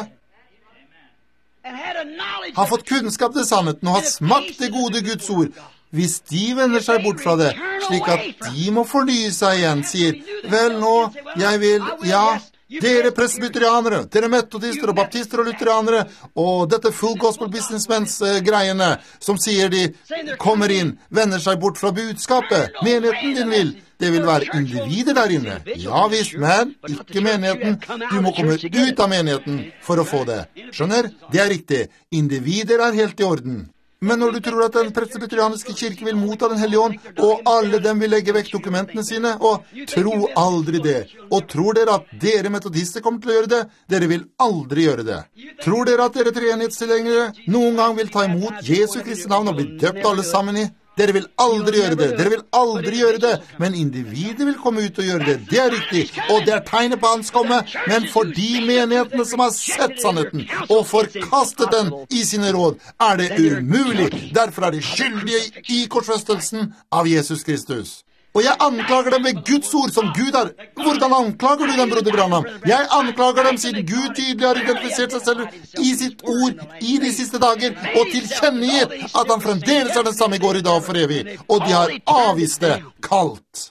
har fått kunnskap til sannheten og har smakt det gode Guds ord. Hvis de vender seg bort fra det, slik at de må fornye seg igjen, sier, vel nå, jeg vil, ja, dere presbyterianere, dere metodister og baptister og lutherianere, og dette full gospel businessmens uh, greiene, som sier de kommer inn, vender seg bort fra budskapet. Menigheten din vil, det vil være individer der inne. Ja visst, men ikke menigheten. Du må komme ut av menigheten for å få det. Skjønner? Det er riktig. Individer er helt i orden. Men når du tror at den presbyterianiske kirke vil motta den hellige ånd, og alle dem vil legge vekk dokumentene sine, og tro aldri det. Og tror dere at dere metodister kommer til å gjøre det? Dere vil aldri gjøre det. Tror dere at dere treenighetstilhengere noen gang vil ta imot Jesu Kristi navn og bli døpt alle sammen i? Dere vil aldri gjøre det, dere vil aldri gjøre det, men individet vil komme ut og gjøre det, det er riktig, og det er tegnet på hans komme, men for de menighetene som har sett sannheten og forkastet den i sine råd, er det umulig, derfor er de skyldige i korsfestelsen av Jesus Kristus. Og jeg anklager dem ved Guds ord som Gud er. Hvordan anklager du dem, broder Branham? Jeg anklager dem siden Gud tydelig har identifisert seg selv i sitt ord i de siste dager, og tilkjennegitt at han fremdeles er den samme i går, i dag og for evig. Og de har avvist det kaldt.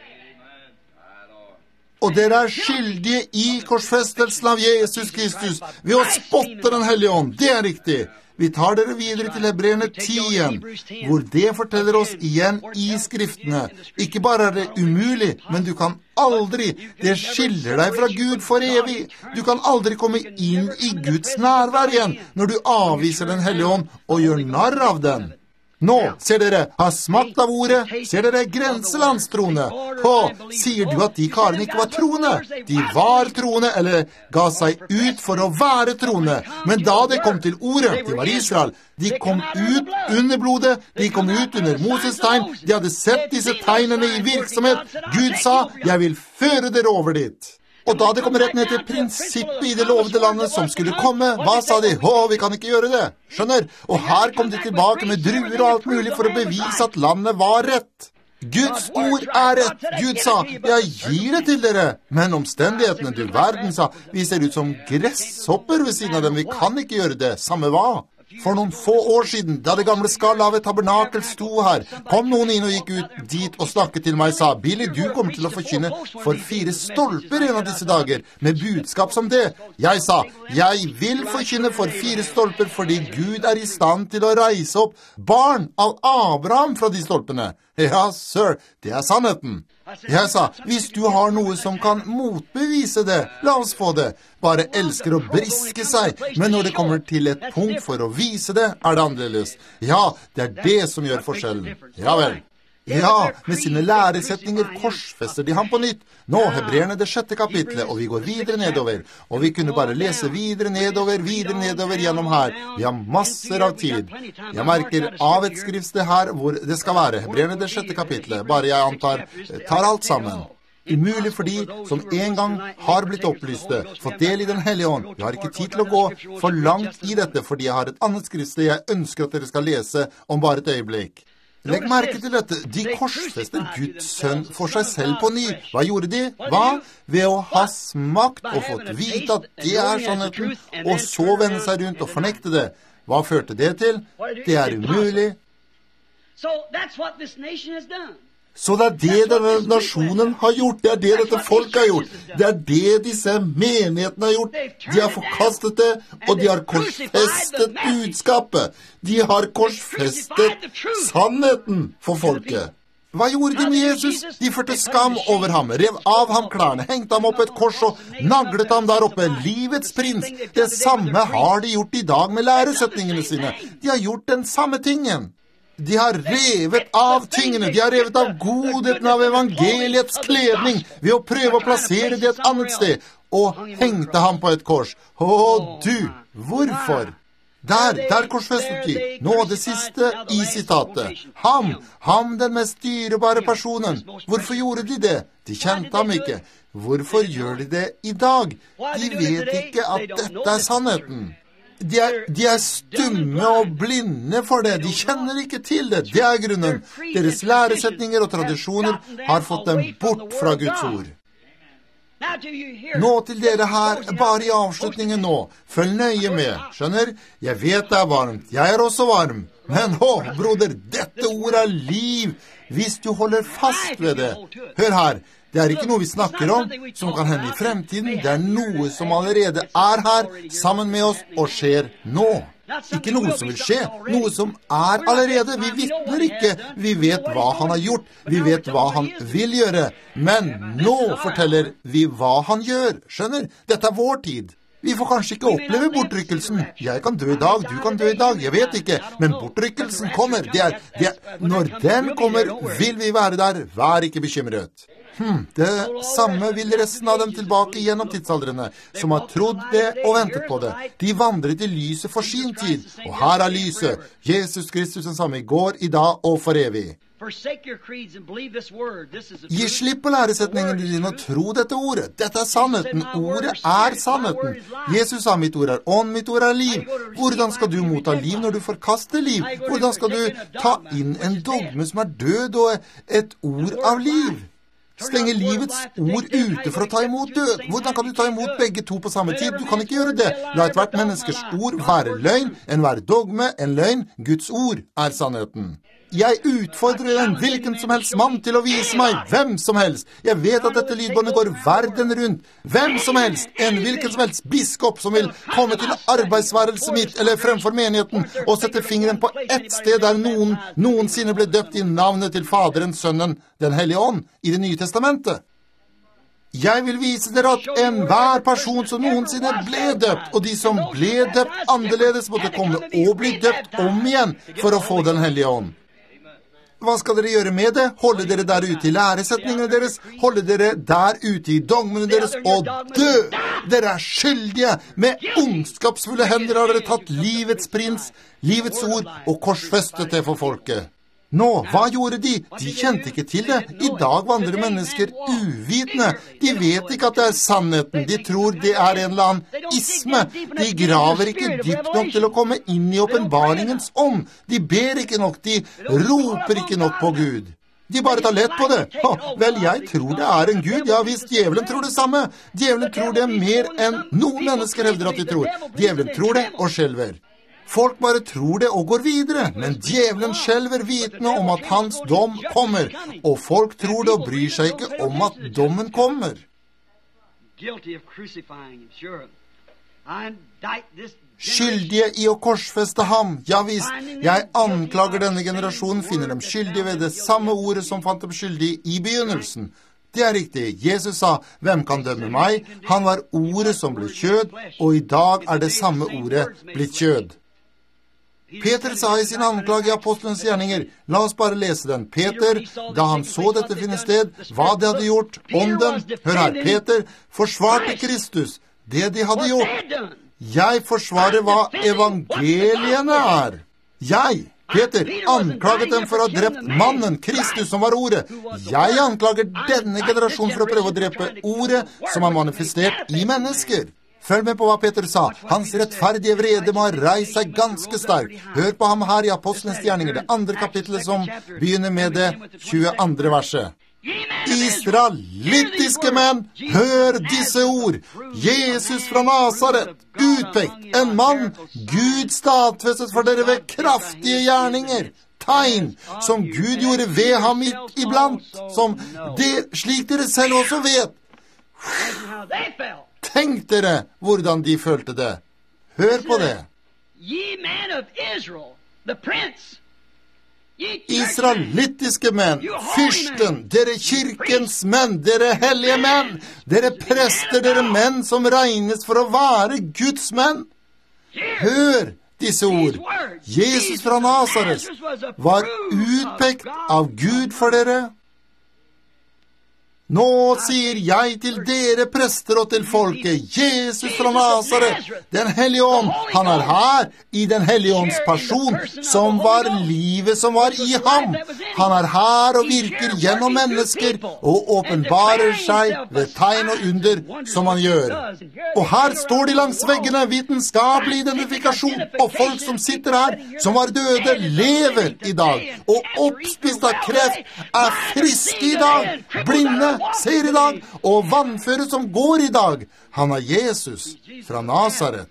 Og dere er skyldige i korsfestelsen av Jesus Kristus ved å spotte den hellige ånd. Det er riktig. Vi tar dere videre til Hebreerne ti igjen, hvor det forteller oss igjen i skriftene. Ikke bare er det umulig, men du kan aldri, det skiller deg fra Gud for evig. Du kan aldri komme inn i Guds nærvær igjen når du avviser den hellige ånd og gjør narr av den. Nå, ser dere, har smakt av ordet, ser dere grenselandstroende. Hå, sier du at de karene ikke var troende? De var troende, eller ga seg ut for å være troende. Men da det kom til ordet, de var Israel. De kom ut under blodet, de kom ut under Moses tegn, de hadde sett disse tegnene i virksomhet. Gud sa, jeg vil føre dere over dit. Og da det kom rett ned til prinsippet i det lovede landet som skulle komme, hva sa de? Å, vi kan ikke gjøre det. Skjønner? Og her kom de tilbake med druer og alt mulig for å bevise at landet var rett. Guds ord er rett. Gud sa, jeg gir det til dere. Men omstendighetene til verden sa, vi ser ut som gresshopper ved siden av dem. Vi kan ikke gjøre det. Samme hva? For noen få år siden, da det gamle skallet av et tabernakel sto her, kom noen inn og gikk ut dit og snakket til meg og sa, Billy, du kommer til å forkynne for fire stolper en av disse dager, med budskap som det. Jeg sa, jeg vil forkynne for fire stolper fordi Gud er i stand til å reise opp barn av Abraham fra de stolpene. Ja, sir, det er sannheten. Jeg sa, hvis du har noe som kan motbevise det, la oss få det. Bare elsker å briske seg, men når det kommer til et punkt for å vise det, er det annerledes. Ja, det er det som gjør forskjellen. Ja vel. Ja, med sine læresetninger korsfester de ham på nytt. Nå, Hebreerne det sjette kapitlet, og vi går videre nedover. Og vi kunne bare lese videre nedover, videre nedover gjennom her. Vi har masser av tid. Jeg merker av et skriftsted her hvor det skal være. Hebreerne det sjette kapitlet, bare jeg antar, tar alt sammen. Umulig for de som en gang har blitt opplyste, fått del i den hellige ånd. Jeg har ikke tid til å gå for langt i dette, fordi jeg har et annet skriftsted jeg ønsker at dere skal lese om bare et øyeblikk. Legg merke til dette. De korsfester Guds sønn for seg selv på ny. Hva gjorde de? Hva? Ved å ha smakt og fått vite at det er sannheten, og så vende seg rundt og fornekte det. Hva førte det til? Det er umulig. Så det er det denne nasjonen har gjort. Det er det dette folket har gjort. Det er det disse menighetene har gjort. De har forkastet det, og de har korsfestet budskapet. De har korsfestet sannheten for folket. Hva gjorde de med Jesus? De førte skam over ham, rev av ham klærne, hengte ham opp et kors og naglet ham der oppe. Livets prins. Det samme har de gjort i dag med læresetningene sine. De har gjort den samme tingen. De har revet av tingene, de har revet av godheten av evangeliets kledning ved å prøve å plassere det et annet sted, og hengte ham på et kors. Å du, hvorfor? Der, der korsfestet de. Nå det siste i sitatet. Ham, ham den mest dyrebare personen. Hvorfor gjorde de det? De kjente ham ikke. Hvorfor gjør de det i dag? De vet ikke at dette er sannheten. De er, de er stumme og blinde for det. De kjenner ikke til det. Det er grunnen. Deres læresetninger og tradisjoner har fått dem bort fra Guds ord. Nå til dere her, bare i avslutningen nå. Følg nøye med, skjønner? Jeg vet det er varmt. Jeg er også varm. Men, å, broder, dette ordet er liv. Hvis du holder fast ved det. Hør her. Det er ikke noe vi snakker om som kan hende i fremtiden. Det er noe som allerede er her, sammen med oss, og skjer nå. Ikke noe som vil skje, noe som er allerede. Vi vittner ikke. Vi vet hva han har gjort. Vi vet hva han vil gjøre. Men nå forteller vi hva han gjør. Skjønner? Dette er vår tid. Vi får kanskje ikke oppleve bortrykkelsen. Jeg kan dø i dag, du kan dø i dag, jeg vet ikke. Men bortrykkelsen kommer. Det er, det er, når den kommer, vil vi være der. Vær ikke bekymret. Hmm, det samme vil resten av dem tilbake gjennom tidsaldrene, som har trodd det og ventet på det. De vandret i lyset for sin tid, og her er lyset, Jesus Kristus den samme i går, i dag og for evig. Gi slipp på læresetningene dine og tro dette ordet. Dette er sannheten. Ordet er sannheten. Jesus sa, mitt ord er ånd, mitt ord er liv. Hvordan skal du motta liv når du forkaster liv? Hvordan skal du ta inn en dogme som er død og et ord av liv? Stenge livets ord ute for å ta imot død. Hvordan kan du ta imot begge to på samme tid? Du kan ikke gjøre det. La et hvert menneskers ord være løgn, enhver dogme, en løgn. Guds ord er sannheten. Jeg utfordrer en hvilken som helst mann til å vise meg, hvem som helst. Jeg vet at dette lydbåndet går verden rundt. Hvem som helst, en hvilken som helst biskop som vil komme til arbeidsværelset mitt eller fremfor menigheten og sette fingeren på ett sted der noen noensinne ble døpt i navnet til Faderen, Sønnen, Den Hellige Ånd i Det nye testamentet. Jeg vil vise dere at enhver person som noensinne ble døpt, og de som ble døpt annerledes, måtte komme og bli døpt om igjen for å få Den Hellige Ånd. Hva skal dere gjøre med det? Holde dere der ute i læresetningene deres? Holde dere der ute i dogmene deres og dø? Dere er skyldige. Med ondskapsfulle hender har dere tatt livets prins, livets ord, og korsfestet det for folket. Nå, hva gjorde de? De kjente ikke til det. I dag vandrer mennesker uvitende. De vet ikke at det er sannheten. De tror det er en eller annen isme. De graver ikke dypt nok til å komme inn i åpenbaringens ånd. De ber ikke nok. De roper ikke nok på Gud. De bare tar lett på det. Oh, vel, jeg tror det er en Gud. Ja, hvis djevelen tror det samme. Djevelen tror det mer enn noen mennesker hevder at de tror. Djevelen tror det og skjelver. Folk bare tror det og går videre, men djevelen skjelver vitende om at hans dom kommer, og folk tror det og bryr seg ikke om at dommen kommer. Skyldige i å korsfeste ham. Ja visst, jeg anklager denne generasjonen, finner dem skyldige ved det samme ordet som fant dem skyldige i begynnelsen. Det er riktig. Jesus sa, hvem kan dømme meg? Han var ordet som ble kjød, og i dag er det samme ordet blitt kjød. Peter sa i sin anklage i apostelens gjerninger, la oss bare lese den. Peter, da han så dette finne sted, hva de hadde gjort, ånden, hør her, Peter, forsvarte Kristus, det de hadde gjort. Jeg forsvarer hva evangeliene er. Jeg, Peter, anklaget dem for å ha drept mannen, Kristus, som var ordet. Jeg anklager denne generasjonen for å prøve å drepe ordet som er manifestert i mennesker. Følg med på hva Peter sa. Hans rettferdige vrede må ha reist seg ganske sterkt. Hør på ham her i Apostlenes gjerninger, det andre kapitlet som begynner med det tjueandre verset. Israelittiske menn, hør disse ord. Jesus fra Nazaret, utpekt, en mann, Gud stadfestet for dere ved kraftige gjerninger. Tegn som Gud gjorde ved ham midt iblant, som det, slik dere selv også vet. Tenk dere hvordan de følte det. Hør på det. Israelittiske menn, fyrsten, dere kirkens menn, dere hellige menn, dere prester, dere menn som regnes for å være Guds menn. Hør disse ord. Jesus fra Nazaret var utpekt av Gud for dere. Nå sier jeg til dere prester og til folket, Jesus fra Nazaret, den hellige ånd, han er her i den hellige ånds person, som var livet som var i ham. Han er her og virker gjennom mennesker, og åpenbarer seg ved tegn og under som han gjør. Og her står de langs veggene, vitenskapelig identifikasjon, og folk som sitter her, som var døde, lever i dag, og oppspist av kreft, er friske i dag, blinde, ser i dag, og vannføre som går i dag. Han er Jesus fra Nazaret.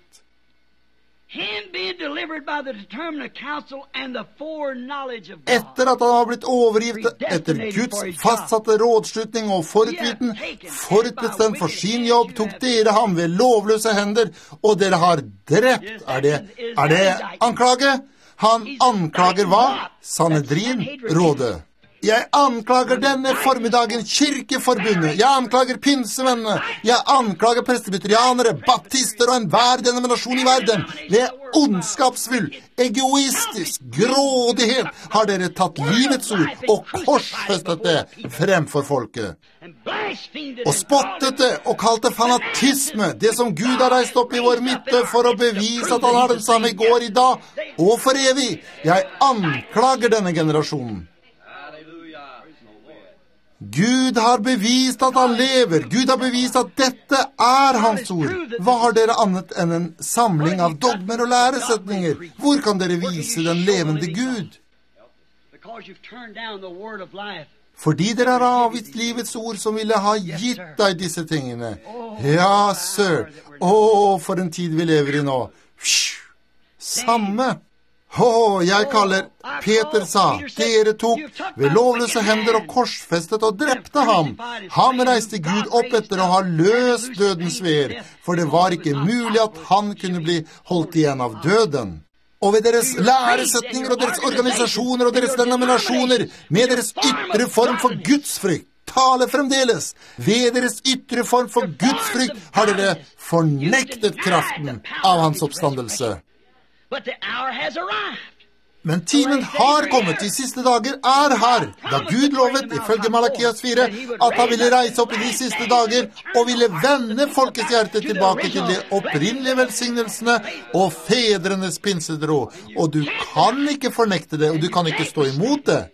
Etter at han har blitt overgivet etter Guds fastsatte rådslutning og forutviten, forutbestemt for sin jobb, tok dere ham ved lovløse hender, og dere har drept. Er det, er det anklage? Han anklager hva? Sanhedrin-rådet. Jeg anklager denne formiddagen kirkeforbundet. Jeg anklager pinsevennene. Jeg anklager presbyterianere, baptister og enhver denominasjon i verden. Ved ondskapsfull, egoistisk grådighet har dere tatt livets ord og korsfestet det fremfor folket. Og spottet det og kalt det fanatisme, det som Gud har reist opp i vår midte for å bevise at han har den samme i går, i dag og for evig. Jeg anklager denne generasjonen. Gud har bevist at han lever. Gud har bevist at dette er hans ord. Hva har dere annet enn en samling av dogmer og læresetninger? Hvor kan dere vise den levende Gud? Fordi dere har avvist livets ord som ville ha gitt deg disse tingene. Ja, sir. Å, for en tid vi lever i nå. Samme. Å, jeg kaller, Peter sa, dere tok ved lovløse hender og korsfestet og drepte ham. Han reiste Gud opp etter å ha løst dødens veer, for det var ikke mulig at han kunne bli holdt igjen av døden. Og ved deres læresetninger og deres organisasjoner og deres denominasjoner, med deres ytre form for gudsfrykt, tale fremdeles. Ved deres ytre form for gudsfrykt har dere fornektet kraften av hans oppstandelse. Men timen har kommet, de siste dager er her, da Gud lovet, ifølge Malakias fire, at han ville reise opp i de siste dager, og ville vende folkets hjerte tilbake til de opprinnelige velsignelsene og fedrenes pinsedro. Og du kan ikke fornekte det, og du kan ikke stå imot det.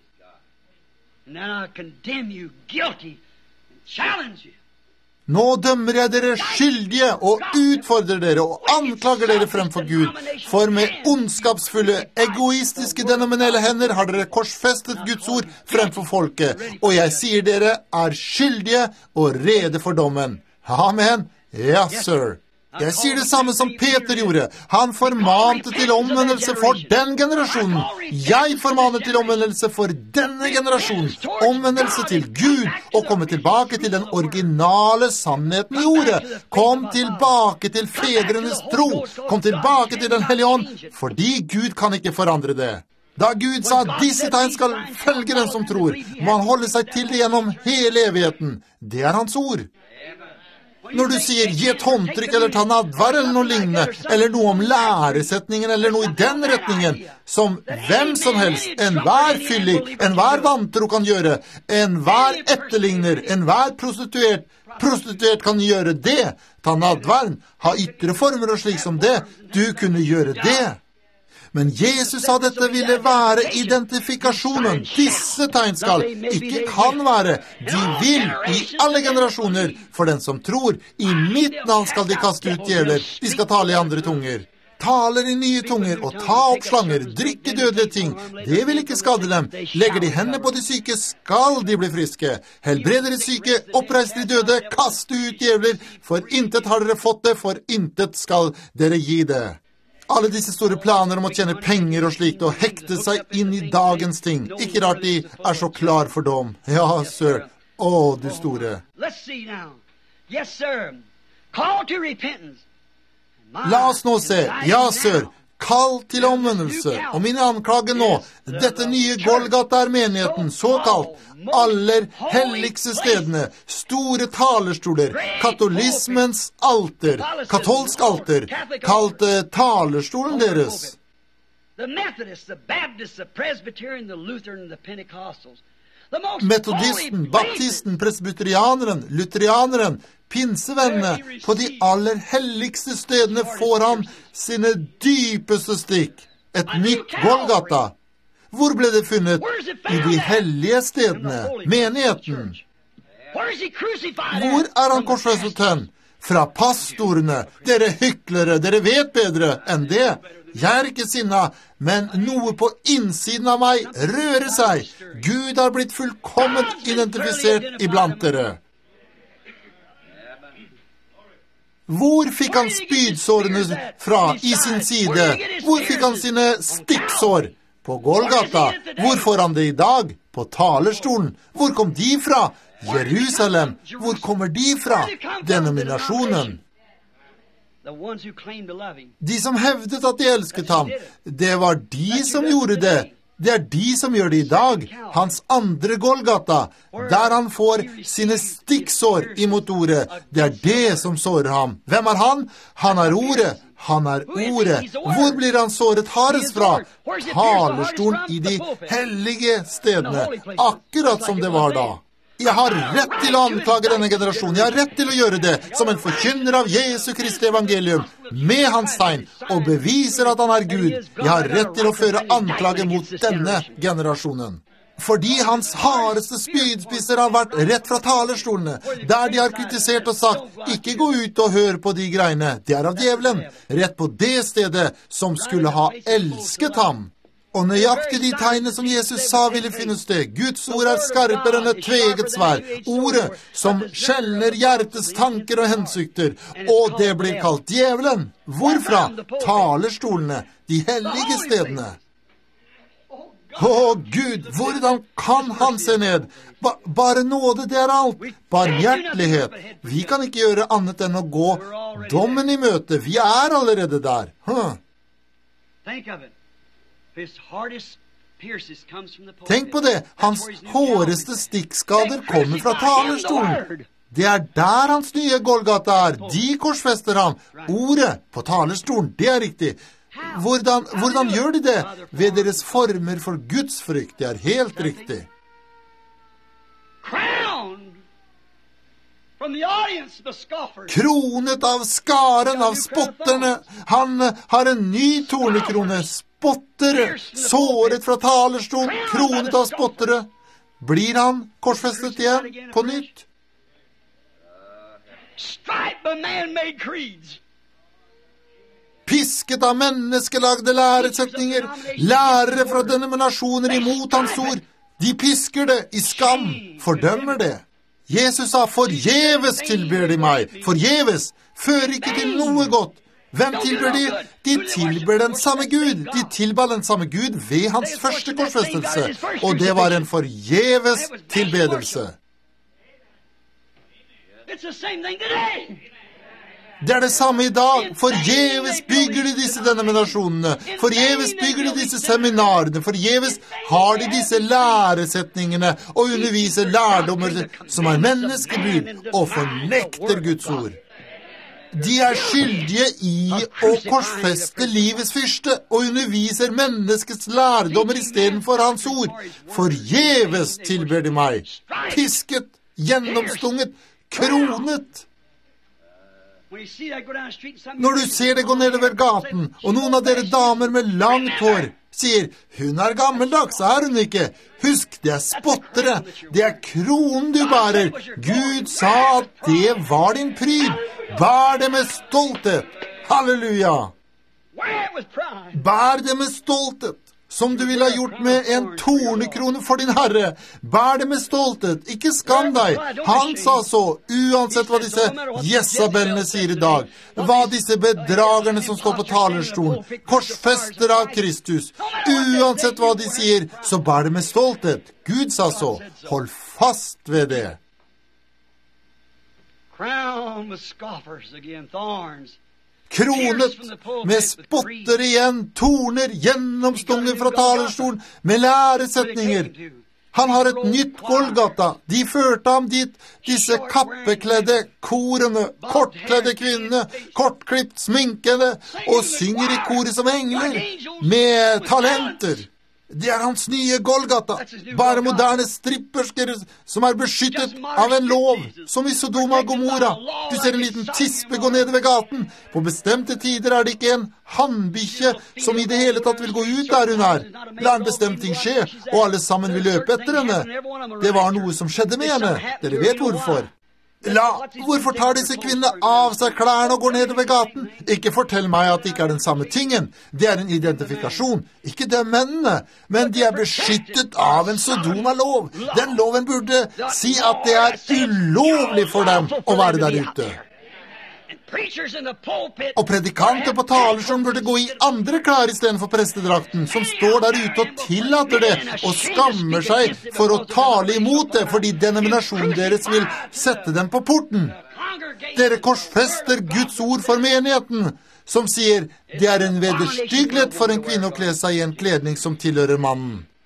Nå dømmer jeg dere skyldige og utfordrer dere og anklager dere fremfor Gud, for med ondskapsfulle, egoistiske, denominelle hender har dere korsfestet Guds ord fremfor folket, og jeg sier dere er skyldige og rede for dommen. Amen. Ja, sir. Jeg sier det samme som Peter gjorde. Han formante til omvendelse for den generasjonen. Jeg formaner til omvendelse for denne generasjonen. Omvendelse til Gud, og komme tilbake til den originale sannheten i ordet. Kom tilbake til fedrenes tro. Kom tilbake til den hellige ånd, fordi Gud kan ikke forandre det. Da Gud sa at disse tegn skal følge den som tror, må han holde seg til det gjennom hele evigheten. Det er hans ord. Når du sier gi et håndtrykk eller ta nadvar eller noe lignende, eller noe om læresetningen eller noe i den retningen, som hvem som helst, enhver fyllik, enhver vantro kan gjøre, enhver etterligner, enhver prostituert, prostituert kan gjøre det, ta nadvaren, ha ytre former og slik som det, du kunne gjøre det. Men Jesus sa dette ville være identifikasjonen. Disse tegn skal, ikke kan være. De vil i alle generasjoner, for den som tror. I mitt navn skal de kaste ut djevler. De skal tale i andre tunger. Taler i nye tunger og ta opp slanger, drikke dødelige ting. Det vil ikke skade dem. Legger de hendene på de syke, skal de bli friske. Helbreder de syke, oppreis de døde, kaste ut djevler. For intet har dere fått det, for intet skal dere gi det. Alle disse store planer om å tjene penger og slikt, og hekte seg inn i dagens ting. Ikke rart de er så klar for dom. Ja, sir. Å, du store. La oss nå se. Ja, sir. Kall til omvendelse. Og min anklage nå, dette nye Golgata er menigheten, såkalt, aller helligste stedene, store talerstoler, katolismens alter, katolsk alter, kalt uh, talerstolen deres. Metodisten, baptisten, presbyterianeren, lutherianeren, pinsevennene, på de aller helligste stedene får han sine dypeste stikk. Et nytt Golgata. Hvor ble det funnet? I de hellige stedene, menigheten. Hvor er han korsfestet hen? Fra pastorene. Dere hyklere, dere vet bedre enn det. Jeg er ikke sinna, men noe på innsiden av meg rører seg. Gud har blitt fullkomment identifisert iblant dere. Hvor fikk han spydsårene fra i sin side? Hvor fikk han sine stikksår? På Golgata. Hvor får han det i dag? På talerstolen. Hvor kom de fra? Jerusalem. Hvor kommer de fra? Denominasjonen. De som hevdet at de elsket ham, det var de som gjorde det. Det er de som gjør det i dag. Hans andre Golgata, der han får sine stikksår imot ordet. Det er det som sårer ham. Hvem er han? Han er ordet. Han er ordet. Hvor blir han såret hardest fra? Talerstolen i de hellige stedene. Akkurat som det var da. Jeg har rett til å anklage denne generasjonen. Jeg har rett til å gjøre det som en forkynner av Jesu Kristi evangelium, med hans tegn, og beviser at han er Gud. Jeg har rett til å føre anklage mot denne generasjonen. Fordi hans hardeste spydspisser har vært rett fra talerstolene, der de har kritisert og sagt, ikke gå ut og hør på de greiene, det er av djevelen. Rett på det stedet som skulle ha elsket ham. Og nøyaktig de tegnene som Jesus sa ville finne sted. Guds ord er skarpere enn et tveget sverd. Ordet som skjelner hjertets tanker og hensikter. Og det blir kalt djevelen. Hvorfra? Talerstolene, de hellige stedene. Å Gud, hvordan kan han se ned? Ba, bare nåde, det er alt. Barmhjertelighet. Vi kan ikke gjøre annet enn å gå dommen i møte. Vi er allerede der. Huh. Think of it. Tenk på det, hans håreste stikkskader kommer fra talerstolen. Det er der hans nye Golgata er. De korsfester ham. Ordet på talerstolen, det er riktig. Hvordan, hvordan gjør de det? Ved deres former for Guds frykt, det er helt riktig. Kronet av skaren av spotterne. Han har en ny tornekrone. Spottere, såret fra talerstolen, kronet av spottere. Blir han korsfestet igjen på nytt? Pisket av menneskelagde læresetninger, lærere fra denominasjoner imot hans ord. De pisker det i skam, fordømmer det. Jesus sa, forgjeves tilber de meg, forgjeves, fører ikke til noe godt. Hvem tilber de? De tilber den samme Gud. De tilba den samme Gud ved hans første korsfestelse. Og det var en forgjeves tilbedelse. Det er det samme i dag. Forgjeves bygger de disse denominasjonene. Forgjeves bygger de disse seminarene. Forgjeves har de disse læresetningene og underviser lærdommer som er menneskebud og fornekter Guds ord. De er skyldige i å korsfeste livets fyrste og underviser menneskets lærdommer i stedet for hans ord. Forgjeves tilber de meg. Pisket, gjennomstunget, kronet. Når du ser det gå nedover gaten, og noen av dere damer med langt hår sier, hun er gammeldags, er hun ikke? Husk, det er spottere, det er kronen du bærer. Gud sa at det var din pryd. Bær det med stolthet. Halleluja. Bær det med stolthet, som du ville ha gjort med en tornekrone for din Herre. Bær det med stolthet, ikke skam deg. Han sa så, uansett hva disse Jezabelene sier i dag, hva disse bedragerne som står på talerstolen, korsfester av Kristus, uansett hva de sier, så bær det med stolthet. Gud sa så, hold fast ved det. Crowned with scoffers again, thorns. Kronet med spotter igjen, torner, gjennomstunget fra talerstolen, med læresetninger. Han har et nytt Golgata. De førte ham dit, disse kappekledde korene, kortkledde kvinnene, kortklipt sminkede, og synger i koret som engler, med talenter. Det er hans nye Golgata, bare moderne strippersker som er beskyttet av en lov, som i Sodoma og Gomorra. Du ser en liten tispe gå ned ved gaten. På bestemte tider er det ikke en hannbikkje som i det hele tatt vil gå ut der hun er. La en bestemt ting skje, og alle sammen vil løpe etter henne. Det var noe som skjedde med henne. Dere vet hvorfor. La, hvorfor tar disse kvinnene av seg klærne og går nedover gaten? Ikke fortell meg at det ikke er den samme tingen. Det er en identifikasjon. Ikke de mennene, men de er beskyttet av en Sodoma-lov. Den loven burde si at det er ulovlig for dem å være der ute. Og predikanter på talerstolen burde gå i andre klær i stedet for prestedrakten, som står der ute og tillater det, og skammer seg for å tale imot det, fordi denominasjonen deres vil sette dem på porten. Dere korsfester Guds ord for menigheten, som sier, det er en vederstyggelighet for en kvinne å kle seg i en kledning som tilhører mannen.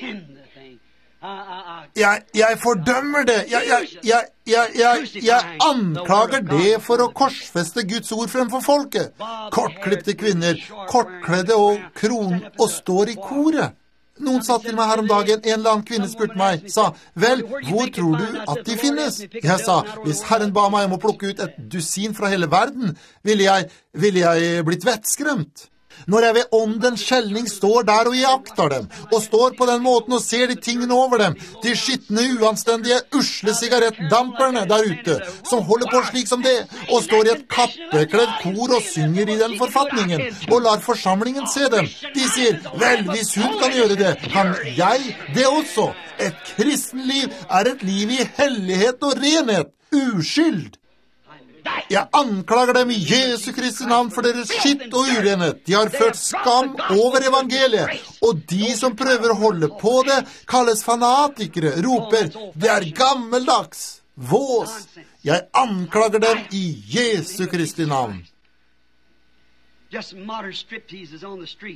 Jeg, jeg fordømmer det. Jeg, jeg, jeg, jeg, jeg, jeg anklager det for å korsfeste Guds ord fremfor folket. Kortklipte kvinner, kortkledde og kron, og står i koret. Noen sa til meg her om dagen, en eller annen kvinne spurte meg, sa, vel, hvor tror du at de finnes? Jeg sa, hvis Herren ba meg om å plukke ut et dusin fra hele verden, ville jeg, ville jeg blitt vettskremt. Når jeg ved ånden skjelning står der og jakter dem, og står på den måten og ser de tingene over dem, de skittende, uanstendige, usle sigarettdamperne der ute, som holder på slik som det, og står i et kappekledd kor og synger i den forfatningen, og lar forsamlingen se dem. De sier, vel, hvis hun kan gjøre det, kan jeg det også. Et kristenliv er et liv i hellighet og renhet, uskyld. Jeg anklager dem i Jesu Kristi navn for deres skitt og urenhet. De har ført skam over evangeliet, og de som prøver å holde på det, kalles fanatikere, roper, det er gammeldags, vås. Jeg anklager dem i Jesu Kristi navn. Just modern stripteases on the street.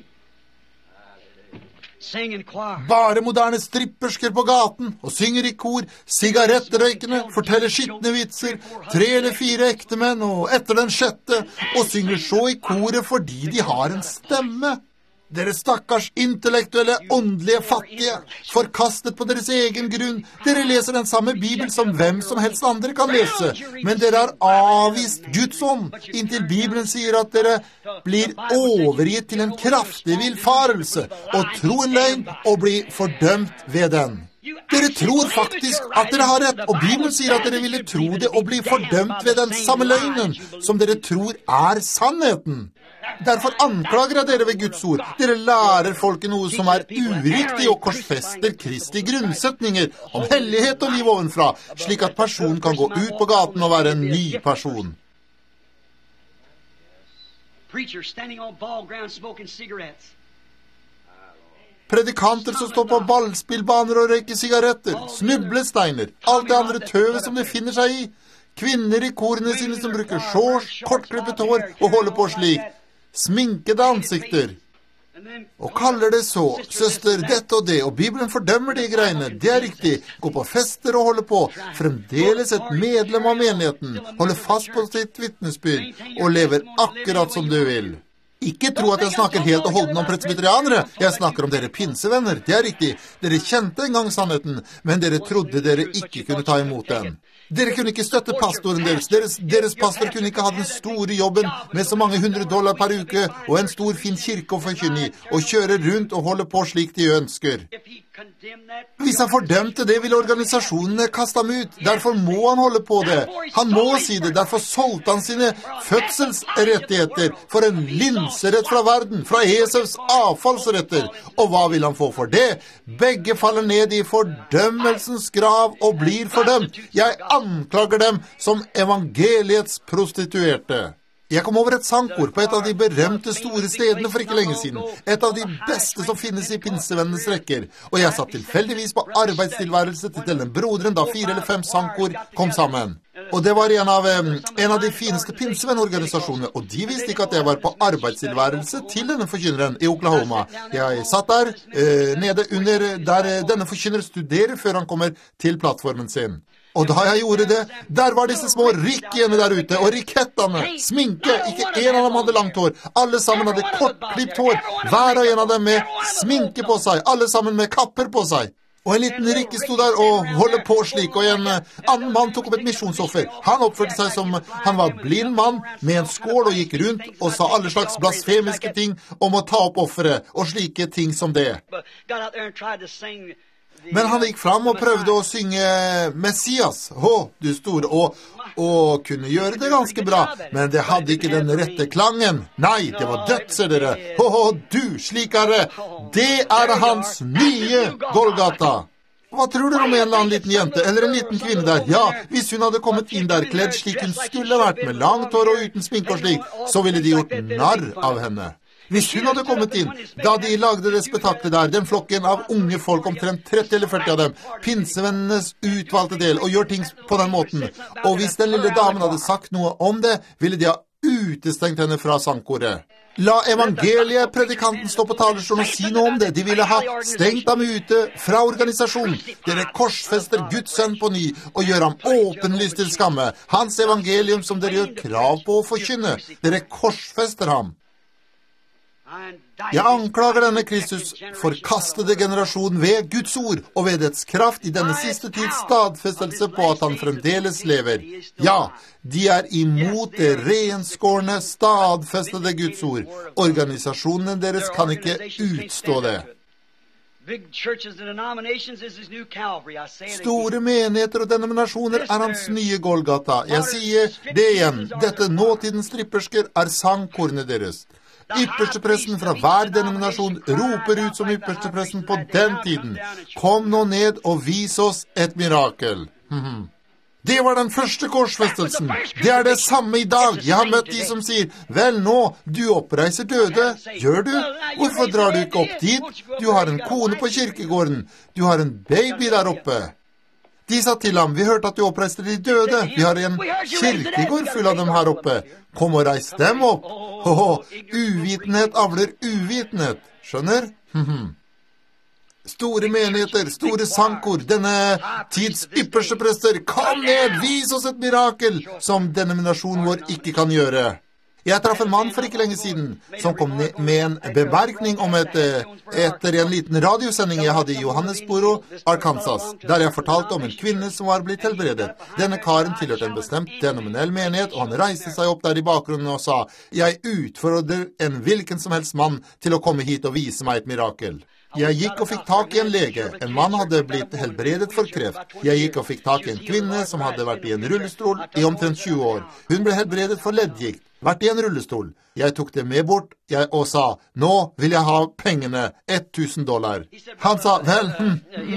Bare moderne strippersker på gaten og synger i kor, sigarettrøykende, forteller skittende vitser, tre eller fire ektemenn og etter den sjette, og synger så i koret fordi de har en stemme. Dere stakkars intellektuelle, åndelige fattige, forkastet på deres egen grunn. Dere leser den samme Bibel som hvem som helst andre kan lese, men dere har avvist Guds ånd, inntil Bibelen sier at dere blir overgitt til en kraftig villfarelse, og tro en løgn og blir fordømt ved den. Dere tror faktisk at dere har rett, og Bibelen sier at dere ville tro det og bli fordømt ved den samme løgnen, som dere tror er sannheten. Derfor anklager jeg dere ved Guds ord. Dere lærer folket noe som er uriktig og korsfester Kristi grunnsetninger om hellighet og liv ovenfra, slik at personen kan gå ut på gaten og være en ny person. Predikanter som står på ballspillbaner og røyker sigaretter, snublesteiner, alt det andre tøvet som de finner seg i. Kvinner i korene sine som bruker shorts, kortklippet hår og holder på slik. Sminkede ansikter, og kaller det så, søster, dette og det, og Bibelen fordømmer de greiene, det er riktig, gå på fester og holde på, fremdeles et medlem av menigheten, holde fast på sitt vitnesbyrd, og lever akkurat som du vil. Ikke tro at jeg snakker helt og holden om presbyterianere. Jeg snakker om dere pinsevenner. Det er riktig. Dere kjente en gang sannheten, men dere trodde dere ikke kunne ta imot den. Dere kunne ikke støtte pastoren deres. Deres, deres pastor kunne ikke ha den store jobben med så mange hundre dollar per uke og en stor fin kirke å forkynne i, og kjøre rundt og holde på slik de ønsker. Hvis han fordømte det, ville organisasjonene kaste ham ut. Derfor må han holde på det. Han må si det. Derfor solgte han sine fødselsrettigheter for en linserett fra verden, fra Esavs avfallsretter. Og hva vil han få for det? Begge faller ned i fordømmelsens grav og blir fordømt. Jeg anklager dem som evangeliets prostituerte. Jeg kom over et sangkor på et av de berømte store stedene for ikke lenge siden. Et av de beste som finnes i pinsevennenes rekker. Og jeg satt tilfeldigvis på arbeidstilværelse til denne broderen da fire eller fem sangkor kom sammen. Og det var en av, en av de fineste pinsevennorganisasjonene, og de visste ikke at jeg var på arbeidstilværelse til denne forkynneren i Oklahoma. Jeg satt der, eh, nede under der denne forkynner studerer før han kommer til plattformen sin. Og da jeg gjorde det, der var disse små rikkene der ute, og rikettene, sminke, ikke en av dem hadde langt hår. Alle sammen hadde kortklipt hår, hver og en av dem med sminke på seg, alle sammen med kapper på seg. Og en liten rikke stod der og holdt på slik, og en annen mann tok opp et misjonsoffer. Han oppførte seg som han var blind mann med en skål og gikk rundt og sa alle slags blasfemiske ting om å ta opp offeret og slike ting som det. Men han gikk fram og prøvde å synge Messias, å, du store, og, og kunne gjøre det ganske bra, men det hadde ikke den rette klangen. Nei, det var dødt, ser dere. Å, du, slik er det. Det er hans nye Golgata. Hva tror du om en eller annen liten jente, eller en liten kvinne der? Ja, hvis hun hadde kommet inn der kledd slik hun skulle vært, med langt hår og uten sminke og slik, så ville de gjort narr av henne. Hvis hun hadde kommet inn, da de lagde det spetaklet der, den flokken av unge folk, omtrent tretti eller førti av dem, pinsevennenes utvalgte del, og gjør ting på den måten, og hvis den lille damen hadde sagt noe om det, ville de ha utestengt henne fra sangkoret. La evangeliet-predikanten stå på talerstolen og si noe om det. De ville ha stengt ham ute fra organisasjonen. Dere korsfester Guds sønn på ny og gjør ham åpenlyst til skamme. Hans evangelium som dere gjør krav på å forkynne. Dere korsfester ham. Jeg anklager denne Kristus forkastede generasjon ved Guds ord og ved dets kraft i denne siste tids stadfestelse på at han fremdeles lever. Ja, de er imot det renskårne, stadfestede Guds ord. Organisasjonene deres kan ikke utstå det. Store menigheter og denominasjoner er hans nye Golgata. Jeg sier det igjen. Dette nåtidens strippersker er sangkornet deres. Ypperstepresten fra hver denominasjon roper ut som ypperstepresten på den tiden. Kom nå ned og vis oss et mirakel. Det var den første korsfestelsen. Det er det samme i dag. Jeg har møtt de som sier, vel nå, du oppreiser døde. Gjør du? Hvorfor drar du ikke opp dit? Du har en kone på kirkegården. Du har en baby der oppe. De sa til ham, vi hørte at du oppreiste de døde. Vi har en kirkegård full av dem her oppe. Kom og reis dem opp. Hoho, uvitenhet avler uvitenhet. Skjønner? Store menigheter, store sankor, denne tids ypperste prester. Kom ned, vis oss et mirakel som denominasjonen vår ikke kan gjøre. Jeg traff en mann for ikke lenge siden, som kom med en bemerkning om et, etter en liten radiosending jeg hadde i Johannesboro, Arkansas, der jeg fortalte om en kvinne som var blitt helbredet. Denne karen tilhørte en bestemt denominell menighet, og han reiste seg opp der i bakgrunnen og sa, jeg utfordrer en hvilken som helst mann til å komme hit og vise meg et mirakel. Jeg gikk og fikk tak i en lege. En mann hadde blitt helbredet for kreft. Jeg gikk og fikk tak i en kvinne som hadde vært i en rullestol i omtrent tjue år. Hun ble helbredet for leddgikt. Vært i en rullestol. Jeg tok det med bort jeg, og sa, nå vil jeg ha pengene, tusen dollar. Han sa, vel, hm,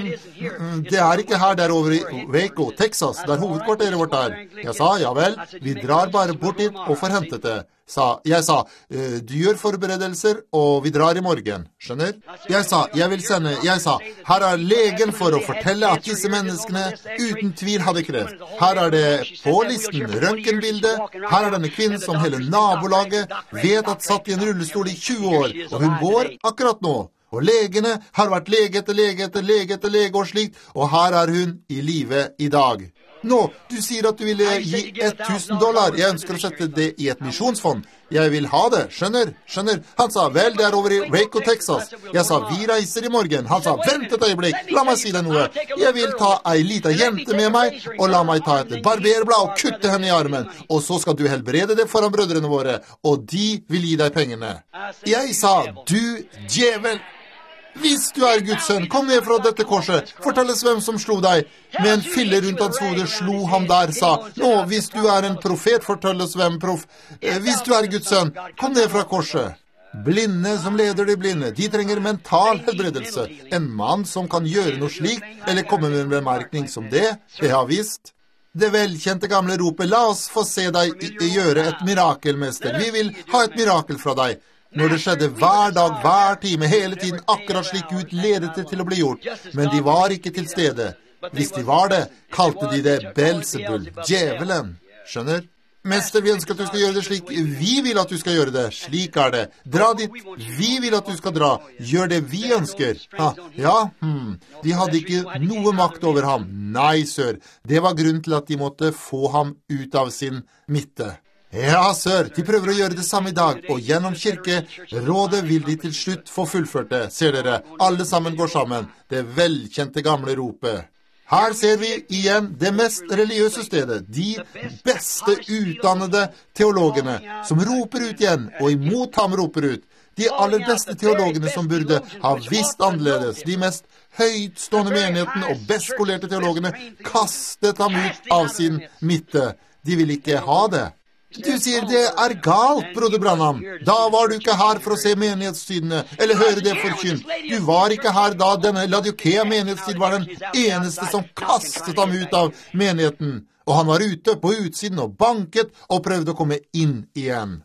hm, det er ikke her der over i Waco, Texas, der hovedkvarteret vårt er. Jeg sa, ja vel, vi drar bare bort dit og får hentet det. Sa, jeg sa, du gjør forberedelser, og vi drar i morgen, skjønner? Jeg sa, jeg vil sende, jeg sa, her er legen for å fortelle at disse menneskene uten tvil hadde kreft. Her er det på listen, røntgenbilde, her er denne kvinnen som hele nabolaget vet at satt i en rullestol i tjue år, og hun går akkurat nå. Og legene har vært lege etter lege etter lege etter lege og slikt, og her er hun i live i dag. Nå, du sier at du ville gi tusen dollar. Jeg ønsker å sette det i et misjonsfond. Jeg vil ha det, skjønner, skjønner. Han sa, vel, det er over i Waco, Texas. Jeg sa, vi reiser i morgen. Han sa, vent et øyeblikk, la meg si deg noe. Jeg vil ta ei lita jente med meg, og la meg ta et barberblad og kutte henne i armen. Og så skal du helbrede det foran brødrene våre, og de vil gi deg pengene. Jeg sa, du djevel. Hvis du er Guds sønn, kom ned fra dette korset. Fortell oss hvem som slo deg. Med en fille rundt hans hode slo ham der, sa, nå, hvis du er en profet, fortell oss hvem prof... Eh, hvis du er Guds sønn, kom ned fra korset. Blinde som leder de blinde, de trenger mental helbredelse. En mann som kan gjøre noe slik, eller komme med en bemerkning som det, det har visst. Det velkjente gamle ropet, la oss få se deg gjøre et mirakelmester. Vi vil ha et mirakel fra deg. Når det skjedde hver dag, hver time, hele tiden, akkurat slik Gud ledet det til å bli gjort. Men de var ikke til stede. Hvis de var det, kalte de det Belzebul, djevelen. Skjønner? Mester, vi ønsker at du skal gjøre det slik. Vi vil at du skal gjøre det. Slik er det. Dra dit. Vi vil at du skal dra. Gjør det vi ønsker. Ha, ja, hmm. De hadde ikke noe makt over ham. Nei, sør. Det var grunnen til at de måtte få ham ut av sin midte. Ja, sør, de prøver å gjøre det samme i dag, og gjennom kirkerådet vil de til slutt få fullført det. Ser dere, alle sammen går sammen. Det velkjente gamle ropet. Her ser vi igjen det mest religiøse stedet, de beste utdannede teologene, som roper ut igjen, og imot ham roper ut. De aller beste teologene som burde ha visst annerledes, de mest høytstående menigheten og best skolerte teologene, kastet ham ut av sin midte. De vil ikke ha det. Du sier det er galt, broder Branham. Da var du ikke her for å se menighetstidene, eller høre det forkynt. Du var ikke her da denne Laodikea menighetstid var den eneste som kastet ham ut av menigheten. Og han var ute på utsiden og banket og prøvde å komme inn igjen.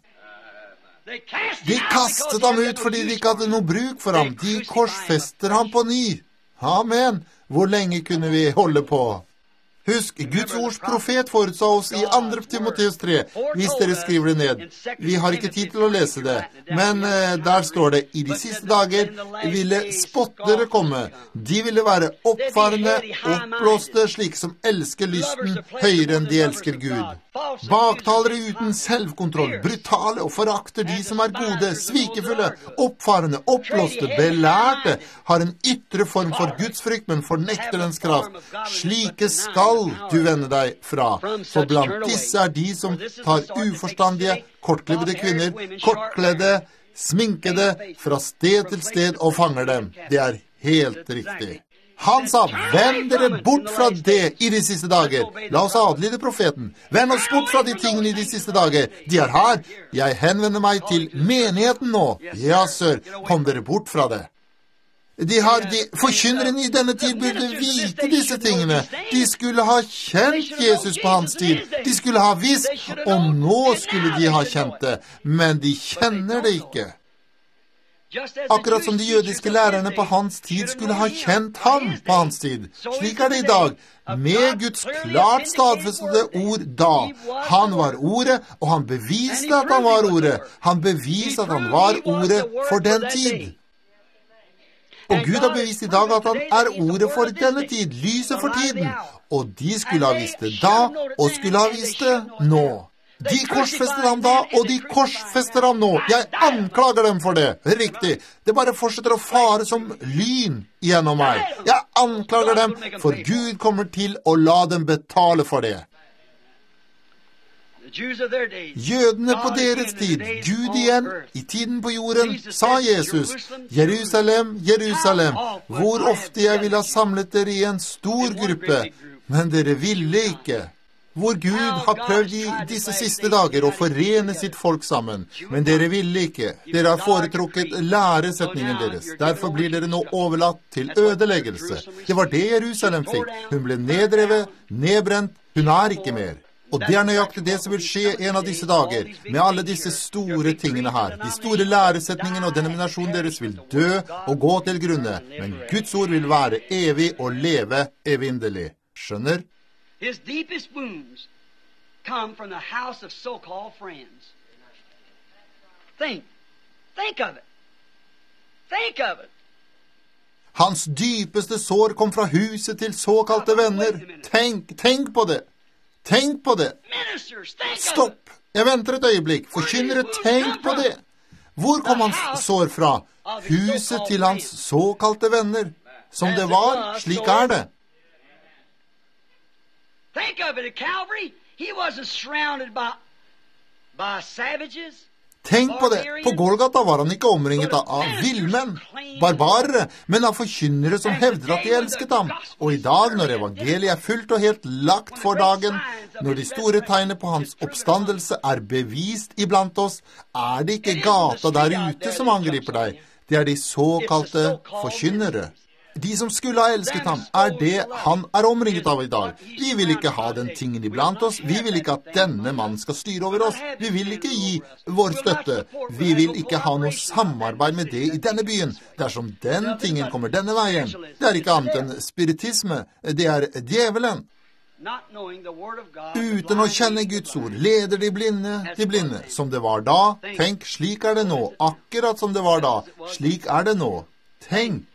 De kastet ham ut fordi de ikke hadde noe bruk for ham. De korsfester ham på ny. Amen. Hvor lenge kunne vi holde på? Husk, Guds ords profet forutsa oss i andre Timoteus tre, hvis dere skriver det ned. Vi har ikke tid til å lese det, men uh, der står det, i de siste dager ville spottere komme. De ville være oppfarende, oppblåste, slike som elsker lysten høyere enn de elsker Gud. Baktalere uten selvkontroll, brutale og forakter de som er gode, svikefulle, oppfarende, oppblåste, belærte, har en ytre form for Gudsfrykt, men fornekter dens kraft. Slike skal du vende deg fra, for blant disse er de som tar uforstandige, kortklippede kvinner, kortkledde, sminkede, fra sted til sted og fanger dem. Det er helt riktig. Han sa, vend dere bort fra det i de siste dager. La oss adlyde profeten. Vend oss bort fra de tingene i de siste dager. De er her. Jeg henvender meg til menigheten nå. Ja, sør, kom dere bort fra det. De har, de forkynnerne i denne tid burde vite disse tingene. De skulle ha kjent Jesus på hans tid. De skulle ha visst, og nå skulle de ha kjent det. Men de kjenner det ikke. Akkurat som de jødiske lærerne på hans tid skulle ha kjent ham på hans tid. Slik er det i dag, med Guds klart stadfestede ord da. Han var ordet, og han beviste at han var ordet. Han beviste at han var ordet for den tid. Og Gud har bevist i dag at han er ordet for denne tid, lyset for tiden. Og de skulle ha visst det da, og skulle ha visst det nå. De korsfestet ham da, og de korsfester ham nå. Jeg anklager dem for det. Riktig. Det bare fortsetter å fare som lyn gjennom meg. Jeg anklager dem, for Gud kommer til å la dem betale for det. Jødene på deres tid, Gud igjen, i tiden på jorden, sa Jesus, Jerusalem, Jerusalem, hvor ofte jeg ville ha samlet dere i en stor gruppe, men dere ville ikke. Hvor Gud har prøvd i disse siste dager å forene sitt folk sammen. Men dere ville ikke. Dere har foretrukket læresetningen deres. Derfor blir dere nå overlatt til ødeleggelse. Det var det Jerusalem fikk. Hun ble neddrevet, nedbrent. Hun er ikke mer. Og det er nøyaktig det som vil skje en av disse dager, med alle disse store tingene her. De store læresetningene og denominasjonen deres vil dø og gå til grunne. Men Guds ord vil være evig og leve evinnelig. Skjønner? His deepest wounds come from the house of so-called friends. Think. Think of it. Think of it. Hans dypeste sår kom fra huset til såkalte venner. Tenk, tenk på det. Tenk på det. Stopp. Jeg venter et øyeblikk. Forkynnere, tenk på det. Hvor kom hans sår fra? Huset til hans såkalte venner. Som det var, slik er det. Think of it, at Calvary, he wasn't surrounded by, by savages. Tenk på det. På Golgata var han ikke omringet av villmenn, barbarere, men av forkynnere som hevder at de elsket ham. Og i dag, når evangeliet er fullt og helt lagt for dagen, når de store tegnene på hans oppstandelse er bevist iblant oss, er det ikke gata der ute som angriper deg. Det er de såkalte forkynnere. De som skulle ha elsket ham, er det han er omringet av i dag. Vi vil ikke ha den tingen iblant oss. Vi vil ikke at denne mannen skal styre over oss. Vi vil ikke gi vår støtte. Vi vil ikke ha noe samarbeid med det i denne byen. Dersom den tingen kommer denne veien. Det er ikke annet enn spiritisme. Det er djevelen. Uten å kjenne Guds ord leder de blinde, de blinde. Som det var da, tenk, slik er det nå. Akkurat som det var da, slik er det nå. Tenk.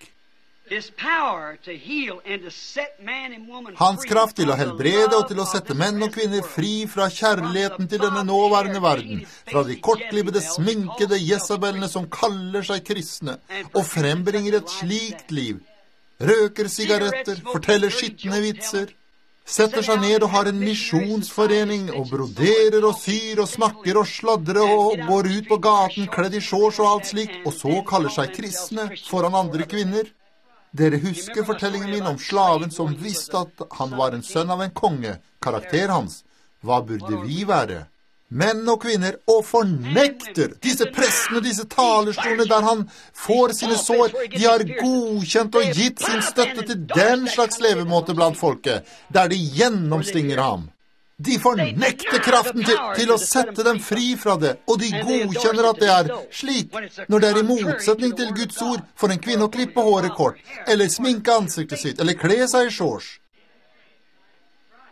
Hans kraft til å helbrede og til å sette menn og kvinner fri fra kjærligheten til denne nåværende verden, fra de kortklippede, sminkede Jezabelene som kaller seg kristne, og frembringer et slikt liv. Røker sigaretter, forteller skittende vitser, setter seg ned og har en misjonsforening, og broderer og syr og snakker og sladrer og går ut på gaten kledd i shorts og alt slikt, og så kaller seg kristne foran andre kvinner. Dere husker fortellingen min om slaven som visste at han var en sønn av en konge, karakter hans. Hva burde vi være? Menn og kvinner, og fornekter disse pressene, disse talerstolene der han får sine sår. De har godkjent og gitt sin støtte til den slags levemåte blant folket, der de gjennomstinger ham. De fornekter kraften til, til å sette dem fri fra det, og de godkjenner at det er slik, når det er i motsetning til Guds ord for en kvinne å klippe håret kort, eller sminke ansiktet sitt, eller kle seg i shorts.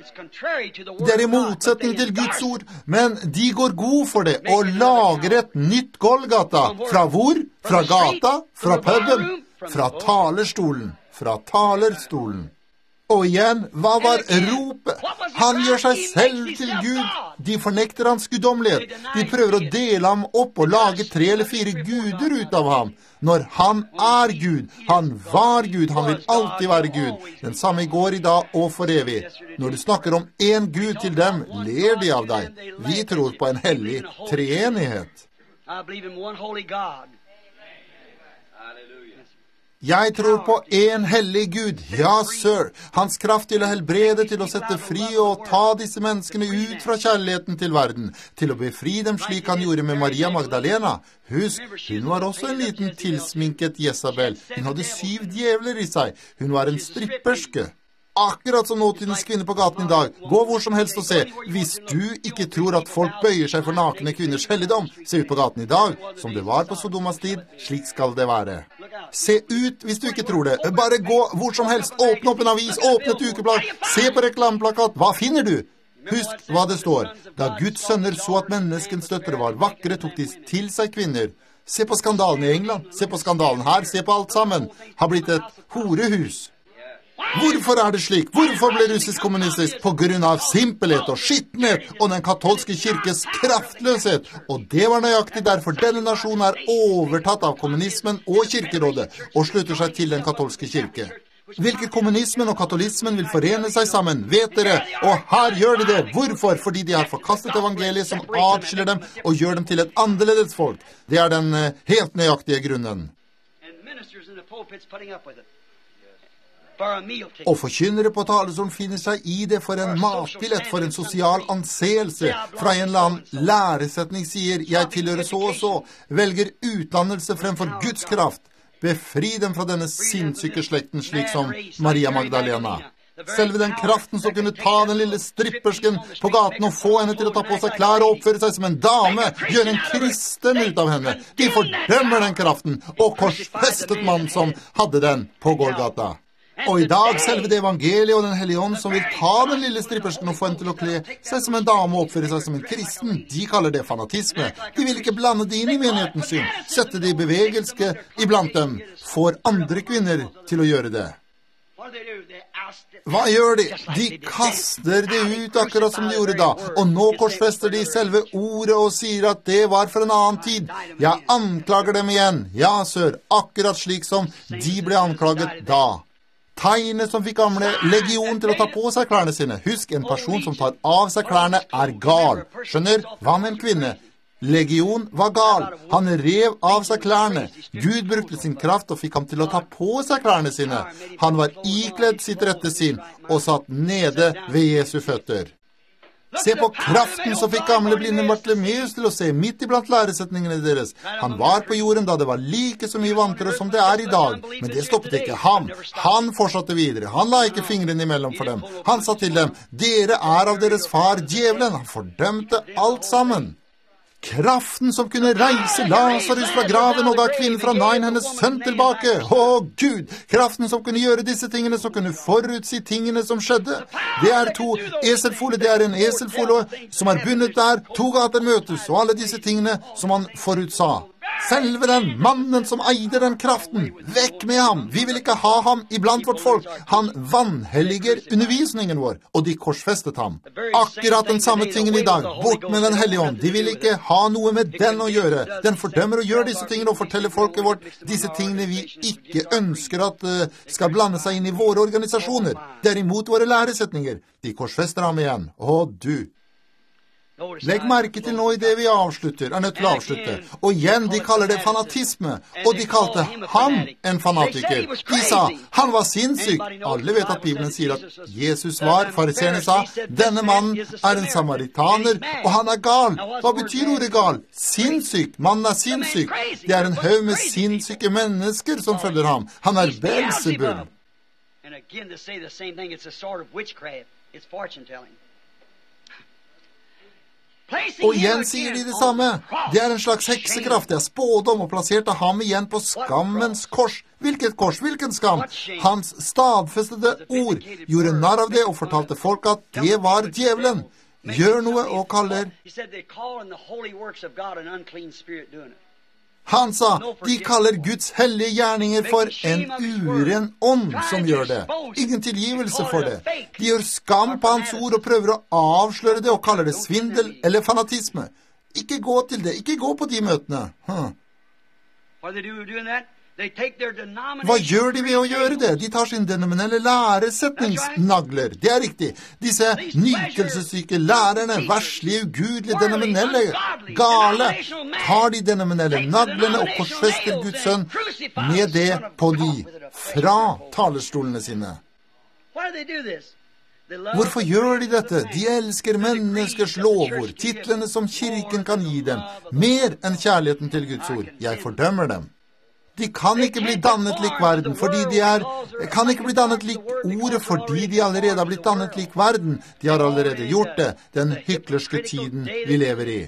Det er i motsetning til Guds ord, men de går god for det og lager et nytt Golgata. Fra hvor? Fra gata? Fra puben? Fra talerstolen? Fra talerstolen. Og igjen, hva var ropet? Han gjør seg selv til Gud. De fornekter hans guddommelighet. De prøver å dele ham opp og lage tre eller fire guder ut av ham. Når han er Gud, han var Gud, han vil alltid være Gud. Den samme i går, i dag og for evig. Når du snakker om en Gud til dem, ler de av deg. Vi tror på en hellig treenighet. Jeg tror på en hellig Gud, ja, sir. Hans kraft til å helbrede, til å sette fri og ta disse menneskene ut fra kjærligheten til verden, til å befri dem slik han gjorde med Maria Magdalena. Husk, hun var også en liten tilsminket Jezabel. Hun hadde syv djevler i seg. Hun var en stripperske. Akkurat som nåtidens kvinner på gaten i dag. Gå hvor som helst og se. Hvis du ikke tror at folk bøyer seg for nakne kvinners helligdom, se ut på gaten i dag, som det var på Sodomas tid, slik skal det være. Se ut hvis du ikke tror det. Bare gå hvor som helst. Åpne opp en avis, åpne et ukeblad. Se på reklameplakat. Hva finner du? Husk hva det står. Da Guds sønner så at menneskens døtre var vakre, tok de til seg kvinner. Se på skandalen i England. Se på skandalen her. Se på alt sammen. Har blitt et horehus. Hvorfor er det slik? Hvorfor ble russisk kommunistisk? På grunn av simpelhet og skittenhet og den katolske kirkes kraftløshet. Og det var nøyaktig derfor denne nasjonen er overtatt av kommunismen og kirkerådet og slutter seg til den katolske kirke. Hvilket kommunismen og katolismen vil forene seg sammen, vet dere, og her gjør de det. Hvorfor? Fordi de har forkastet evangeliet som atskiller dem og gjør dem til et annerledes folk. Det er den helt nøyaktige grunnen. Og forkynnere på talerstolen finner seg i det for en matbillett, for en sosial anseelse. Fra en eller annen læresetning sier, jeg tilhører så og så, velger utdannelse fremfor Guds kraft. Befri dem fra denne sinnssyke slekten, slik som Maria Magdalena. Selve den kraften som kunne ta den lille strippersken på gaten og få henne til å ta på seg klær og oppføre seg som en dame, gjøre en kristen ut av henne. De fordømmer den kraften, og korsfestet mann som hadde den på Golgata. Og i dag selve det evangeliet og den hellige ånd som vil ta den lille strippersken og få henne til å kle seg som en dame og oppføre seg som en kristen, de kaller det fanatisme. De vil ikke blande det inn i menigheten sin, sette det i bevegelse iblant dem, får andre kvinner til å gjøre det. Hva gjør de? De kaster det ut akkurat som de gjorde da, og nå korsfester de selve ordet og sier at det var for en annen tid. Jeg anklager dem igjen, ja, sør, akkurat slik som de ble anklaget da. Tegnet som fikk gamle legion til å ta på seg klærne sine. Husk, en person som tar av seg klærne er gal. Skjønner? Hva med en kvinne? Legion var gal. Han rev av seg klærne. Gud brukte sin kraft og fikk ham til å ta på seg klærne sine. Han var ikledd sitt rette sinn og satt nede ved Jesu føtter. Se på kraften som fikk gamle blinde Bartimeus til å se midt iblant læresetningene deres. Han var på jorden da det var like så mye vantere som det er i dag. Men det stoppet ikke ham. Han fortsatte videre. Han la ikke fingrene imellom for dem. Han sa til dem, dere er av deres far djevelen. Han fordømte alt sammen. Kraften som kunne reise Lazarus fra graven og ga kvinnen fra Nain hennes sønn tilbake. Å Gud, kraften som kunne gjøre disse tingene, som kunne forutsi tingene som skjedde. Det er to eselfoler, det er en eselfole som er bundet der, to gater møtes, og alle disse tingene som han forutsa. Selve den mannen som eide den kraften, vekk med ham. Vi vil ikke ha ham iblant vårt folk. Han vanhelliger undervisningen vår, og de korsfestet ham. Akkurat den samme tingen i dag, bort med den hellige ånd. De vil ikke ha noe med den å gjøre. Den fordømmer å gjøre disse tingene og fortelle folket vårt disse tingene vi ikke ønsker at uh, skal blande seg inn i våre organisasjoner. Det er imot våre læresetninger. De korsfester ham igjen. Å du! Legg merke til nå i det vi avslutter, er nødt til å avslutte. Og igjen, de kaller det fanatisme, og de kalte han en fanatiker. De sa, han var sinnssyk. Alle vet at Bibelen sier at Jesus var, fariseerne sa, denne mannen er en samaritaner, og han er gal. Hva betyr ordet gal? Sinnssyk. Mannen er sinnssyk. Det er en haug med sinnssyke mennesker som følger ham. Han er Beelzebul. And again, to say the same thing, it's a sort of witchcraft. It's fortune telling. Og igjen sier de det samme. Det er en slags heksekraft. Det er spådom, og plasserte ham igjen på skammens kors. Hvilket kors? Hvilken skam? Hans stadfestede ord gjorde narr av det og fortalte folk at det var djevelen. Gjør noe og kaller. Han sa, de kaller Guds hellige gjerninger for en uren ånd som gjør det. Ingen tilgivelse for det. De gjør skam på hans ord og prøver å avsløre det og kaller det svindel eller fanatisme. Ikke gå til det. Ikke gå på de møtene. Hm. Hva gjør de ved å gjøre det? De tar sin denominelle læresetningsnagler. Det er riktig. Disse nytelsessyke lærerne, verslige, ugudelige, denominelle, gale, tar de denominelle naglene og korsfester Guds sønn med det på de fra talerstolene sine. Hvorfor gjør de dette? De elsker menneskers lovord, titlene som kirken kan gi dem, mer enn kjærligheten til Guds ord. Jeg fordømmer dem. De kan ikke bli dannet lik verden, fordi de er, kan ikke bli dannet lik ordet, fordi de allerede har blitt dannet lik verden. De har allerede gjort det, den hyklerske tiden vi lever i.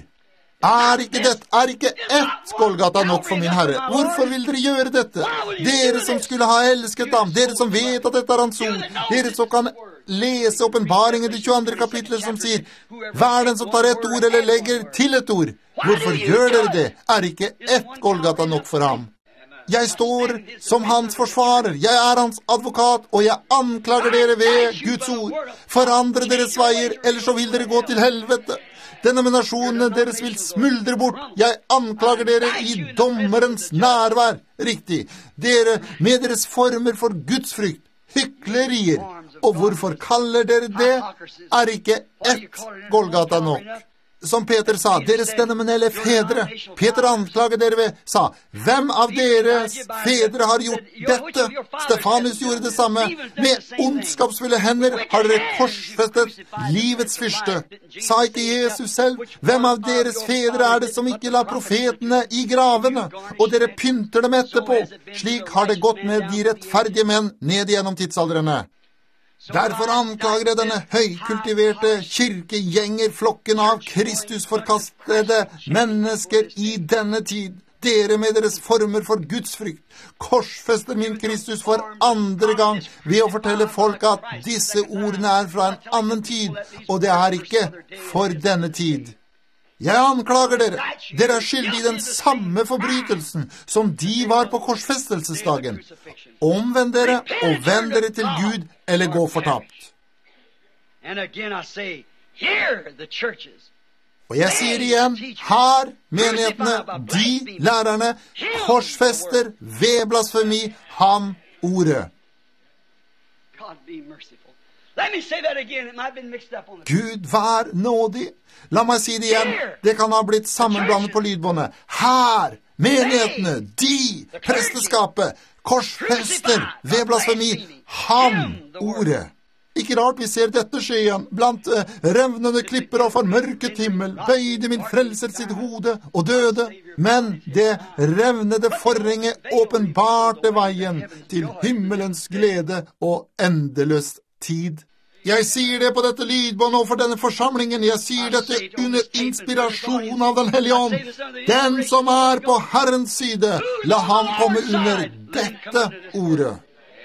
Er ikke dette, er ikke ett Golgata nok for min Herre? Hvorfor vil dere gjøre dette? Dere som skulle ha elsket ham, dere som vet at dette er hans ord, dere som kan lese åpenbaringen i det tjueandre kapitlet som sier, hver den som tar ett ord eller legger til et ord. Hvorfor gjør dere det? Er ikke ett Golgata nok for ham? Jeg står som hans forsvarer, jeg er hans advokat, og jeg anklager dere ved Guds ord. Forandre deres veier, ellers så vil dere gå til helvete. Denominasjonene deres vil smuldre bort. Jeg anklager dere i dommerens nærvær. Riktig. Dere med deres former for Guds frykt, hyklerier. Og hvorfor kaller dere det? Er ikke ett Golgata nok? Som Peter sa, deres denominelle fedre. Peter anklager dere ved, sa, hvem av deres fedre har gjort dette? Stefanus gjorde det samme. Med ondskapsfulle hender har dere korsfestet livets fyrste. Sa ikke Jesus selv, hvem av deres fedre er det som ikke la profetene i gravene? Og dere pynter dem etterpå. Slik har det gått med de rettferdige menn ned gjennom tidsaldrene. Derfor anklager jeg denne høykultiverte kirkegjengerflokken av Kristusforkastede mennesker i denne tid. Dere med deres former for Guds frykt korsfester min Kristus for andre gang ved å fortelle folk at disse ordene er fra en annen tid, og det er ikke for denne tid. Jeg anklager dere. Dere er skyldige i den samme forbrytelsen som de var på korsfestelsesdagen. Omvend dere og vend dere til Gud, eller gå fortapt. Og jeg sier igjen, her menighetene, de lærerne, korsfester ved blasfemi ham ordet. Gud, vær nådig. La meg si det igjen. Det kan ha blitt sammenblandet på lydbåndet. Her, menighetene, de, presteskapet, korsfester ved blasfemi ham ordet. Ikke rart vi ser dette skje igjen. Blant uh, revnende klipper og formørket himmel bøyde min frelser sitt hode og døde. Men det revnede forhenget åpenbarte veien til himmelens glede og endeløs tid. Jeg sier det på dette lydbåndet og for denne forsamlingen. Jeg sier dette under inspirasjon av den hellige ånd. Den som er på Herrens side, la ham komme under dette ordet.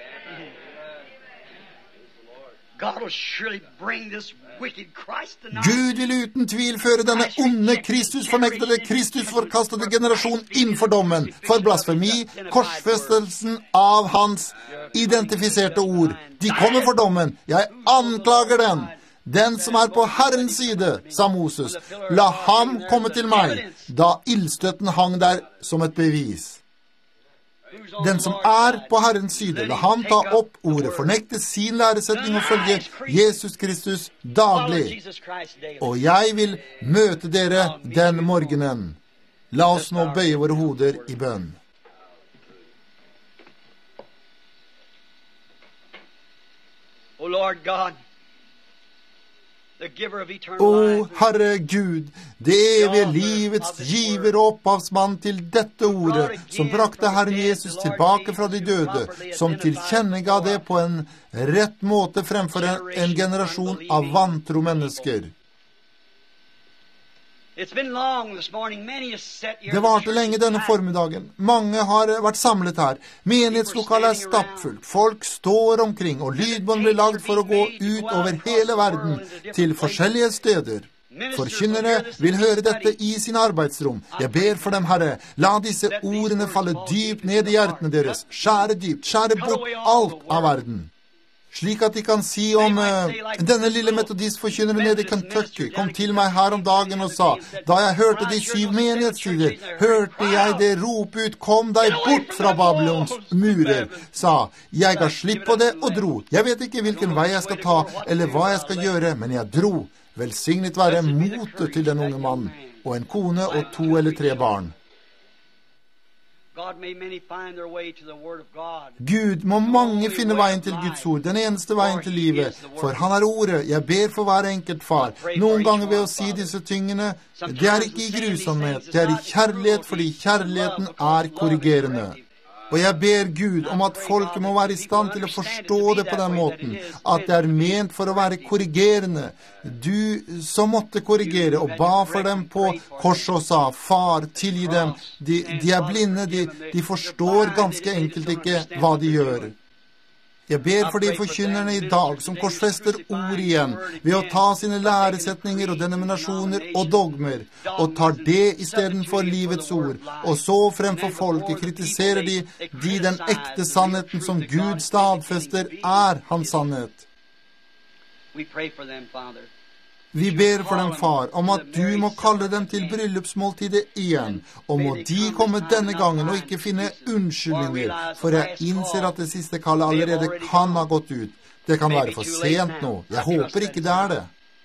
Gud vil uten tvil føre denne onde, Kristusfornektede, Kristusforkastede generasjon innenfor dommen, for blasfemi, korsfestelsen av hans identifiserte ord. De kommer for dommen. Jeg anklager den. Den som er på Herrens side, sa Moses, la ham komme til meg, da ildstøtten hang der som et bevis. Den som er på Herrens side, la ham ta opp ordet, fornekte sin læresetning og følge Jesus Kristus daglig. Og jeg vil møte dere den morgenen. La oss nå bøye våre hoder i bønn. O Lord God, Å, Herre Gud, det evige livets giver og opphavsmann til dette ordet, som brakte Herren Jesus tilbake fra de døde, som tilkjennega det på en rett måte fremfor en, en generasjon av vantro mennesker. Det varte lenge denne formiddagen. Mange har vært samlet her. Menighetslokalet er stappfullt. Folk står omkring, og lydbånd blir lagd for å gå ut over hele verden til forskjellige steder. Forkynnere vil høre dette i sin arbeidsrom. Jeg ber for dem, Herre, la disse ordene falle dypt ned i hjertene deres. Skjære dypt, skjære bort alt av verden. Slik at de kan si om uh, denne lille metodistforkynneren nede i Kentucky kom til meg her om dagen og sa, da jeg hørte de syv menighetstider, hørte jeg det rope ut, kom deg bort fra Babylons murer, sa, jeg ga slipp på det og dro. Jeg vet ikke hvilken vei jeg skal ta, eller hva jeg skal gjøre, men jeg dro. Velsignet være motet til den unge mann, og en kone og to eller tre barn. Gud, må mange finne veien til Guds ord, den eneste veien til livet, for han er ordet. Jeg ber for hver enkelt far. Noen ganger ved å si disse tingene, det er ikke i grusomhet, det er i kjærlighet, fordi kjærligheten er korrigerende. Og jeg ber Gud om at folket må være i stand til å forstå det på den måten, at det er ment for å være korrigerende. Du som måtte korrigere og ba for dem på korset og sa, far, tilgi dem, de, de er blinde, de, de forstår ganske enkelt ikke hva de gjør. Jeg ber for de forkynnerne i dag som korsfester ord igjen ved å ta sine læresetninger og denominasjoner og dogmer og tar det i stedet for livets ord, og så fremfor folket kritiserer de, de den ekte sannheten som Gud stadfester er hans sannhet. Vi ber for dem, far, om at du må kalle dem til bryllupsmåltidet igjen, og må de komme denne gangen og ikke finne unnskyldninger, for jeg innser at det siste kallet allerede kan ha gått ut. Det kan være for sent nå. Jeg håper ikke det er det.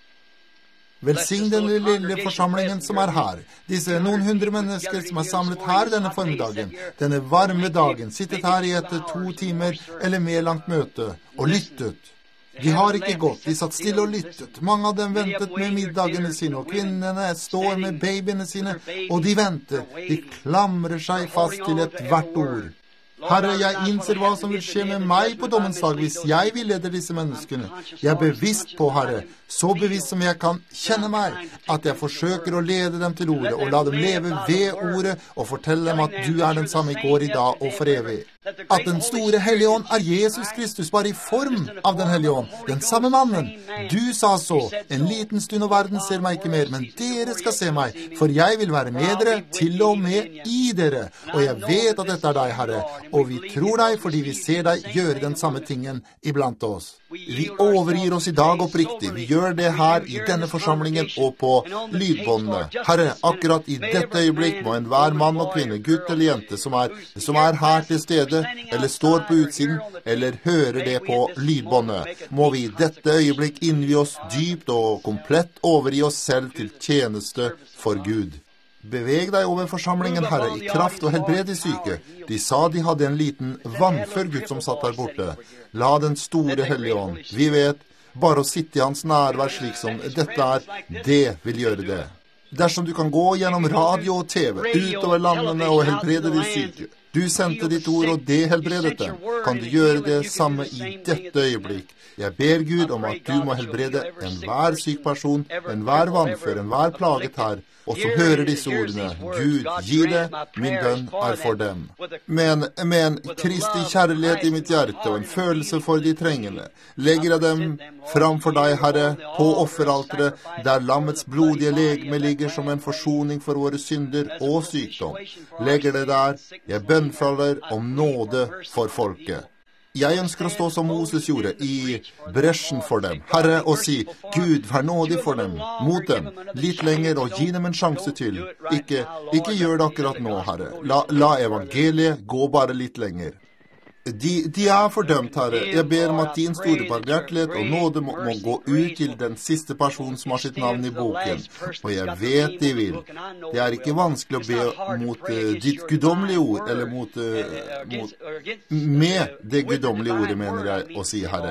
Velsign den lille forsamlingen som er her. Disse noen hundre mennesker som er samlet her denne formiddagen, denne varme dagen, sittet her i etter to timer eller mer langt møte, og lyttet. De har ikke gått, de satt stille og lyttet. Mange av dem ventet med middagene sine, og kvinnene står med babyene sine, og de venter. De klamrer seg fast til et hvert ord. Herre, jeg innser hva som vil skje med meg på dommens dag hvis jeg vil lede disse menneskene. Jeg er bevisst på, Herre, så bevisst som jeg kan kjenne meg, at jeg forsøker å lede dem til ordet, og la dem leve ved ordet, og fortelle dem at du er den samme i går, i dag og for evig. At den store Hellige Ånd er Jesus Kristus, bare i form av den Hellige Ånd, den samme mannen. Du sa så, en liten stund og verden ser meg ikke mer, men dere skal se meg, for jeg vil være med dere, til og med i dere. Og jeg vet at dette er deg, Herre, og vi tror deg fordi vi ser deg gjøre den samme tingen iblant oss. Vi overgir oss i dag oppriktig. Vi gjør det her i denne forsamlingen og på lydbåndene. Herre, akkurat i dette øyeblikk må en hver mann og kvinne, gutt eller jente som er, som er her til stede, eller står på utsiden, eller hører det på lydbåndet, må vi i dette øyeblikk innvie oss dypt og komplett overgi oss selv til tjeneste for Gud. Beveg deg over forsamlingen, Herre, i kraft og helbred de syke. De sa de hadde en liten vannfør Gud som satt der borte. La den store Hellige Ånd. Vi vet, bare å sitte i hans nærvær slik som dette er, det vil gjøre det. Dersom du kan gå gjennom radio og T V, utover landene og helbrede de syke. Du sendte ditt ord, og det helbredet dem. Kan du gjøre det samme i dette øyeblikk? Jeg ber Gud om at du må helbrede enhver syk person, enhver vannfør, enhver plaget her, og som hører disse ordene. Gud, gi det, min bønn er for dem. Men, men Kristi kjærlighet i mitt hjerte og en følelse for de trengende, legger jeg dem framfor deg, Herre, på offeralteret, der lammets blodige legeme ligger som en forsoning for våre synder og sykdom. Legger det der, jeg bønnfaller om nåde for folket. Jeg ønsker å stå som Moses gjorde, i bresjen for dem, Herre, og si, Gud, vær nådig for dem, mot dem, litt lenger, og gi dem en sjanse til. Ikke, ikke gjør det akkurat nå, Herre. La, la evangeliet gå bare litt lenger. De, de er fordømt, Herre. Jeg ber om at din store barmhjertighet og nåde må, må gå ut til den siste personen som har sitt navn i boken. Og jeg vet de vil. Det er ikke vanskelig å be mot uh, ditt guddommelige ord, eller mot, uh, mot med det guddommelige ordet, mener jeg, å si, Herre.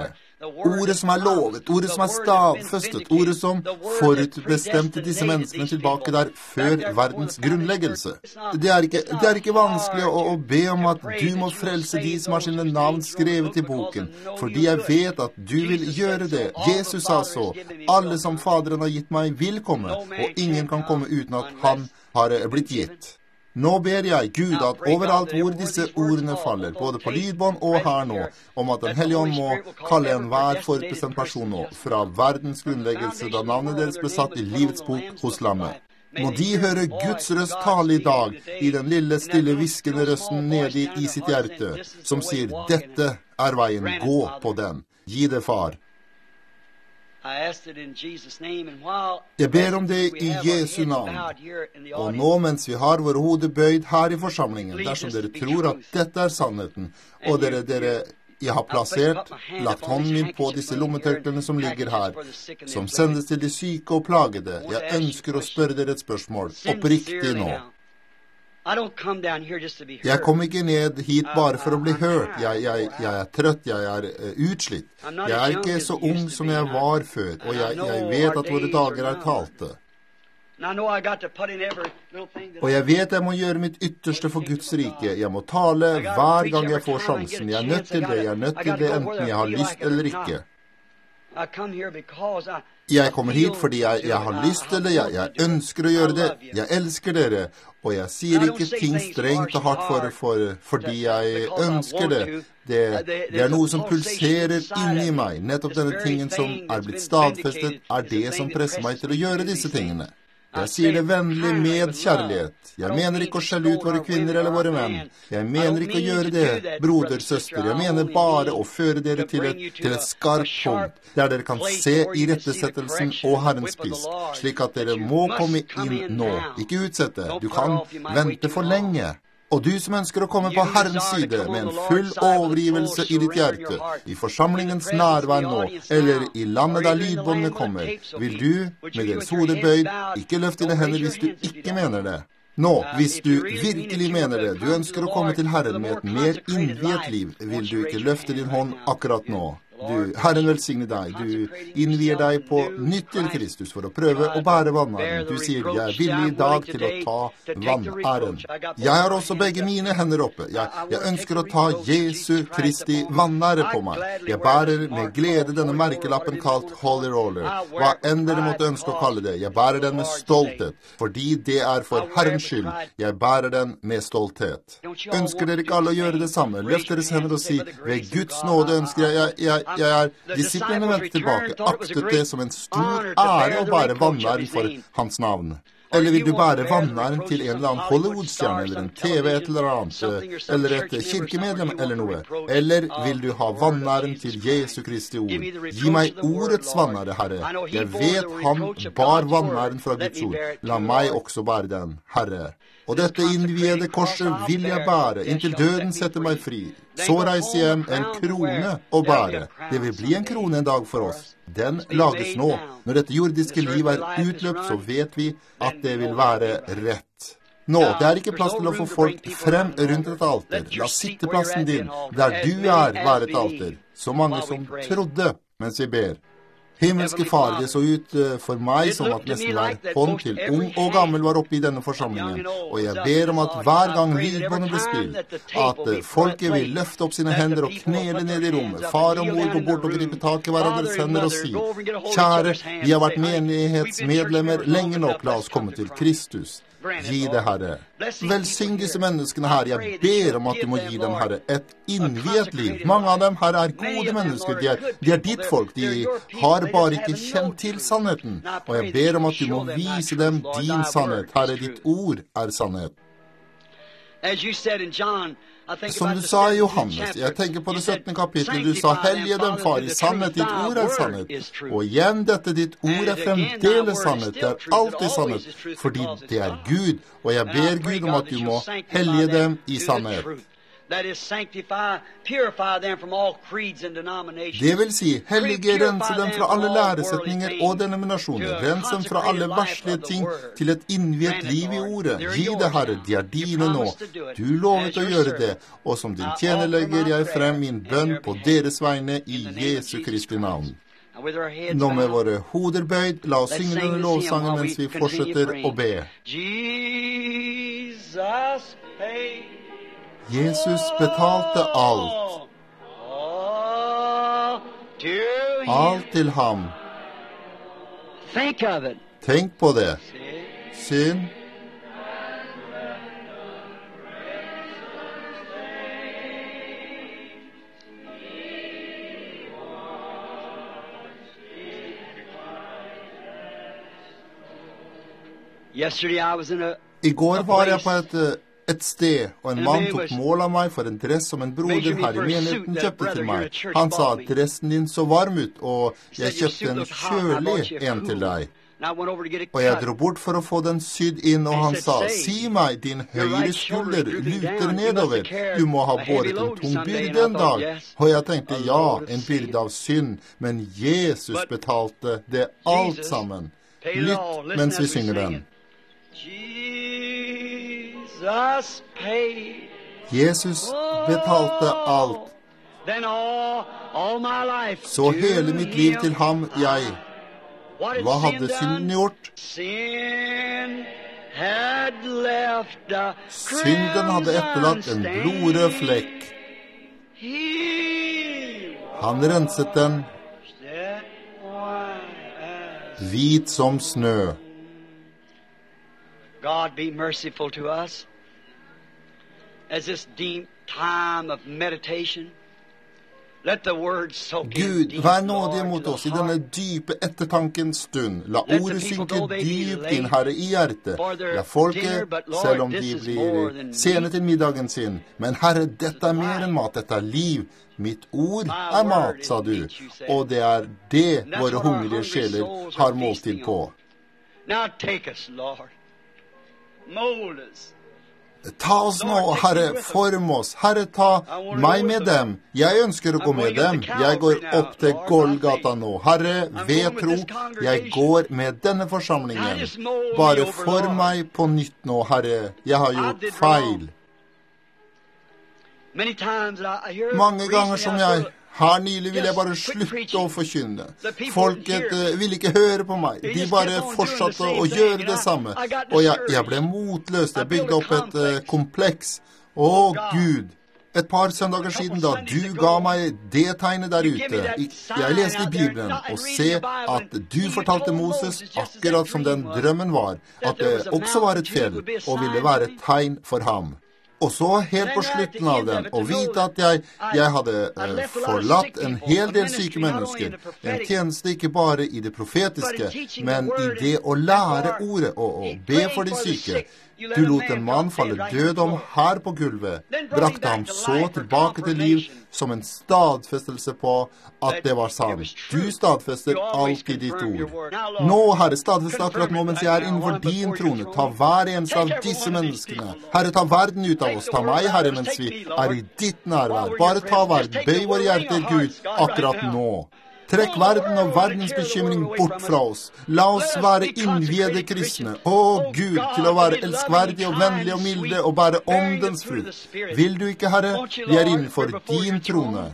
Ordet som er lovet, ordet som er stavfestet, ordet som forutbestemte disse menneskene tilbake der før verdens grunnleggelse. Det er ikke, det er ikke vanskelig å, å be om at du må frelse de som har sine navn skrevet i boken, fordi jeg vet at du vil gjøre det. Jesus sa så, alle som Faderen har gitt meg vil komme, og ingen kan komme uten at han har blitt gitt. Nå ber jeg Gud at overalt hvor disse ordene faller, både på lydbånd og her nå, om at Den Hellige Ånd må kalle enhver forutbestemt person nå, fra verdens grunnleggelse da navnet deres ble satt i livets bok hos lammet. Må de høre Guds røst tale i dag, i den lille, stille, viskende røsten nede i sitt hjerte, som sier, dette er veien, gå på den. Gi det, far. Jeg ber om det i Jesu navn, og nå mens vi har våre hoder bøyd her i forsamlingen, dersom dere tror at dette er sannheten, og dere, dere, jeg har plassert, lagt hånden min på disse lommetørklene som ligger her, som sendes til de syke og plagede, jeg ønsker å spørre dere et spørsmål, oppriktig nå. Jeg kom ikke ned hit bare for å bli hørt. Jeg, jeg, jeg er trøtt, jeg er uh, utslitt. Jeg er ikke så ung som jeg var før, og jeg, jeg vet at våre dager er kalte. Og jeg vet jeg må gjøre mitt ytterste for Guds rike. Jeg må tale hver gang jeg får sjansen. Jeg er nødt til det, jeg er nødt til det enten jeg har lyst eller ikke. Jeg kommer hit fordi jeg, jeg har lyst til det, jeg, jeg ønsker å gjøre det, jeg elsker dere, og jeg sier ikke ting strengt og hardt for, for, fordi jeg ønsker det. Det, det er noe som pulserer inni meg. Nettopp denne tingen som er blitt stadfestet, er det som presser meg til å gjøre disse tingene. Jeg sier det vennlig med kjærlighet. Jeg mener ikke å skjelle ut våre kvinner eller våre menn. Jeg mener ikke å gjøre det, broder, søster. Jeg mener bare å føre dere til et, til et skarpt punkt, der dere kan se irettesettelsen og Herrens pisk, slik at dere må komme inn nå. Ikke utsette. Du kan vente for lenge. Og du som ønsker å komme på Herrens side med en full overgivelse i ditt hjerte, i forsamlingens nærvær nå, eller i landet der lydbåndene kommer, vil du, med deres hoder bøyd, ikke løfte dine hender hvis du ikke mener det. Nå, hvis du virkelig mener det, du ønsker å komme til Herren med et mer innviet liv, vil du ikke løfte din hånd akkurat nå. Du, Herren velsigne deg, du innvier deg på nytt til Kristus for å prøve å bære vannæren. Du sier, jeg er villig i dag til å ta vannæren. Jeg har også begge mine hender oppe. Jeg, jeg ønsker å ta Jesu Kristi vannære på meg. Jeg bærer med glede denne merkelappen kalt Holy Roller. Hva enn dere måtte ønske å kalle det. Jeg bærer den med stolthet, fordi det er for Herrens skyld. Jeg bærer den med stolthet. Ønsker dere ikke alle å gjøre det samme? Løft deres hender og si, ved Guds nåde ønsker jeg, jeg, jeg Jeg er disiplene vendt tilbake, aktet det som en stor ære å bære vannæren for hans navn. Eller vil du bære vannæren til en eller annen Hollywood-stjerne, eller en T V et eller annet, eller et kirkemedlem eller noe? Eller vil du ha vannæren til Jesu Kristi ord? Gi meg ordets vannære, Herre. Jeg vet han bar vannæren fra Guds ord. La meg også bære den, Herre. Og dette innviede korset vil jeg bære, inntil døden setter meg fri. Så reiser hjem en krone å bære. Det vil bli en krone en dag for oss. Den lages nå. Når dette jordiske liv er utløpt, så vet vi at det vil være rett. Nå, det er ikke plass til å få folk frem rundt et alter. La sitteplassen din, der du er, være et alter. Så mange som trodde mens vi ber. Himmelske Far, det så ut for meg som at nesten hver hånd til ung og gammel var oppe i denne forsamlingen, og jeg ber om at hver gang lydbåndet blir spilt, at folket vil løfte opp sine hender og knele ned i rommet, far og mor gå bort og gripe tak i hverandres hender og si, kjære, vi har vært menighetsmedlemmer lenge nok, la oss komme til Kristus. Gi det, Herre. Velsign disse menneskene her. Jeg ber om at du må gi dem, Herre, et innviet liv. Mange av dem, Herre, er gode mennesker. De er, de er ditt folk. De har bare ikke kjent til sannheten. Og jeg ber om at du må vise dem din sannhet. Herre, ditt ord er sannhet. Som du sa i Johannes, jeg tenker på det syttende kapitlet, du sa, hellige dem, far, i sannhet, ditt ord er sannhet. Og igjen, dette ditt ord er fremdeles sannhet, det er alltid sannhet, fordi det er Gud, og jeg ber Gud om at du må hellige dem i sannhet. Det vil si, hellige, rense dem fra alle læresetninger og denominasjoner, rens dem fra alle verslige ting til et innviet liv i ordet. Gi det, Herre, de er dine nå. Du lovet å gjøre det, og som din tjener legger jeg frem min bønn på deres vegne i Jesu Kristi navn. Nå med våre hoder bøyd, la oss synge denne lovsangen mens vi fortsetter å be. Jesus betalte alt. Alt til ham. Tenk på det. Synd. I går var jeg på et, et sted, og en mann tok mål av meg for en dress som en broder her i menigheten kjøpte til meg. Han sa at dressen din så varm ut, og jeg kjøpte en kjølig en til deg. Og jeg dro bort for å få den sydd inn, og han sa, si meg, din høyre skulder luter nedover. Du må ha båret en tung byrde en dag. Og jeg tenkte, ja, en byrde av synd, men Jesus betalte det alt sammen. Lytt mens vi synger den. Jesus betalte alt. Så hele mitt liv til ham, jeg. Hva hadde synden gjort? Synden hadde etterlatt en blodrød flekk. Han renset den, hvit som snø. God be merciful to us as this deep time of meditation. Let the words soak in. Gud, vær nådig mot oss i denne dype ettertankens stund. La ordet synke dypt inn, Herre, i hjertet. La folket, selv om de blir sene til middagen sin. Men Herre, dette er mer enn mat, dette er liv. Mitt ord er mat, sa du. Og det er det våre hungrige sjeler har måltid på. Now take us, Lord. Mold us. Ta oss nå, Herre, form oss. Herre, ta meg med dem. Jeg ønsker å gå med dem. Jeg går opp til Golgata nå. Herre, ved tro, jeg går med denne forsamlingen. Bare form meg på nytt nå, Herre. Jeg har gjort feil. Mange ganger som jeg... Her nylig vil jeg bare slutte å forkynne. Folket uh, vil ikke høre på meg. De bare fortsatte å gjøre det samme. Og jeg, jeg ble motløs. Jeg bygde opp et uh, kompleks. Å, Gud! Et par søndager siden da du ga meg det tegnet der ute. Jeg leste i Bibelen og se at du fortalte Moses, akkurat som den drømmen var, at det også var et fjell og ville være et tegn for ham. Og så helt på slutten av den, å vite at jeg, jeg hadde eh, forlatt en hel del syke mennesker. En tjeneste ikke bare i det profetiske, men i det å lære ordet og å be for de syke. Du lot en mann falle død om her på gulvet, brakte ham så tilbake til liv som en stadfestelse på at det var sant. Du stadfester alltid ditt ord. Nå, Herre, stadfest akkurat nå mens jeg er innenfor din trone. Ta hver eneste av disse menneskene. Herre, ta verden ut av oss. Ta meg, Herre, mens vi er i ditt nærvær. Bare ta verden. Bøy våre hjerter, Gud, akkurat nå. Trekk verden og verdens bekymring bort fra oss. La oss være innviede kristne. Å, Gud, til å være elskverdige og vennlige og milde og bære åndens frukt. Vil du ikke, Herre? Vi er innenfor din trone.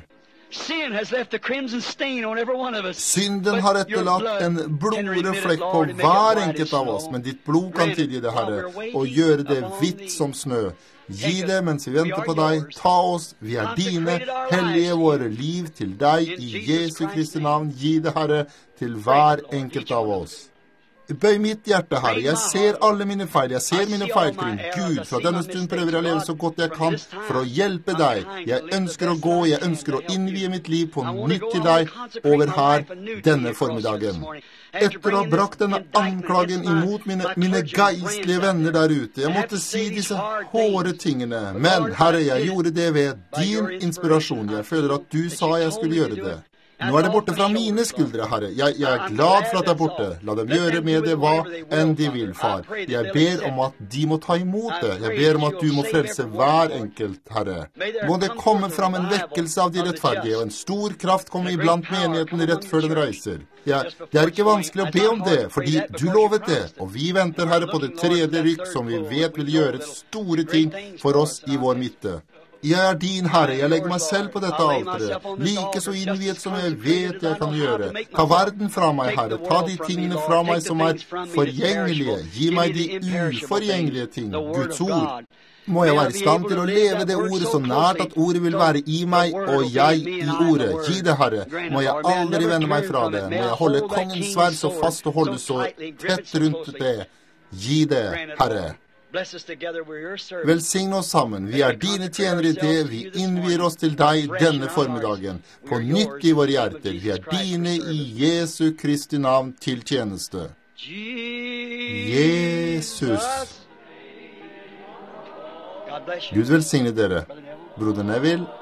Synden har etterlatt en blodrød flekk på hver enkelt av oss, men ditt blod kan tilgi det, Herre, og gjøre det hvitt som snø. Gi det mens vi venter på deg. Ta oss, vi er dine. Hellige våre liv til deg i Jesu Kristi navn. Gi det, Herre, til hver enkelt av oss. Bøy mitt hjerte, Herre. Jeg ser alle mine feil. Jeg ser mine feiltrinn. Gud, fra denne stund prøver jeg å leve så godt jeg kan for å hjelpe deg. Jeg ønsker å gå, jeg ønsker å innvie mitt liv på nytt til deg over her denne formiddagen. Etter å ha brakt denne anklagen imot mine, mine geistlige venner der ute. Jeg måtte si disse hårde tingene. Men, Herre, jeg gjorde det ved din inspirasjon. Jeg føler at du sa jeg skulle gjøre det. Nå er det borte fra mine skuldre, Herre. Jeg, jeg er glad for at det er borte. La dem gjøre med det hva enn de vil, far. Jeg ber om at de må ta imot det. Jeg ber om at du må frelse hver enkelt, Herre. Må det komme fram en vekkelse av de rettferdige, og en stor kraft komme iblant menigheten rett før den reiser. Ja, det er ikke vanskelig å be om det, fordi du lovet det, og vi venter, Herre, på det tredje rykk som vi vet vil gjøre store ting for oss i vår midte. Jeg er din, Herre, jeg legger meg selv på dette alteret, like så innviet som jeg vet jeg kan gjøre. Ta verden fra meg, Herre, ta de tingene fra meg som er forgjengelige, gi meg de uforgjengelige ting, Guds ord. Må jeg være i stand til å leve det ordet så nært at ordet vil være i meg, og jeg i ordet. Gi det, Herre. Må jeg aldri vende meg fra det. Må jeg holde kongens sverd så fast og holde så tett rundt det. Gi det, Herre. Velsign oss sammen. Vi er dine tjenere i det. Vi innvier oss til deg denne formiddagen. På nytt i våre hjerter. Vi er dine i Jesu Kristi navn til tjeneste. Jesus. Gud velsigne dere. Broder Neville.